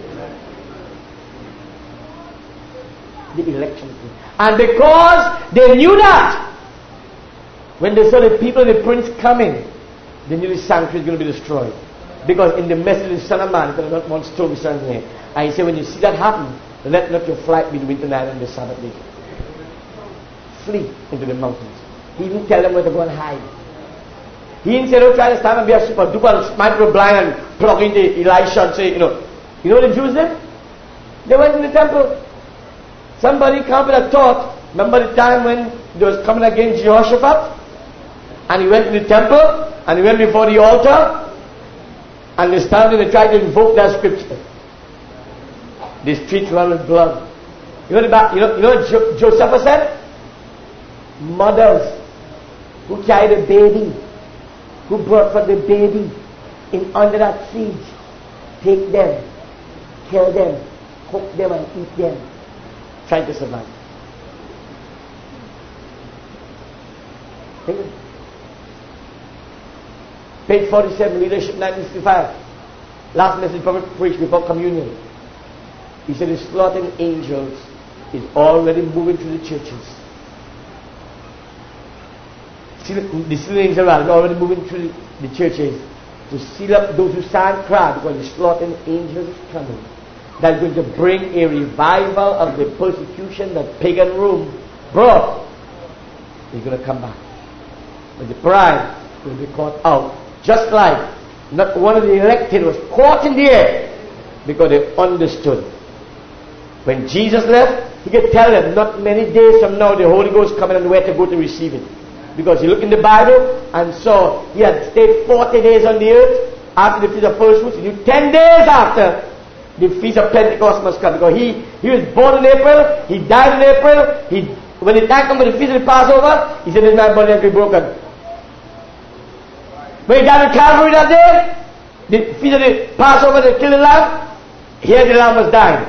The election. And because they knew that, when they saw the people and the prince coming, they knew the sanctuary is going to be destroyed. Because in the message of the Son of Man, not one stone is standing here. And he said, when you see that happen, let not your flight be the winter night and the Sabbath day. Flee into the mountains. He didn't tell them where to go and hide. He didn't say, don't try to stand and be a super duper and smite your blind and plug into Elisha and say, you know what the Jews did? They went in the temple. Somebody come with a thought. Remember the time when they was coming against Jehoshaphat? And he went in the temple, and he went before the altar, And they stand and they try to invoke that scripture. The streets run with blood. You know what Joseph said? Mothers who carried a baby, who brought forth the baby in under that siege, take them, kill them, cook them and eat them, trying to survive. Think of it. Page 47, Leadership 1965. Last message Prophet preached before communion. He said the slaughtering angels is already moving through the churches. The sealing angels are already moving through the churches to seal up those who stand proud, because the slaughtering angels is coming. That's going to bring a revival of the persecution that pagan Rome brought. He's going to come back. But the bride will be caught out. Just like not one of the elected was caught in the air, because they understood. When Jesus left, he could tell them not many days from now the Holy Ghost coming and where to go to receive it. Because he looked in the Bible and saw he had stayed 40 days on the earth after the Feast of First Fruits. He knew 10 days after the Feast of Pentecost must come. Because he was born in April, he died in April. When the time comes for the Feast of the Passover, he said, "This my body has been broken." When he died in Calvary that day, the Feast of the Passover, they killed the lamb, here the lamb was dying.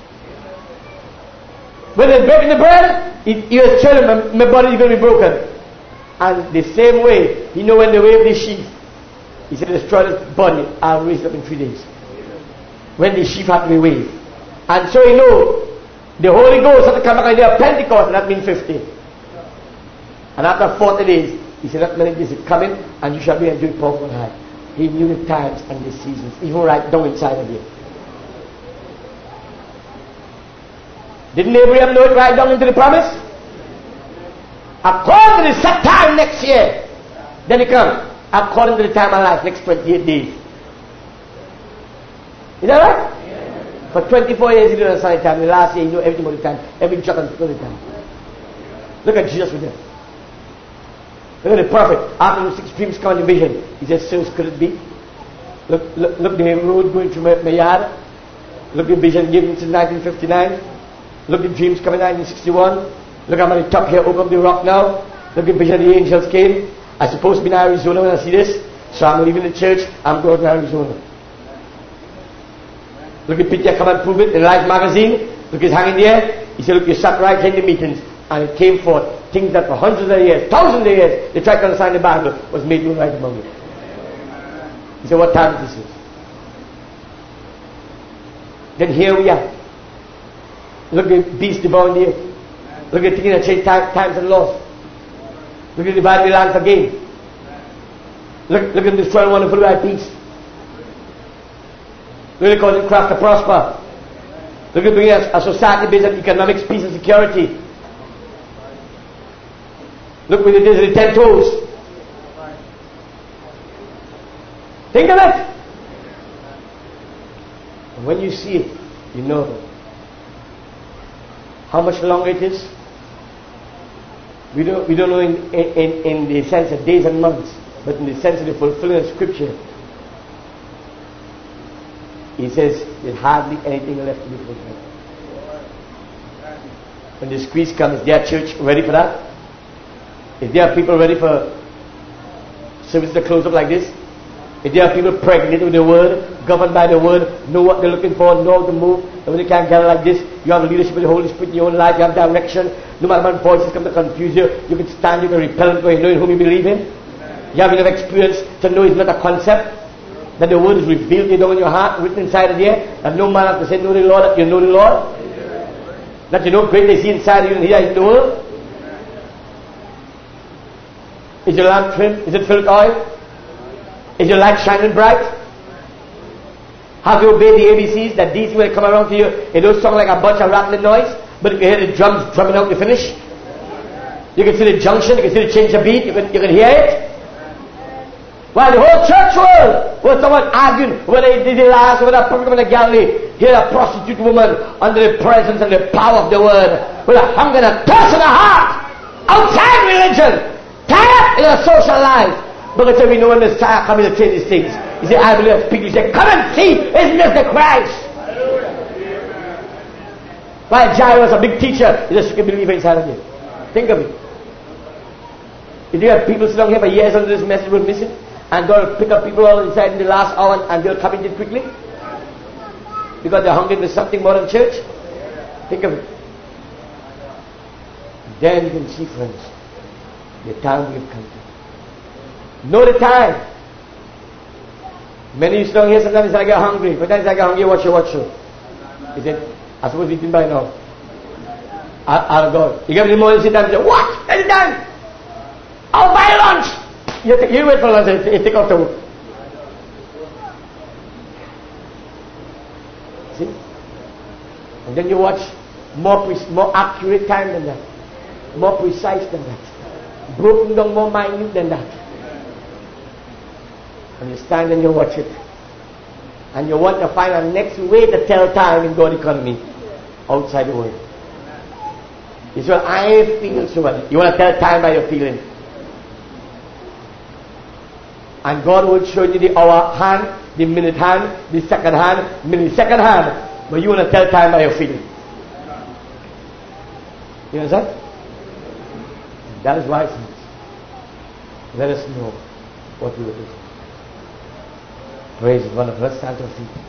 When they're breaking the bread, he was telling them, "My body is going to be broken." And the same way, he knew when they waved the sheaf, he said, "Destroy this body, I'll raise it up in 3 days." When the sheaf had to be waved. And so he knew the Holy Ghost had to come back on the day of Pentecost, and that means 50. And after 40 days, he said, "Not many days is coming, and you shall be enjoying power on high." He knew the times and the seasons, even right down inside of you. Didn't Abraham know it right down into the promise? According to the set time next year, then he comes. According to the time of life, next 28 days. Is that right? Yeah. For 24 years he didn't understand the time. The last year he knew everything about the time. Every jot and tittle of the time. Look at Jesus with them. Look at the prophet. After the 6 dreams come in the vision, he says, "Sirs, could it be? Look the road going through my yard. Look the vision given since 1959. Look the dreams coming in 1961. Look, I'm on the top here, open up the rock now. Look the vision the angels came. I'm supposed to be in Arizona when I see this. So I'm leaving the church, I'm going to Arizona." Look at Peter, come and prove it in Life magazine. Look, it's hanging there. He said, "Look, you sat right in the meetings." And it came forth. Things that for hundreds of years, thousands of years, they tried to understand the Bible, was made known right among it. He said, "What time this is?" Then here we are. Look at beasts devouring the earth. Look at things that change times and laws. Look at dividing the land for gain. Look at destroying wonderful by peace. Look at causing craft to prosper. Look at bringing a society based on economics, peace and security. Look what it is in the 10 toes. Think of it. And when you see it, you know how much longer it is. We don't know in the sense of days and months, but in the sense of the fulfillment of Scripture. He says there's hardly anything left to be fulfilled. When the squeeze comes, is their church ready for that? Is there people ready for service to close up like this? Is there people pregnant with the word, governed by the word, know what they're looking for, know how to move, and when they can't gather like this, you have the leadership of the Holy Spirit in your own life, you have direction. No matter what voices come to confuse you, you can stand, you can repel it, because you know in whom you believe in. You have enough experience to know it's not a concept, that the word is revealed down in your heart, written inside of you, and no man has to say, "Know the Lord," that you know the Lord. That you know great they see inside of you and here in the world. Is your lamp trimmed? Is it filled with oil? Is your light shining bright? Have you obeyed the ABCs that these will come around to you? It don't sound like a bunch of rattling noise, but you can hear the drums drumming out the finish. You can see the junction, you can see the change of beat, you can hear it. While the whole church world was someone arguing whether it did the last, whether a program in the Galilee, here a prostitute woman under the presence and the power of the word, with a hunger and a thirst in her heart, outside religion, tied up in her social life. But we know when the Messiah comes to change these things. He said, I believe that's people. He said, come and see, isn't this the Christ? While Jairus, a big teacher, is a secret believer inside of you. Think of it. If you have people sit down here for years under this message was missing, and God will pick up people all inside in the last hour and they'll come in quickly because they're hungry for something more than church. Think of it. Then you can see, friends, the time we've come to. Know the time. Many of you sit down here, sometimes I get hungry. Sometimes I get hungry, watch show. He said, I suppose eating by now. I'll go. You get in the morning, sit down and say, what? That's it done. I'll buy lunch. You wait for lunch and take off the work. See? And then you watch more accurate time than that. More precise than that. Broken down more minute than that. And you stand and you watch it. And you want to find a next way to tell time in God's economy outside the world. You say, well, I feel so well. You want to tell time by your feeling. And God will show you the hour hand, the minute hand, the second hand, millisecond hand. But you want to tell time by your feeling. You understand? That is why, friends, let us know what we will do. Praise is wonderful. Let's stand to our feet.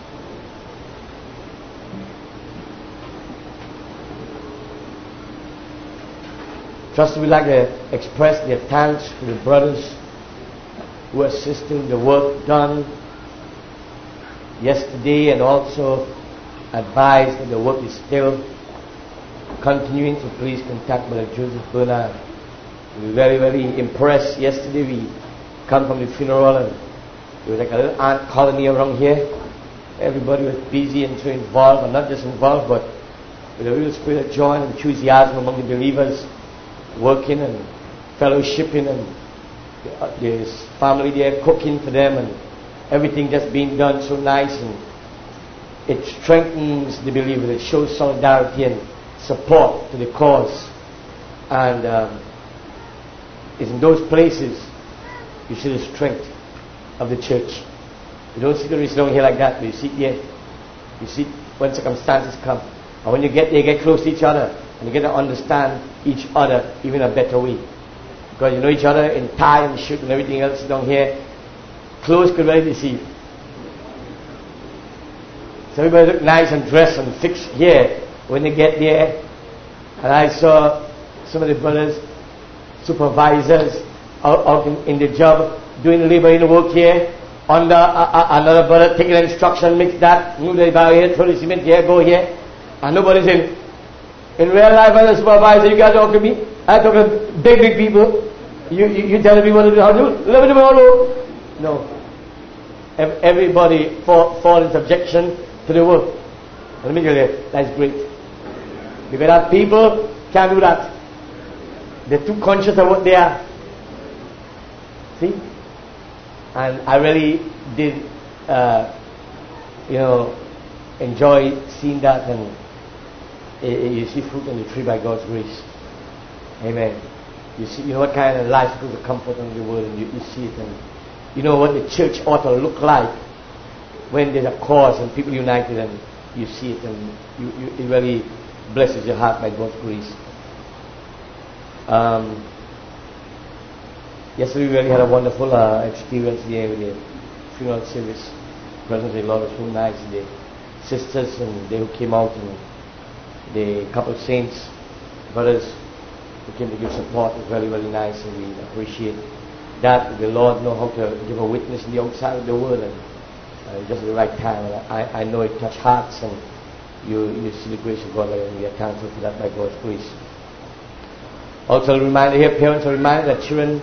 Just we'd like to express their thanks to the brothers who assisted in the work done yesterday and also advise that the work is still continuing, so please contact Brother Joseph Bernard. We were very, very impressed. Yesterday we come from the funeral and there was like a little ant colony around here. Everybody was busy and so involved, and not just involved, but with a real spirit of joy and enthusiasm among the believers, working and fellowshipping, and there's family there cooking for them, and everything just being done so nice, and it strengthens the believer. It shows solidarity and support to the cause, and it's in those places you see the strength of the church. You don't see the reason down here like that, but you see it here. You see when circumstances come, and when you get there, you get close to each other, and you get to understand each other even a better way. Because you know each other in tie and shoot and everything else down here. Clothes could really deceive. So everybody look nice and dressed and fixed here when they get there. And I saw some of the brothers, supervisors out in the job, doing labor in the work here. Under another brother taking an instruction, mix that, move the bar here, throw the cement here, go here. And nobody's in. In real life, as a supervisor, you guys talk to me. I talk to big people. You tell me what to do, how to do. Let me do all. No. Everybody fall in subjection to the work. Let me tell you, that's great. Because that people can't do that. They're too conscious of what they are. See? And I really did, enjoy seeing that, and you see fruit on the tree by God's grace. Amen. You see, you know what kind of life is of comfort in the world, and you see it, and you know what the church ought to look like when there's a cause and people united, and you see it, and it really blesses your heart by God's grace. Yesterday we really had a wonderful experience here with the funeral service. The presence of the Lord was so nice. The sisters and they who came out, and the couple of saints, brothers who came to give support, was really, really nice, and we appreciate that. The Lord knows how to give a witness in the outside of the world, and just at the right time. And I know it touched hearts, and you see the grace of God, and we are thankful for that by God's grace. Also a reminder here, parents are reminded that children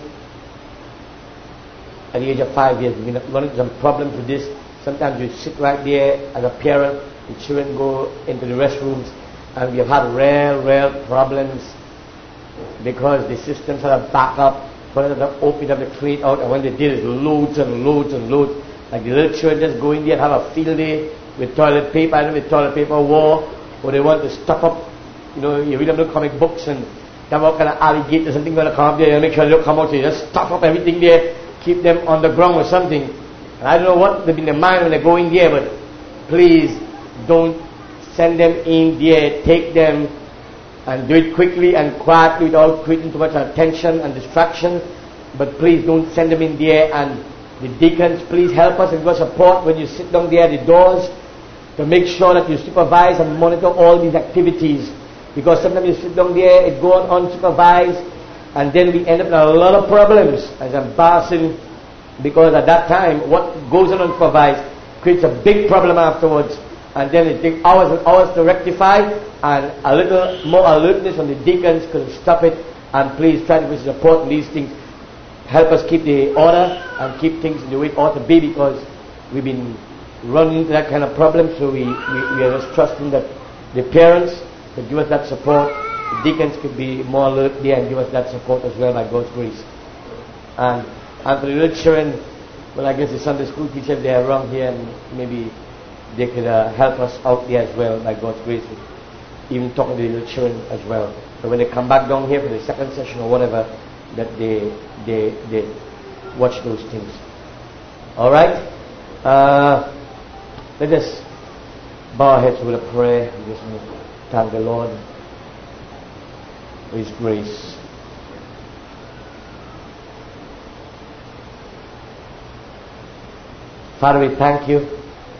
at the age of 5 years, we're running into some problems with this. Sometimes you sit right there as a parent, the children go into the restrooms, and we have had real problems because the systems had a backup for them to open up the crate out, and when they did, it's loads and loads and loads. Like the little children just go in there and have a field day with toilet paper, and with toilet paper war, or they want to stuff up, you read them the comic books, and there are all kind of alligators and things going to come up there, and make sure they don't come out, so you just stuff up everything there, keep them on the ground or something. And I don't know what they've been in their mind when they go in there, but please don't send them in there. Take them and do it quickly and quietly without creating too much attention and distraction. But please don't send them in there. And the deacons, please help us and give us support when you sit down there at the doors to make sure that you supervise and monitor all these activities. Because sometimes you sit down there, it goes on unsupervised, and then we end up with a lot of problems. As embarrassing, because at that time, what goes on unsupervised creates a big problem afterwards. And then it takes hours and hours to rectify, and a little more alertness from the deacons could stop it. And please try to support in these things. Help us keep the order and keep things in the way it ought to be, because we've been running into that kind of problem. So we are just trusting that the parents could give us that support. The deacons could be more alert there and give us that support as well by God's grace. And for the little children, well, I guess the Sunday school teachers, they are around here, and maybe they could help us out there as well by God's grace, even talking to the little children as well. So when they come back down here for the second session or whatever, that they watch those things. All right? Let us bow our heads with a prayer. We just want to thank the Lord for His grace. Father, we thank you.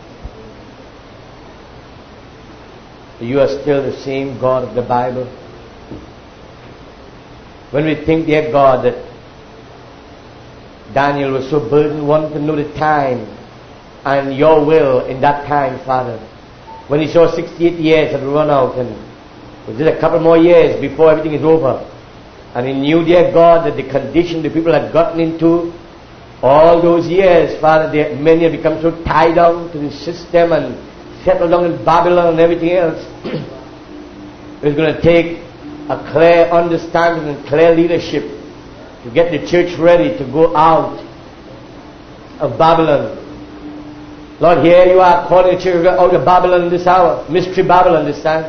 You are still the same God of the Bible. When we think, dear God, that Daniel was so burdened, wanting to know the time and your will in that time, Father. When he saw 68 years had run out, and it was just a couple more years before everything is over. And he knew, dear God, that the condition the people had gotten into all those years, Father, many have become so tied down to the system and settled down in Babylon and everything else. It was going to take a clear understanding and clear leadership to get the church ready to go out of Babylon. Lord, here you are calling the church out of Babylon this hour. Mystery Babylon this time.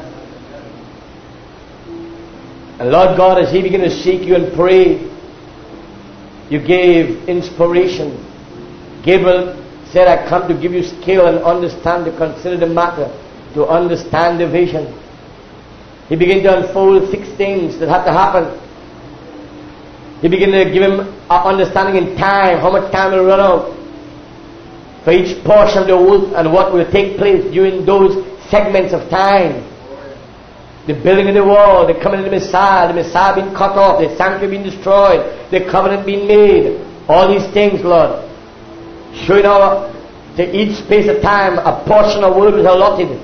And Lord God, as he began to seek you and pray, you gave inspiration. Gabriel said, I come to give you skill and understand to consider the matter, to understand the vision. He began to unfold 6 things that had to happen. He began to give him an understanding in time, how much time will run out for each portion of the work and what will take place during those segments of time. The building of the wall, the coming of the Messiah being cut off, the sanctuary being destroyed, the covenant being made. All these things, Lord, showing how to each space of time a portion of word was allotted.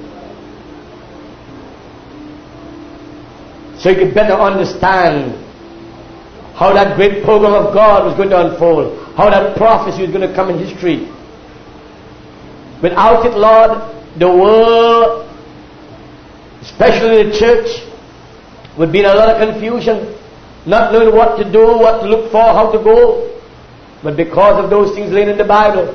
So you could better understand how that great program of God was going to unfold, how that prophecy was going to come in history. Without it, Lord, the world, especially the church, would be in a lot of confusion, not knowing what to do, what to look for, how to go. But because of those things laid in the Bible,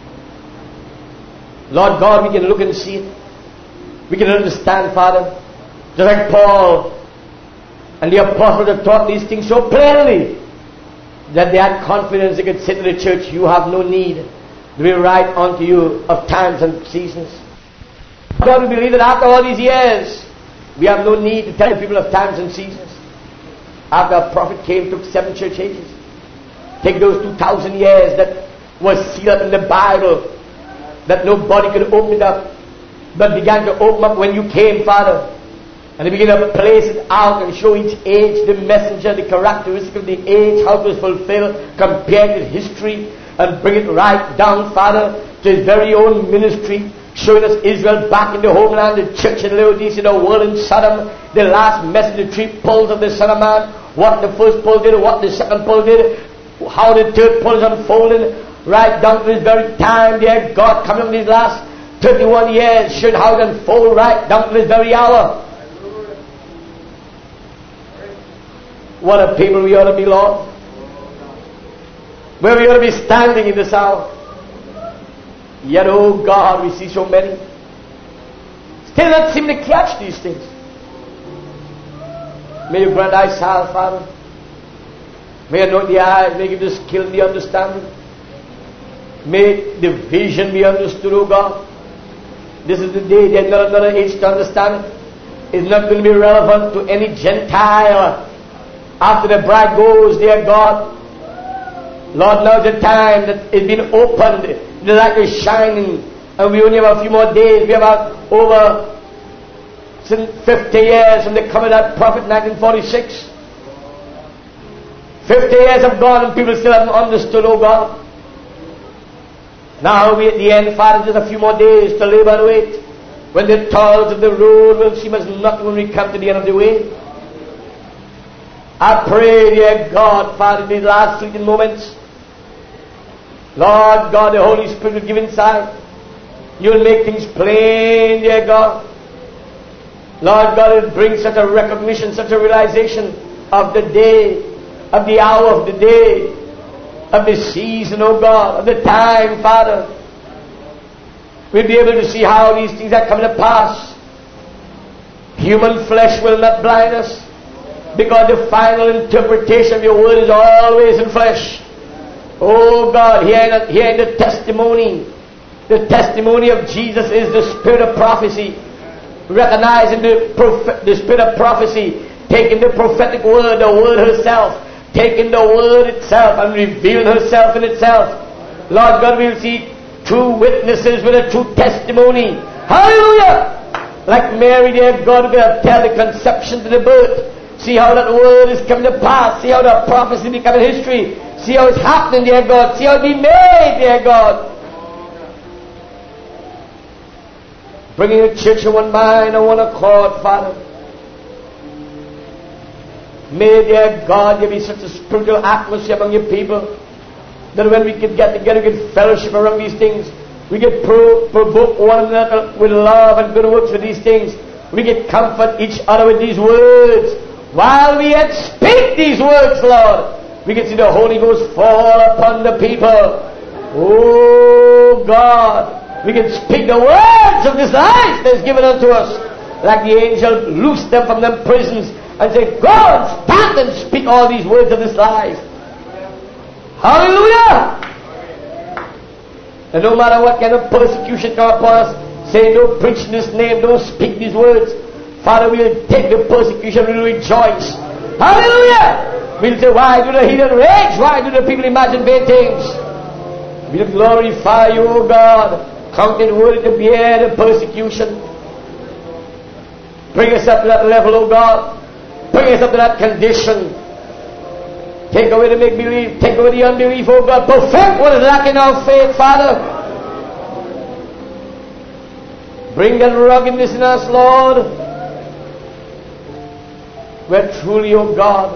Lord God, we can look and see it. We can understand, Father. Just like Paul and the apostles have taught these things so plainly that they had confidence they could say to the church, you have no need to be right unto you of times and seasons. God, we believe that after all these years, we have no need to tell the people of times and seasons. After a prophet came, took 7 church ages. Take those 2,000 years that was sealed in the Bible, that nobody could open it up, but began to open up when you came, Father. And they began to place it out and show each age the messenger, the characteristic of the age, how it was fulfilled, compared with history, and bring it right down, Father, to his very own ministry, showing us Israel back in the homeland, the church in Laodicea, the world in Sodom, the last message, the 3 poles of the Son of Man, what the first pole did, what the second pole did, how the third pole is unfolding, right down to this very time, dear God, coming in these last 31 years, showing how it unfold right down to this very hour. What a people we ought to be, Lord. Where we ought to be standing in this hour. Yet, oh God, we see so many still not seem to catch these things. May you grant thy salve, Father. May you anoint the eyes, may you give the skill and the understanding. May the vision be understood, O God. This is the day, there's not another age to understand it. It's not going to be relevant to any Gentile after the bride goes, dear God. Lord, now's the time that it's been opened, the light is shining, and we only have a few more days. We have over 50 years from the coming of that prophet, 1946. 50 years have gone and people still haven't understood, oh God. Now we at the end, Father, just a few more days to labor and wait. When the toils of the road will seem as nothing when we come to the end of the way. I pray, dear God, Father, in these last fleeting moments, Lord God, the Holy Spirit will give insight. You'll make things plain, dear God. Lord God, it will bring such a recognition, such a realization of the day, of the hour of the day, of the season, oh God, of the time, Father. We'll be able to see how these things are coming to pass. Human flesh will not blind us, because the final interpretation of your word is always in flesh. Oh God, here in the testimony of Jesus is the spirit of prophecy. Recognizing the spirit of prophecy, taking the prophetic word, the word herself, taking the word itself and revealing herself in itself. Lord God, we'll see true witnesses with a true testimony. Hallelujah! Like Mary, dear God, we'll tell the conception to the birth. See how that word is coming to pass. See how the prophecy becoming history. See how it's happening, dear God. See how it be made, dear God. Bringing the church in one mind and one accord, Father. May, dear God, there be such a spiritual atmosphere among your people that when we can get together, we can fellowship around these things. We can provoke one another with love and good works with these things. We can comfort each other with these words. While we yet speak these words, Lord, we can see the Holy Ghost fall upon the people. Oh God, we can speak the words of this life that is given unto us. Like the angel loosed them from them prisons and said, go and stand and speak all these words of this life. Hallelujah! And no matter what kind of persecution come upon us, say, don't preach in this name, don't speak these words. Father, we'll take the persecution, we'll rejoice. Hallelujah! We'll say, why do the heathen rage? Why do the people imagine vain things? We'll glorify you, O God. Count it worthy to bear the persecution. Bring us up to that level, O God. Bring us up to that condition. Take away the make-believe. Take away the unbelief, O God. Perfect what is lacking in our faith, Father. Bring that ruggedness in us, Lord. Where truly, O God,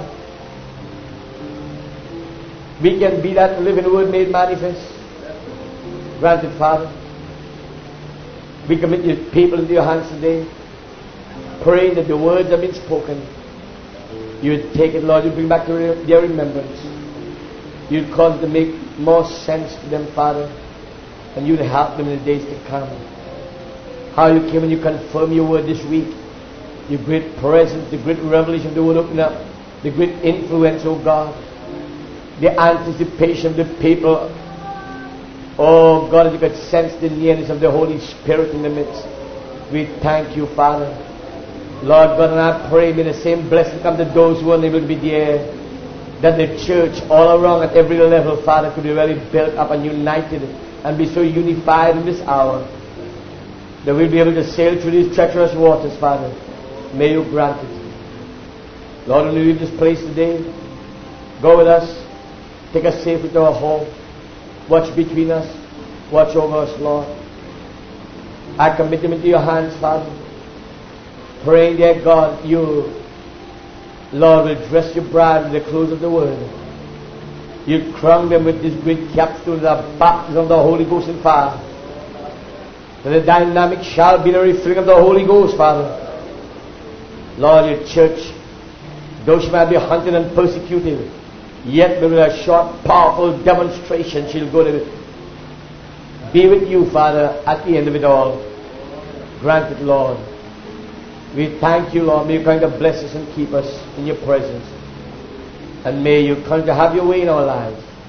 we can be that living word made manifest. Granted, Father. We commit your people into your hands today. Pray that the words have been spoken. You would take it, Lord, you bring back to their remembrance. You'd cause it to make more sense to them, Father. And you'd help them in the days to come. How you came and you confirmed your word this week. Your great presence, the great revelation of the word open up. The great influence, oh God. The anticipation of the people. Oh God, as you could sense the nearness of the Holy Spirit in the midst. We thank you, Father. Lord God, and I pray may the same blessing come to those who are unable to be there. That the church all around at every level, Father, could be really built up and united and be so unified in this hour that we'll be able to sail through these treacherous waters, Father. May you grant it. Lord, when we leave this place today, go with us. Take us safely to our home. Watch between us. Watch over us, Lord. I commit them into your hands, Father. Praying, dear God, you, Lord, will dress your bride with the clothes of the word. You crown them with this great capstone, the baptism of the Holy Ghost and fire. That the dynamic shall be the refilling of the Holy Ghost, Father. Lord, your church, though she might be hunted and persecuted, yet with a short, powerful demonstration, she'll go to be with you, Father, at the end of it all. Grant it, Lord. We thank you, Lord. May you come to bless us and keep us in your presence. And may you come to have your way in our lives.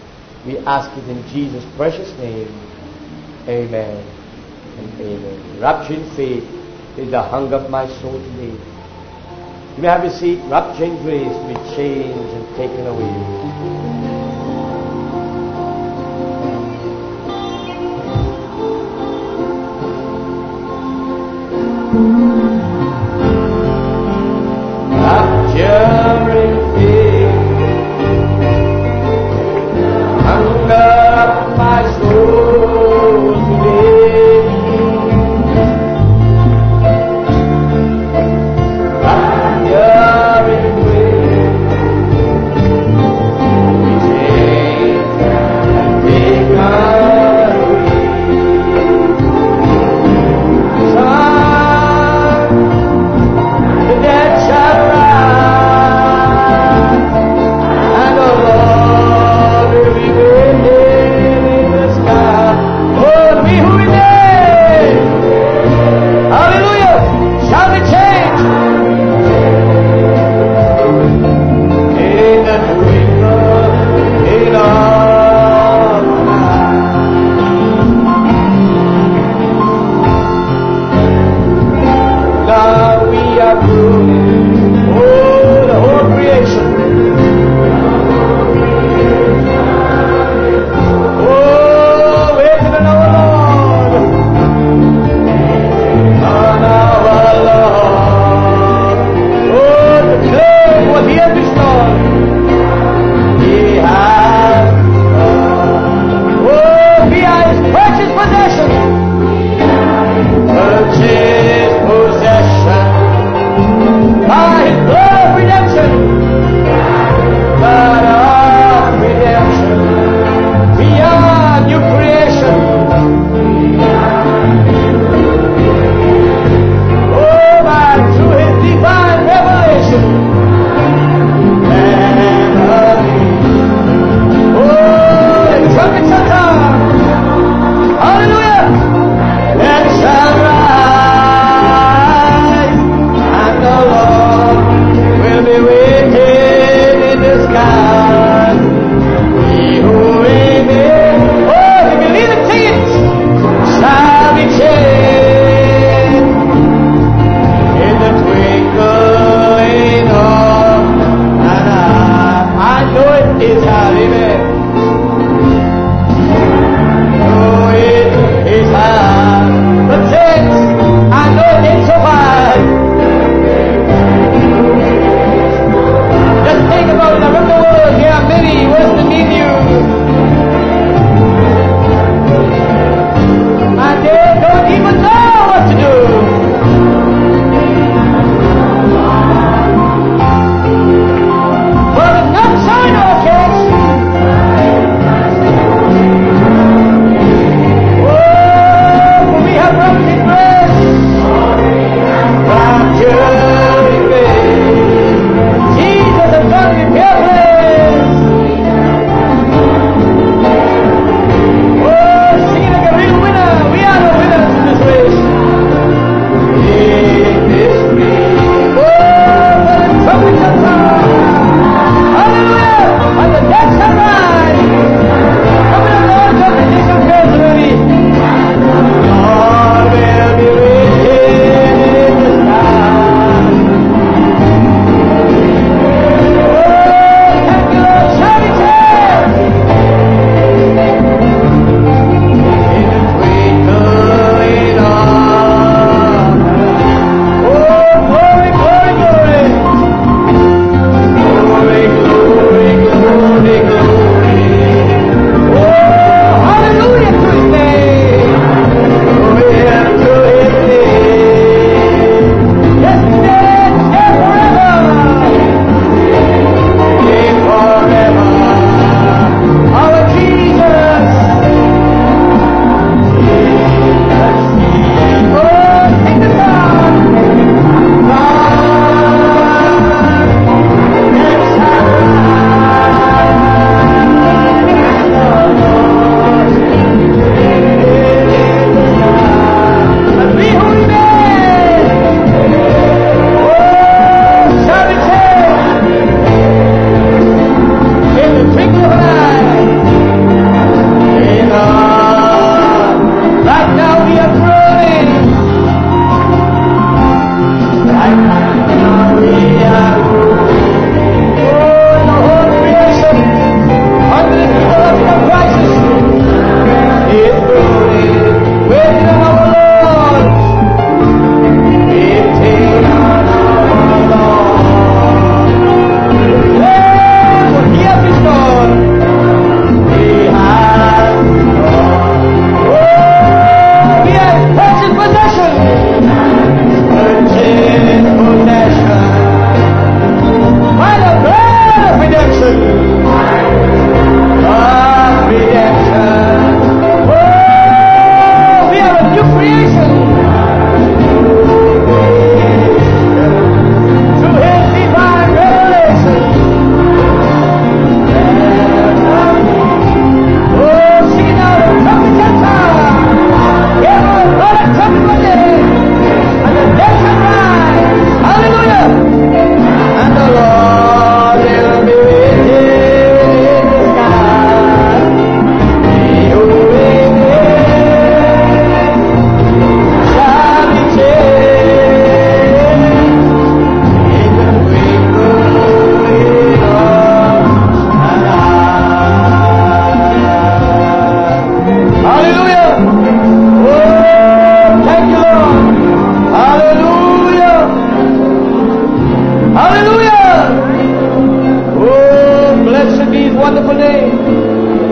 We ask it in Jesus' precious name. Amen and amen. Rapture in faith is the hunger of my soul today. You may have a seat. Rapture in grace to be changed and taken away.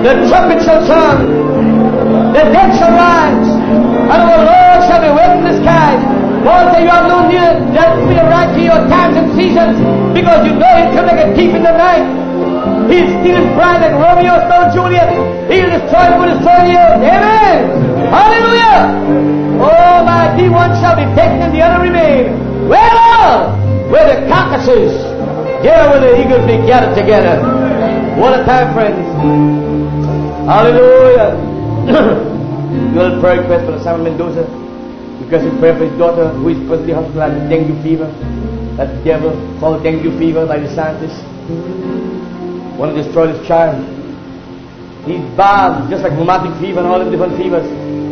The trumpet shall sound. The dead shall rise. And our Lord shall be with in the skies. Paul said, you have no need that we write to your times and seasons, because you know He'll come like a thief in the night. He'll steal His bride like Romeo stole Juliet. He'll destroy them with His fire. Amen. Hallelujah. Oh, my D1 shall be taken and the other remain. Well, where the carcasses, there will the eagles be gathered together. What a time, friends. Hallelujah. You'll pray request for Simon Mendoza. Because he prayed for his daughter who is presently hospitalized with dengue fever. That devil called dengue fever by the scientists. Want to destroy this child. He's bad, just like rheumatic fever and all the different fevers.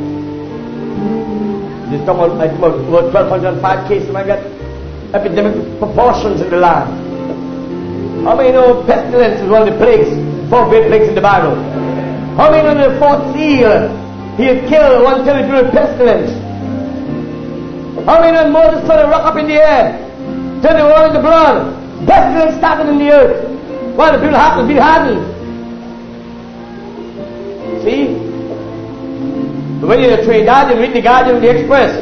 There's about 1,205 cases like that. Epidemic proportions in the land. How many know pestilence is one of the plagues, 4 great plagues in the Bible? How many know the 4th seal? He had killed 1/3 of pestilence. How many know Moses threw a rock up in the air, turned the water into blood? Pestilence started in the earth. While the people have to be hardened. See? But when you're a trade Guardian, read the Guardian and the Express.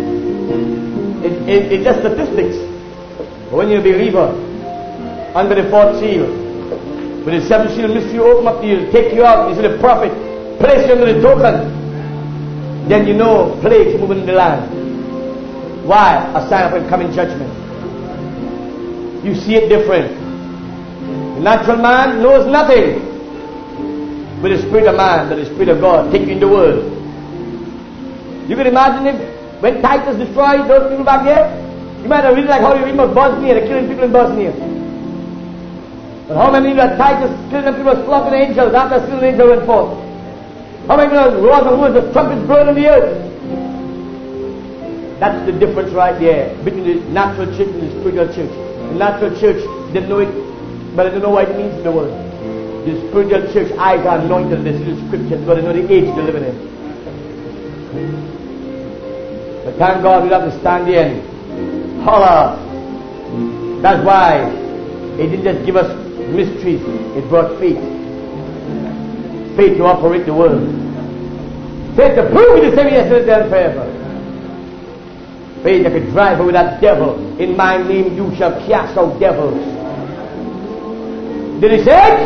It's just statistics. But when you're a believer, under the 4th seal, with the 7th seal mystery open up to you, take you out, you see the prophet, place you under the token, then you know plagues moving in the land. Why? A sign of incoming judgment. You see it different. The natural man knows nothing. But the spirit of man, but the spirit of God, take you in the world. You can imagine if when Titus destroyed those people back there, you might have read like how you read about Bosnia, they're killing people in Bosnia. But how many that Titus killing them people was flocking angels after still an angel went forth? How many roars and words, the trumpets blowing in the earth? That's the difference right there between the natural church and the spiritual church. The natural church didn't know it, but they don't know what it means in the world. The spiritual church eyes are anointed, they see the scriptures, but they know the age they're living in. But thank God we have to stand there and holler. That's why He didn't just give us mysteries, it brought faith. Faith to operate the world. Faith to prove it the same yesterday and forever. Faith that could drive away that devil. In my name you shall cast out devils. Did He say it?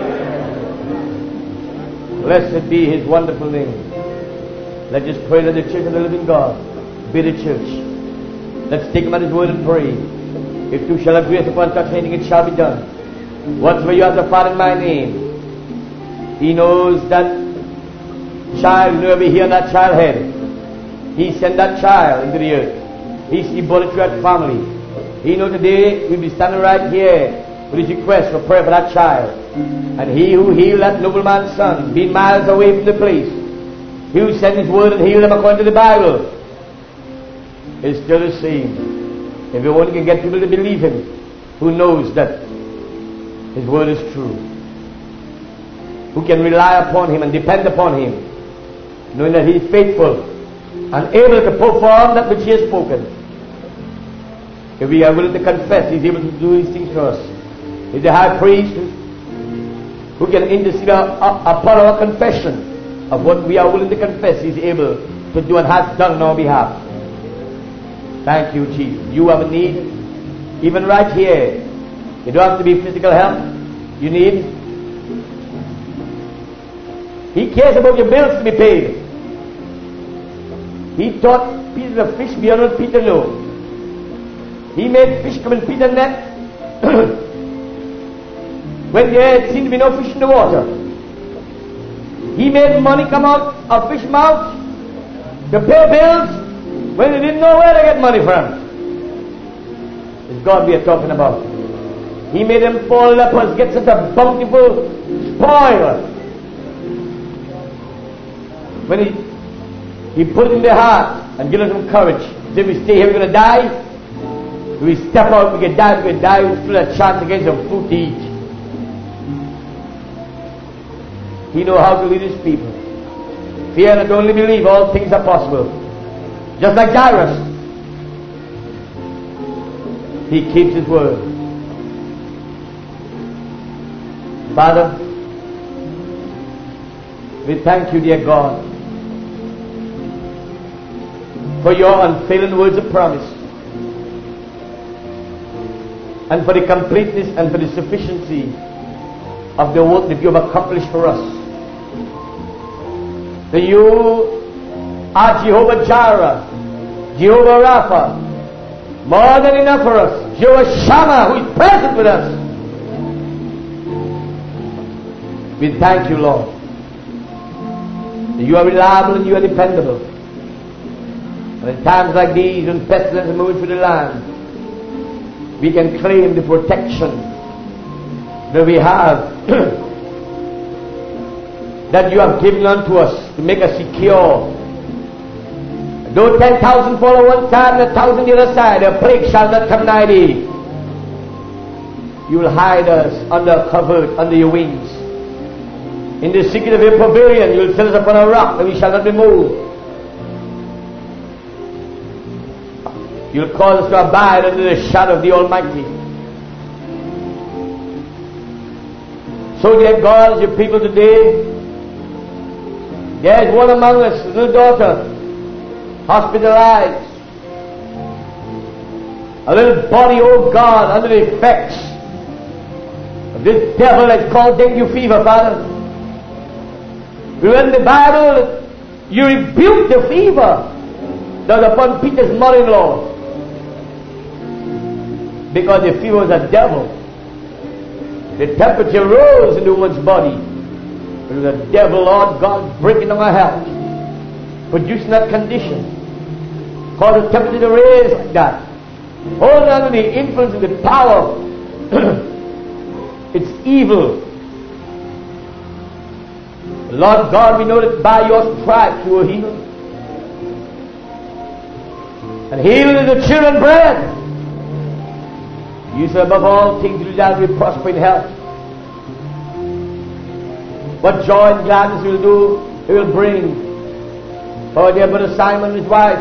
Blessed be His wonderful name. Let's just pray that the church of the living God be the church. Let's take Him at His word and pray. If you shall agree upon such anything, it shall be done. Whatsoever you ask the Father in my name, He knows that child, whenever He hear that child head, He sent that child into the earth. He brought it to that family. He knows today we'll be standing right here with His request for prayer for that child. And He who healed that nobleman's son, being miles away from the place, He who sent His word and healed them according to the Bible, is still the same. If we only can get people to believe Him, who knows that His word is true, who can rely upon Him and depend upon Him, knowing that He is faithful and able to perform that which He has spoken. If we are willing to confess, He is able to do these things for us. He is the high priest who can intercede upon our confession of what we are willing to confess. He is able to do and has done on our behalf. Thank you, Jesus. You have a need, even right here. You don't have to be physical help. You need. He cares about your bills to be paid. He taught Peter to fish beyond what Peter knew. He made fish come in Peter's net when there seemed to be no fish in the water. He made money come out of fish mouth to pay bills when they didn't know where to get money from. It's God we are talking about. He made them fall lepers, get such a bountiful spoil. When He put it in their heart and give them some courage. If we stay here, we're going to die. If we step out, we can die. If we die, we still have a chance to get some food to eat. He knows how to lead His people. Fear not, only believe, all things are possible. Just like Jairus. He keeps His word. Father, We thank you, dear God, for your unfailing words of promise, and for the completeness and for the sufficiency of the work that you have accomplished for us. That you are Jehovah Jireh, Jehovah Rapha, more than enough for us. Jehovah Shammah, who is present with us. We thank you, Lord. You are reliable and you are dependable. And in times like these, when pestilence moves through the land, we can claim the protection that we have, that you have given unto us to make us secure. Though 10,000 fall on one side and 1,000 the other side, a plague shall not come nigh thee. You will hide us under covert, under your wings. In the secret of your pavilion, you will set us upon a rock, and we shall not be moved. You will cause us to abide under the shadow of the Almighty. So, dear God, as your people today, there is one among us, a little daughter, hospitalized. A little body, oh God, under the effects of this devil that's called dengue fever, Father. We read in the Bible, you rebuked the fever that was upon Peter's mother-in-law, because the fever was a devil. The temperature rose in the woman's body. It was a devil, Lord God, breaking on her health, producing that condition. Cause the temperature to raise like that. Holding on to the influence and the power. It's evil. Lord God, we know that by your stripes you were healed. And healing is the children's bread. You said above all things you shall be prosper in health. What joy and gladness it will do, it will bring. Oh, dear brother Simon and his wife,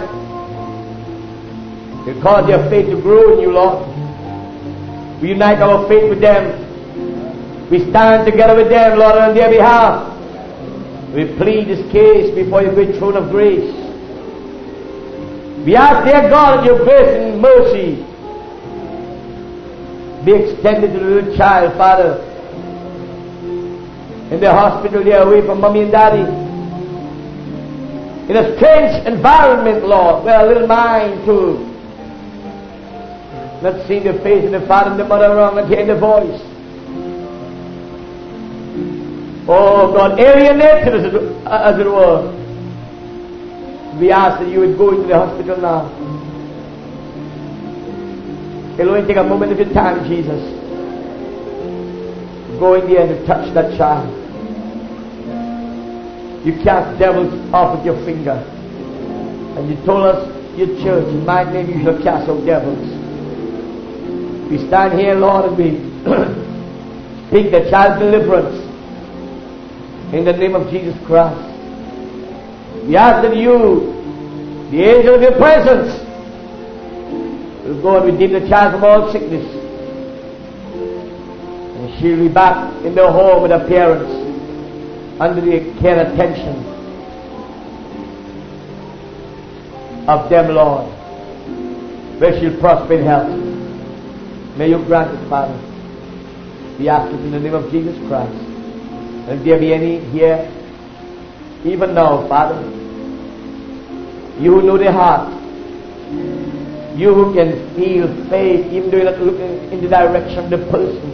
will cause their faith to grow in you, Lord. We unite our faith with them. We stand together with them, Lord, on their behalf. We plead this case before your great throne of grace. We ask, dear God, that your grace and mercy be extended to the little child, Father. In the hospital, they are away from mommy and daddy. In a strange environment, Lord, where a little mind to not see the face of the father and the mother around, not hearing the voice. Oh God, alienated as it were. We ask that you would go into the hospital now. It'll only take a moment of your time, Jesus. Go in there and touch that child. You cast devils off with your finger. And you told us, your church, in my name you shall cast out devils. We stand here, Lord, and we speak the child's deliverance in the name of Jesus Christ. We ask that you, the angel of your presence, will go and redeem the child from all sickness. And she'll be back in the home with her parents, under the care and attention of them, Lord, where she'll prosper in health. May you grant it, Father. We ask it in the name of Jesus Christ. And if there be any here, even now, Father, you who know their heart, you who can feel faith, even though you're not looking in the direction of the person.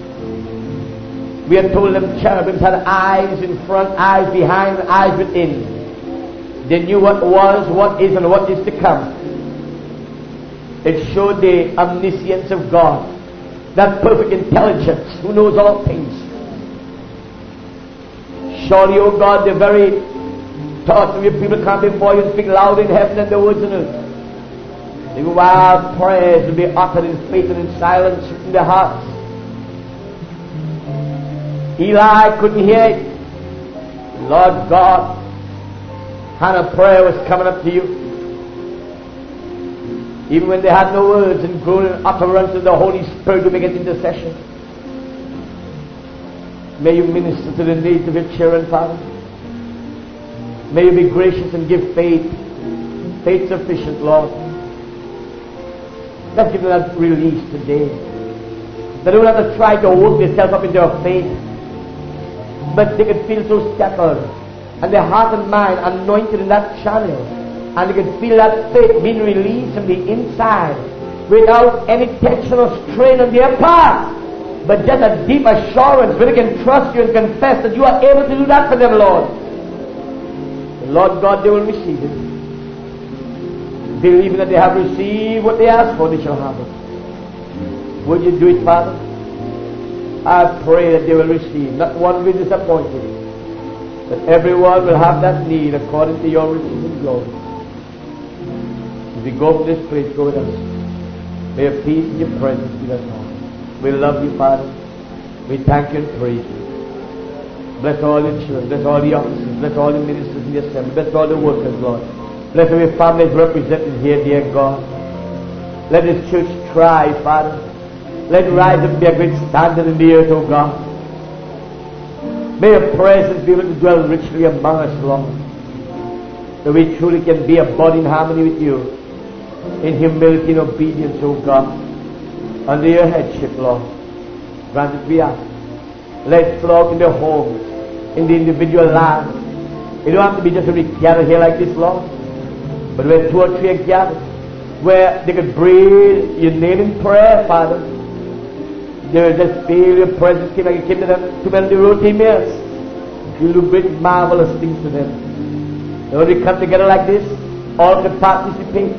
We are told them cherubims had eyes in front, eyes behind, and eyes within. They knew what was, what is, and what is to come. It showed the omniscience of God, that perfect intelligence who knows all things. Surely, O God, the very thoughts of your people come before you and speak loud in heaven and the words on earth. The wild prayers will be uttered in faith and in silence in their hearts. Eli couldn't hear it. Lord God, Hannah's prayer was coming up to you. Even when they had no words and groaning utterance of the Holy Spirit to make an intercession. May you minister to the needs of your children, Father. May you be gracious and give faith sufficient, Lord. Let's give them that release today. They don't have to try to hold themselves up in their faith, but they can feel so settled, and their heart and mind anointed in that channel, and they can feel that faith being released from the inside without any tension or strain on their part, but just a deep assurance where they can trust you and confess that you are able to do that for them, Lord. And Lord God, they will receive it. Believing that they have received what they asked for, they shall have it. Would you do it, Father? I pray that they will receive. Not one will be disappointed. But everyone will have that need according to your riches and glory. As we go from this place, go with us. May your peace and your presence be with us all. We love you, Father. We thank you and praise you. Bless all your children. Bless all the officers. Bless all the ministers in the assembly. Bless all the workers, Lord. Bless every family represented here, dear God. Let this church thrive, Father. Let it rise up and be a great standard in the earth, O God. May your presence be able to dwell richly among us, Lord. That we truly can be a body in harmony with you, in humility and obedience, O God. Under your headship, Lord. Grant it we ask. Let it flow out in their homes, in the individual lives. It don't have to be just a gather here like this, Lord. But where two or three are gathered, where they could breathe your name in prayer, Father. They will just feel your presence came like it came to them to when they wrote emails. You do great marvelous things to them. And when we come together like this, all can participate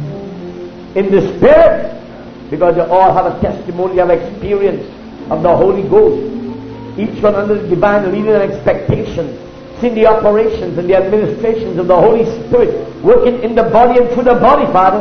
in the Spirit, because they all have a testimony, have experience of the Holy Ghost. Each one under the divine leading and expectation, seeing the operations and the administrations of the Holy Spirit working in the body and through the body, Father.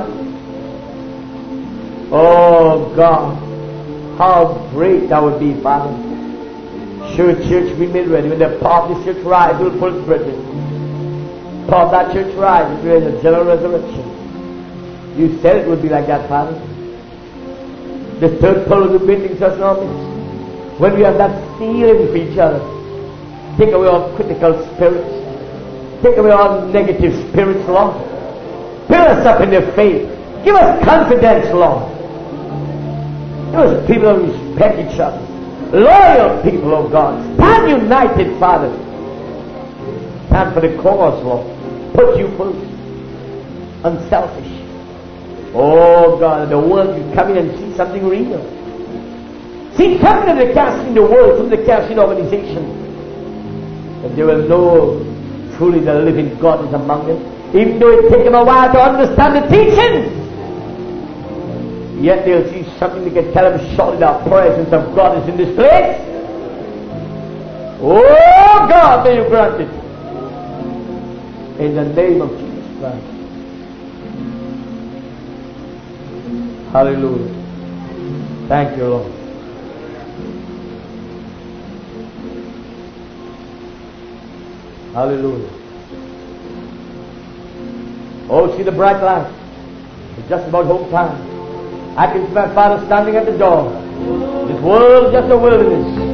Oh God, how great that would be, Father. Sure, church be made ready. When the power of this church rise, we'll pull it ready. Power of that church rise, there is a general resurrection. You said it would be like that, Father. The third pull of the building such armies. When we have that feeling for each other, take away all critical spirits. Take away all negative spirits, Lord. Build us up in their faith. Give us confidence, Lord. Give us people who respect each other. Loyal people, oh God. Stand united, Father. Stand for the cause, Lord. Put you first. Unselfish. Oh God, the world can come in and see something real. See, coming to the casting the world from the casting organization. And they will know truly the living God is among them. Even though it takes them a while to understand the teaching, yet they'll see something that can tell them surely the presence of God is in this place. Oh God, may you grant it. In the name of Jesus Christ. Hallelujah. Thank you, Lord. Hallelujah. Oh, see the bright light. It's just about home time. I can see my Father standing at the door. This world is just a wilderness.